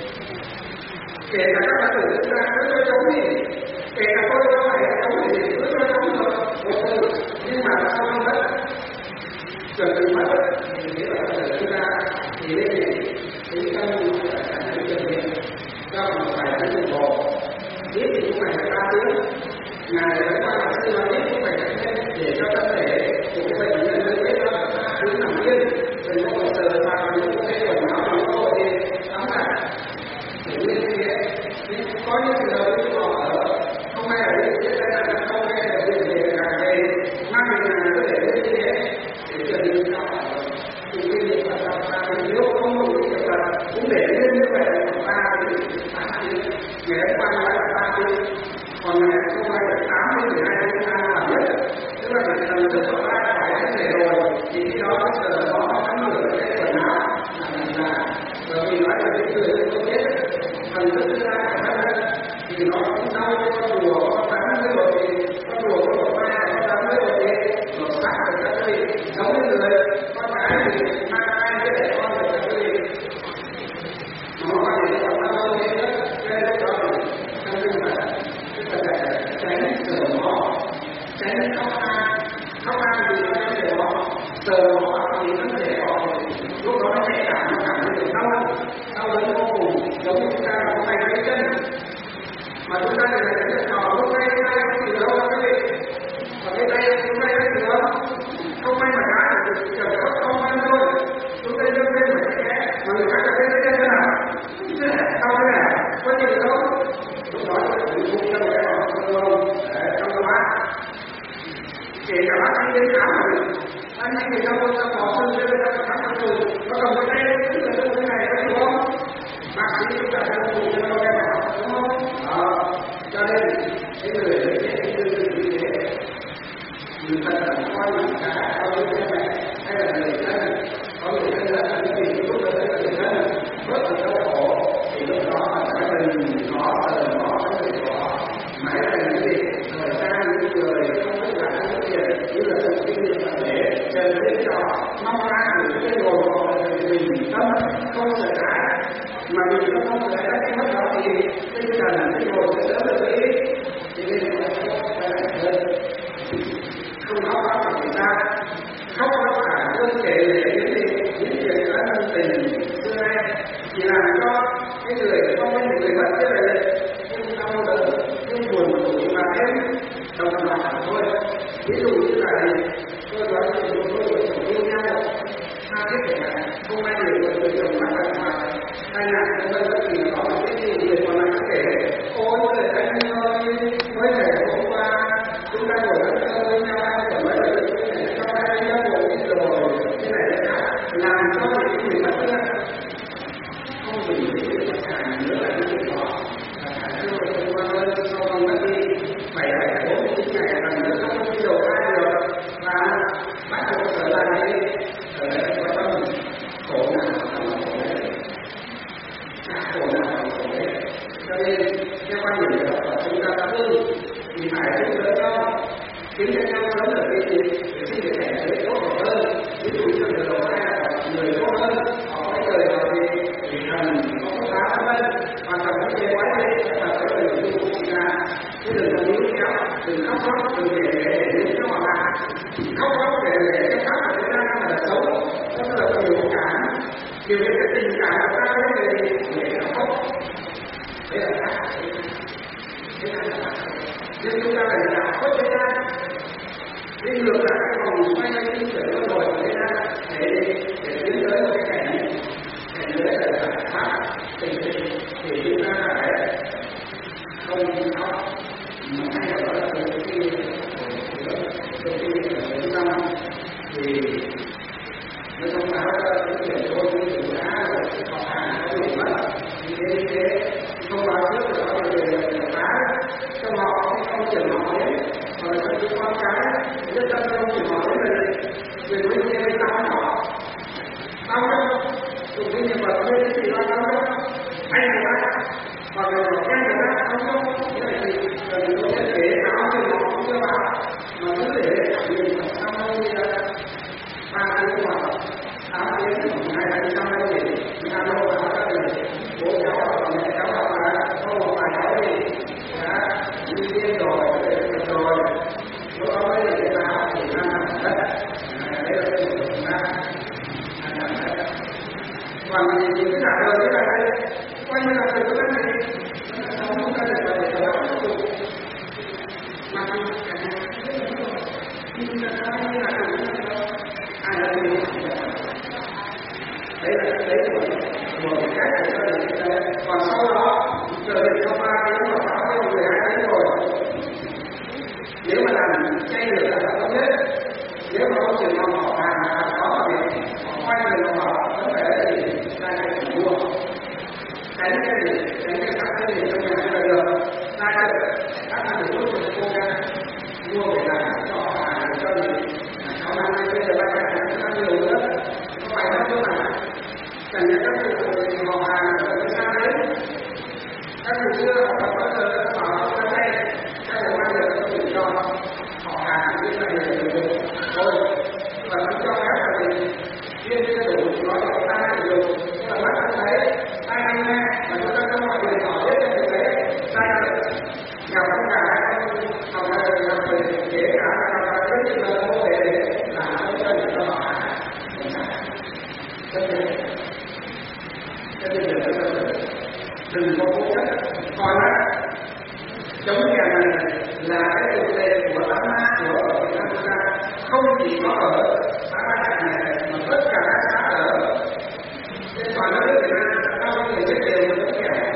kể cả các bạn tử chúng ta cứ cho chống đi, kể cả tôi có phải chống thì cứ cho chống thôi một từ, nhưng mà sau không mất chuẩn bị mất thì thế là tử chúng ta thì đây này tính tâm là cảm thấy chuẩn bị cho một vài tiếng đồng hồ, biết thì cũng phải là ba tiếng, ngày hôm qua là sư nói biết cũng phải là để cho thân thể của cái bệnh nhân nó biết đó là ba tiếng nằm yên, đừng có một giờ vào những cái quần áo của tôi thì tắm lại để như thế. Có những trường hợp như họ ở không ai ở đây biết là không ai ở đây để cả về mang về nhà có thể như thế để chuẩn bị cho họ thì cái việc là làm sao nếu không có cái việc là cũng để nguyên như vậy là ba tiếng tám tiếng, ngày hôm qua nói là ba tiếng, còn ngày hôm qua là tám đến mười hai tiếng ta làm nhất, tức là phải tầm rất là ba phải thân thể rồi thì khi đó bây giờ nó tắm rửa cái quần áo là bởi vì nói là cái người không biết phần thức ra của thân thì nó cũng đau con rùa con rắn với rồi thì con rùa con rùa ba con rắn với rồi thì nó sát được các cái giống như người con cái thì mang ai với để con được các cái nó còn thì nó còn đau thế đó, cái lúc đó thì thân minh là tức là tránh sờ mó, tránh khóc than, khóc than thì nó có thể đó sờ mó thì nó có thể đó lúc đó nó nhạy cảm, nó cảm thấy được đau đau đớn vô cùng, giống như chúng ta là có tay cái chân mà chúng ta thì phải biết họ lúc tay tay không gì đâu các vị, và cái tay chúng tay cái gì đó không may mà đá được chỉ cần có không ăn thôi, chúng ta đưa lên phải cái mà người khác là cái chân thế nào sao thế nào có gì đâu, lúc đó thì phải dùng cho cái họ không không để trong cái bát kể cả bác anh đến khám rồi anh anh thì trong ta bỏ thân lên ta khám cho tôi có cầm cái tay tức là cái này có đúng không, bác sĩ chúng ta sẽ dùng cho nó cái nào đúng không, đó cho nên cái người đấy cái tư tưởng như thế người ta cần coi là cả có những cái này hay là người thân có người thân là cái gì lúc đó là người thân rất là đau khổ thì lúc đó là phải mình có là nó có thể có mãi là những gì thời gian những người không biết là cái tiền như là sự kinh nghiệm và để chân đến cho mong ra được cái đồ họ là bình tâm không sợ hãi, mà mình nó không sợ hãi cái mất đó thì tinh thần cái hồn sẽ đỡ được ý, thì nên là không phải là hơn, không khóc lóc là người ta, khóc lóc cả cơn kể lể những gì những việc đã thân tình xưa nay, chỉ làm cho cái người không biết người vật thế này nhưng đau đớn nhưng buồn tủi mà thêm đồng lòng thôi. Ví dụ như là tôi nói chuyện một đôi vợ chồng yêu nhau, tha thiết để là không ai hiểu được người chồng mắc bệnh mà tai nạn vân vân bất kỳ có một cái gì người còn lại có thể ôi người anh ơi mới thể hôm qua chúng ta ngồi ăn cơm với nhau anh còn mới là được cái này cho anh đã ngồi đi rồi cái này là khác làm cho những người mất nữa không dùng những người tất cả nữa là những người đó là cả chưa hôm qua ơi sau không mất đi bảy bảy bốn chín ngày lần nữa không có điều ai được và bắt đầu trở lại đi trở lại quan tâm khổ nào là khổ đấy cả khổ nào là khổ đấy cho nên theo quan điểm của chúng ta thương thì phải giúp đỡ nhau khiến cho nhau sống được cái gì để xin được cảnh giới tốt hơn. Ví dụ như là đầu hai là người tốt hơn họ cái đời họ thì thì thần có có giá vân vân hoàn toàn có thể quái đây là cái lời của chúng chỉ là chứ đừng có níu kéo đừng khóc lóc đừng để để để níu kéo họ lại khóc lóc để để cái pháp của chúng ta là xấu rất là nhiều cảm nhiều cái tình cảm của ta đấy thì để nó khóc đấy là khác thế là khác nhưng chúng ta phải làm tốt với ta đi ngược lại cái vòng xoay đi trở luân hồi của người ta để để tiến tới một cái cảnh cảnh giới là giải pháp tình tình thì chúng ta phải không khóc mà hay là đó là cái khi cái khi ở chúng ta thì nó thông báo cho những người thôn những người đá rồi họ hàng có bị mất như thế như thế thông báo trước là có người người phá trong họ không chuyển họ đến hoặc là những con cái rất tâm không chuyển họ đến rồi người với kia với tao họ tao đâu tụi cái nhân vật với cái gì đó tao đâu anh người ta hoặc là họ quen người ta tao đâu như là gì cần tôi thiết kế áo thì họ cũng chưa báo mà cứ để mình phải tao đâu như là ba cái mà áo đến hai hai trăm hai mươi năm đâu áo ra thì bố cháu và mẹ cháu là không một vài cháu thì đã đi tiên rồi rồi lúc đó mới là cái áo thì năm năm đất đấy là cái của chúng ta năm năm đất còn những cái giả đời như là đây coi như là từ cái này nó sống không ra được và để cho nó phục vụ mà cả nhưng mà nó như là ai là người đấy là đấy là một cái cách để cho mình còn sau đó giờ thì không ba tiếng mà báo cho mười hai tiếng rồi nếu mà làm chay được là tốt nhất nếu mà không chịu lòng họ hàng mà có thì họ quay người họ vẫn phải là gì ra để mua tránh cái gì tránh cái các cái gì trong nhà là được ra được các cái gì tốt cho cô ra mua về làm cho họ hàng cho mình sáu năm nay bây giờ ba cái hàng chúng ta nhiều nữa có phải không chứ mà cần những các cụ họ hàng ở nơi xa đấy các cụ xưa họ có giờ họ có đây các cụ mang được các cụ cho họ hàng như là người được thôi và không cho phép là gì riêng cái đủ nói cho ta được là mắt không thấy tai không nghe mà chúng ta không mọi người họ biết cái việc đấy sai rồi gặp tất cả học ra được làm về kể cả là học ra rất là mô để làm cho dân cho họ hàng rất là cho nên là đừng có cố chấp coi là chống nhà này là cái chủ đề của tám má của Việt Nam chúng ta không chỉ có ở xã Đại này mà tất cả các xã ở trên toàn nước Việt Nam bao nhiêu người biết đều là tất cả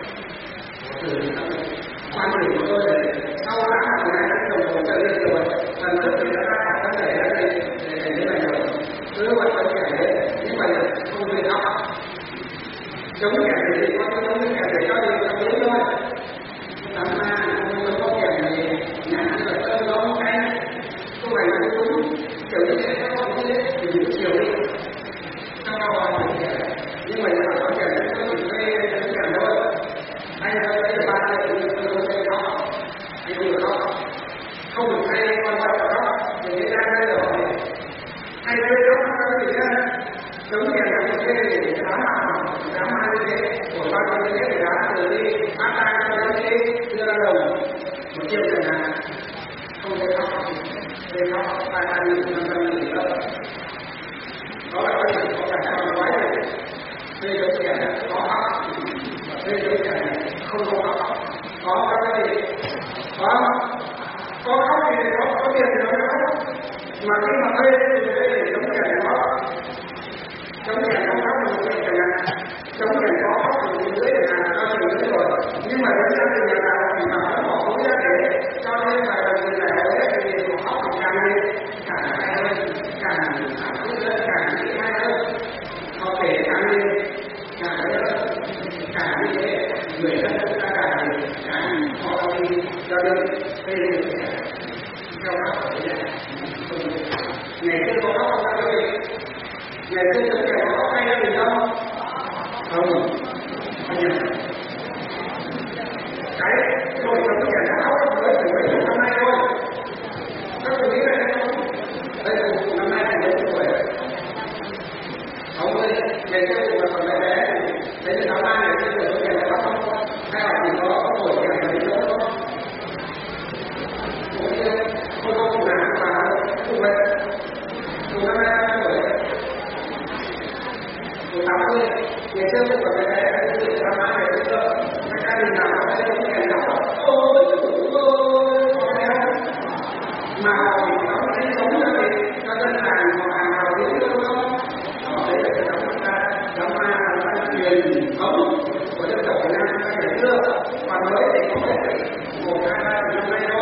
quan điểm của tôi là sau tám năm này cái đồng hồ trở lên rồi lần trước thì đã ra vấn đề là để để như này rồi cứ quan tâm cái đấy nhưng mà không nên học chống kẻ thì có cái chống kẻ để cho được trong đến thôi tám ma không có kẻ gì nhãn là cơn gió cay không phải là đúng kiểu như thế nó không biết thì những chiều đi trong đó là những kẻ nhưng mà nếu có kẻ thì có thể thuê những kẻ thôi anh ta thấy là ba này thì tôi không thấy khóc anh không được khóc không được hay quan trọng khóc thì người ta đây rồi hay thuê đó nó gì á, giống như là một cái đám mà đám ma như thế, của bao nhiêu như thế thì đám từ đi phát ra cho đến đi đưa ra đồng một triệu chẳng hạn, không thể khóc, để khóc ba trăm nghìn, năm trăm nghìn đâu, đó là cái chuyện có cả hai con quái này, đây giống như là có khóc, đây giống như là không có khóc, có cái gì, có có khóc thì có có tiền thì nó khóc, mà khi mà thuê thì thuê thì giống như là có chống đèn không khóc một chuyện chẳng hạn, chống đèn có khóc một dưới chẳng hạn, cho mình dưới rồi, nhưng mà đến gia đình nhà nào thì mà nó bỏ túi ra để cho nên là lần thì là hầu hết thì họ khóc thì càng lên, càng hay hơn, càng càng tốt hơn, càng nghĩ hay hơn, họ kể càng lên, càng hay hơn, càng như thế, người dân chúng ta càng càng họ đi cho nên đây là theo khóc của nhà, ngày xưa có khóc không các quý vị? Ngày xưa chúng ta có hay gì đâu? Không, không nhận. Cái đội chống trẻ nó khóc mới từ mấy chục năm nay thôi. Các bạn nghĩ là không? Đây là một năm nay là mấy tuổi? Không ơi, ngày xưa cũng là còn bé bé. Đấy là năm nay ngày xưa đội chống trẻ nó khóc không? Hay là chỉ có có tuổi trẻ là đi đâu không? Không biết, không có phụ nữ mà không vậy. Cùng năm nay năm tuổi. Một tám mươi, ngày xưa cũng còn bé bé, cái sự năm nay ngày xưa, các gia đình nào có cái giống kèm nào ôi, ôi, mà họ bị nó cái sống ra thì cho dân làng họ hàng nào biết được không? Họ thấy là cái đám ta, đám ma là văn truyền thống của dân tộc Việt Nam các ngày xưa, mà mới thì có thể một hai ba năm nay thôi.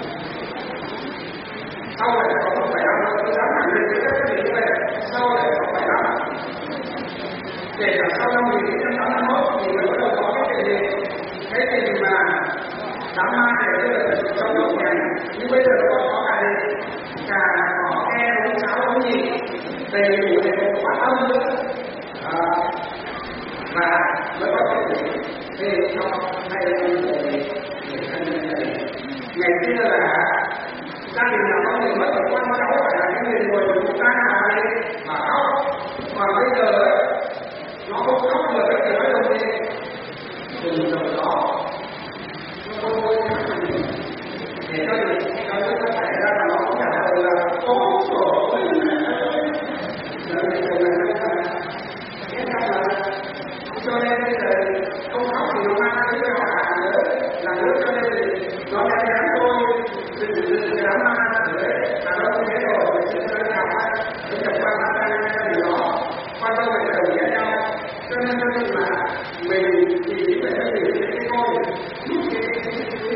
Sau này có một phải năm, tôi dám khẳng định với các gia đình như vậy, sau này có phải năm. Kể cả sau năm một nghìn chín trăm tám mươi mốt thì mới bắt đầu có cái tình hình, cái tình hình mà đám ma này bây giờ trong đầu nhàng, nhưng bây giờ còn có cả gì, cả có e đúng cháo đúng gì, đầy đủ để có phát âm nữa, à, và mới có cái gì, thế cho hay là người người thân nhân này, ngày xưa là gia đình nào có người mất ở con cháu phải là những người ngồi chúng ta nào đi mà khóc, còn bây giờ nó không khóc được cái gì nói đâu đi, đừng đầu đó, nó không có cái gì, để cho mình cho chúng ta xảy ra là nó cũng trả lời là có sổ, rồi mình cùng là chúng ta biết rằng là cho nên bây giờ không khóc thì nó mang cái họ hàng nữa, là nước cho nên nó đã dám thôi, đừng đừng dám mang nữa, mà nó không thế rồi, mình sẽ nó gặp á, nó gặp qua ta ta ta thì nó quan tâm về đồng nghĩa nhau. Cho nên cho nên là mình chỉ phải thấy được cái coi lúc cái cái cái cái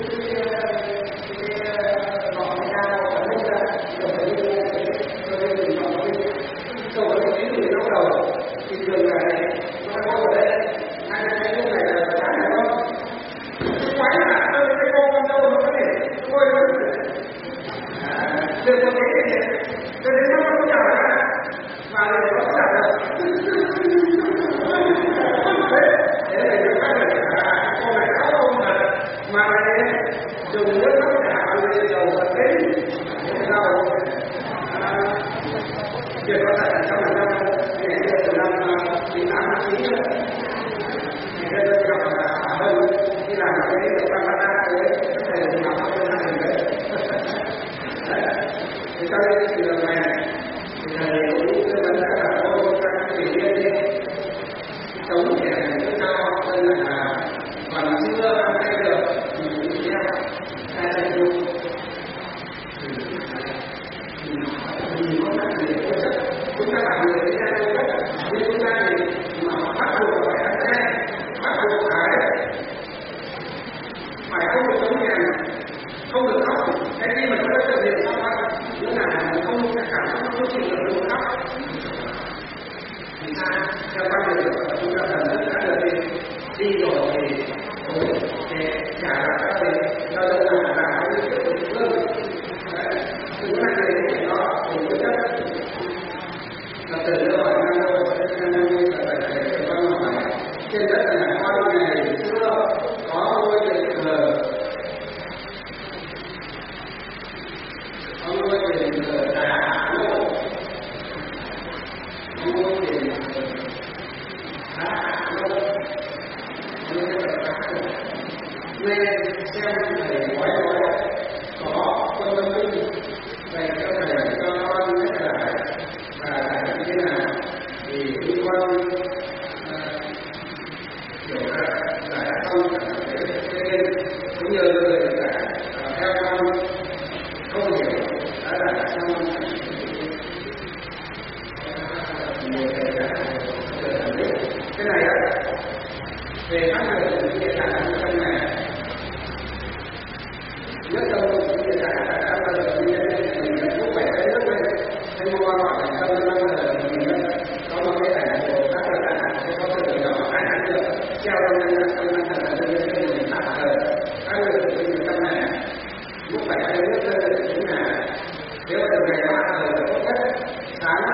ngọn cao ở đây ra rồi phải đi rồi mình ngọn đi rồi cái cái gì nó đầu thì thường là nó có ở đây hai cái cái này là cái này không cái quái là tôi cái con con đâu nó có thể thôi nó được một cái gì cho nên nó không trả ra mà nó không trả được. Thế là những cái này là con này áo không mà mà này dùng nước tất cả lên dầu và thế sao việc có thể là trong năm ngày từ năm chín tám chín thì đây là gặp là hơn đi làm cái việc ban ban ra đấy có thể là làm hơn hai lần đấy. Thì cho nên cái trường này thì thầy cũng tư vấn đã là có các cái gì liên đi sống trẻ rất cao hơn là còn chưa hay được thì cũng theo ta sẽ luôn mình có các người hỗ trợ chúng ta làm người ra đâu tất nhưng chúng ta thì mà bắt buộc phải ăn xe bắt buộc phải phải không được sống nhàn không được khóc cái khi mà chúng ta thực hiện xong đó nghĩa là không cảm xúc không chịu được được khóc thì sao theo quan điểm của chúng ta cần tất cả được đi đi rồi thì để trả lại các bên cho dân là là cái sự địa phương chúng ta này nó cùng với chất là từ đó hỏi năm đâu năm năm mươi là phải để cho con hỏi trên đất là con ngày xưa có ngôi đền thờ có ngôi đền thờ đá lộ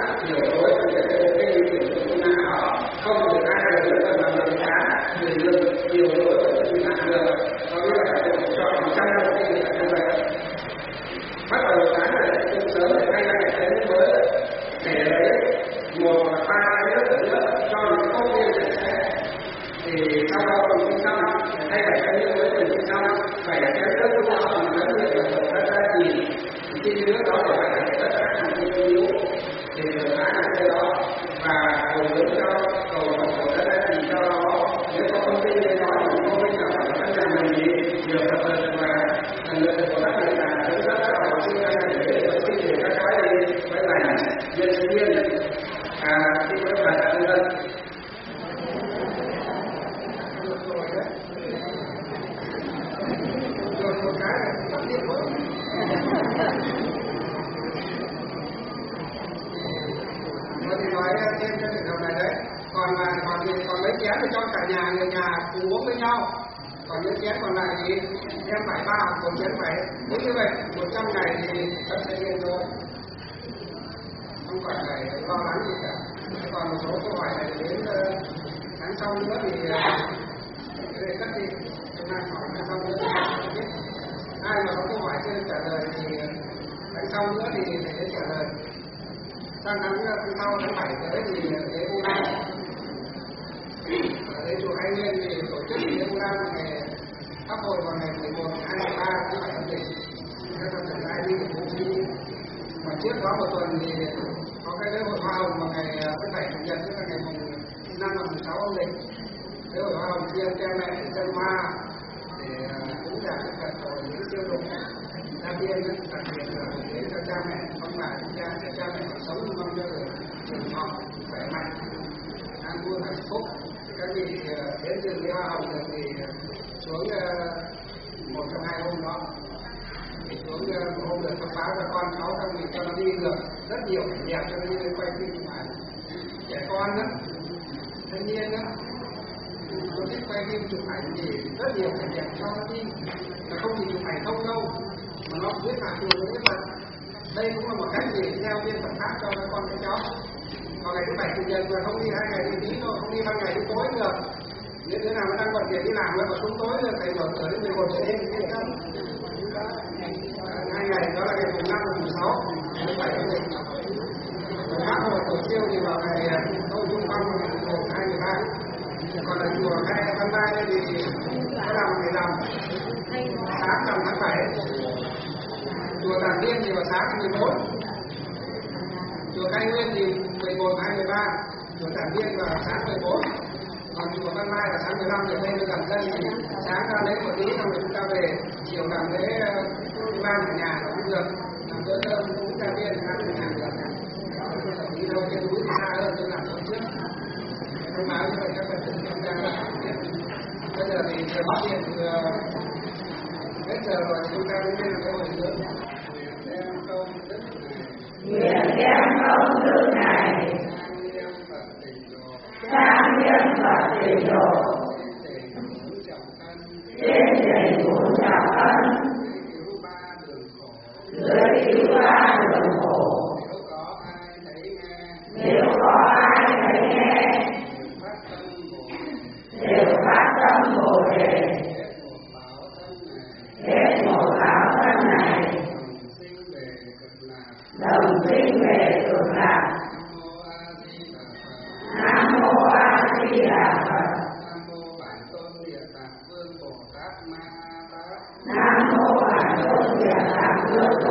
nhiều tối trong cái cái lý tưởng của chúng ta đó, không được ai được nữa mà làm làm cá nhiều lực nhiều tối của chúng ta được, có nghĩa là phải chọn một trăm năm cái gì là như vậy. Bắt đầu sáng là cũng sớm để thay lại cái mới để lấy một và ba cái nước nữa cho những công viên sạch sẽ, thì sau đó mình cũng xong thay lại cái nước mới mình cũng xong phải cái nước của nó còn rất nhiều là rất ra gì khi nước đó phải phải tất cả những cái yếu thì được khá là cái đó và cầu hướng cho cầu cầu cầu rất ra gì cho nó nếu có thông tin đến đó thì công viên nào phải tất cả mình gì nhiều tập lực và thành lực của các người là rất rất là học sinh ra để để có sinh để các cái đi với lại nhân viên à khi có là các nhân rồi một cái là bắt tiếp thôi. Tôi thì nói thêm cho trường hợp này đấy, còn là còn thì còn lấy chén thì cho cả nhà người nhà cùng uống với nhau, còn những chén còn lại thì em phải ba hoặc một chén phải đúng như vậy, một trăm ngày thì tất sẽ lên thôi, không phải phải lo lắng gì cả. Còn một số câu hỏi này đến uh, tháng sau nữa thì uh, cái cắt đi, chúng ta hỏi tháng sau nữa thì biết ai mà có câu hỏi chưa trả lời thì uh, tháng sau nữa thì để trả lời. Sang tháng sau tháng bảy tới thì lễ Vu Lan, lễ chùa Hai Nguyên thì tổ chức lễ Vu Lan ngày Pháp hội vào ngày mười một, hai mươi ba tháng bảy âm lịch. Các Phật tử ai đi thì bố trí. Và trước đó một tuần thì có cái lễ hội hoa hồng vào ngày thứ bảy chủ nhật, tức là ngày mùng năm và mùng sáu âm lịch. Lễ hội hoa hồng chia cha mẹ để dân hoa để cúng dường các Phật rồi những tiêu độc gia tiên, đặc biệt là đến cho cha mẹ, ông bà chúng ta cho cha mẹ còn sống mong cho được trường thọ khỏe mạnh, an vui hạnh phúc. Các vị đến dự lễ hoa hồng được thì xuống một trong hai hôm đó, thì xuống một hôm được thông báo cho con cháu các vị cho nó đi được rất nhiều cảnh đẹp cho nó đi quay phim chụp ảnh. Trẻ con đó, thanh niên đó, tôi thích quay phim chụp ảnh thì rất nhiều cảnh đẹp cho nó đi, mà không chỉ chụp ảnh không đâu, mà nó biết hạ thường với Phật. Đây cũng là một cách để theo viên Phật pháp cho các con các cháu. Còn ngày thứ bảy chủ nhật mà không đi hai ngày đi tí thôi, không đi ban ngày đến tối được. Nếu đứa nào nó đang bận việc đi làm nó còn xuống tối được, thầy mở cửa đến mười một giờ đêm thì yên tâm. Hai ngày đó là ngày mùng năm và mùng sáu, thứ bảy âm lịch. Pháp hội tổ siêu thì vào ngày Tôi Trung Phong vào ngày mùng một, hai mươi ba. Còn ở chùa Hai Văn Lai thì có làm ngày rằm sáng rằm tháng bảy. Chùa Tản Viên thì vào sáng mười bốn. Chùa Khai Nguyên thì mười một, hai mươi ba. Chùa Tản Viên vào sáng mười bốn. Còn chùa Văn Lai là sáng mười lăm, để đây mới gần dân thì sáng ra lấy một tí xong rồi chúng ta về, chiều làm lễ ban ở nhà là cũng được, làm bữa cơm cũng ra viên ăn ở nhà được. Đi đâu trên núi thì xa hơn, tôi làm hôm trước. Thông báo như vậy các bạn tự tham gia là biết. Bây giờ thì giờ bắt điện vừa hết giờ rồi, chúng ta đến đây là câu hỏi nữa. Nguyện đem công đức này sang nhân Phật tịnh độ, trên đầy đủ trọng ân, dưới cứu ba đường khổ. Nếu có ai thấy nghe, đều phát tâm Bồ Đề, hết một báo thân này, đồng sinh về cực lạc. Nam mô A Di Đà Phật. Nam mô Bản Tôn Địa Tạng Vương Bồ Tát Ma Tát. Nam mô Bản Tôn Địa Tạng Vương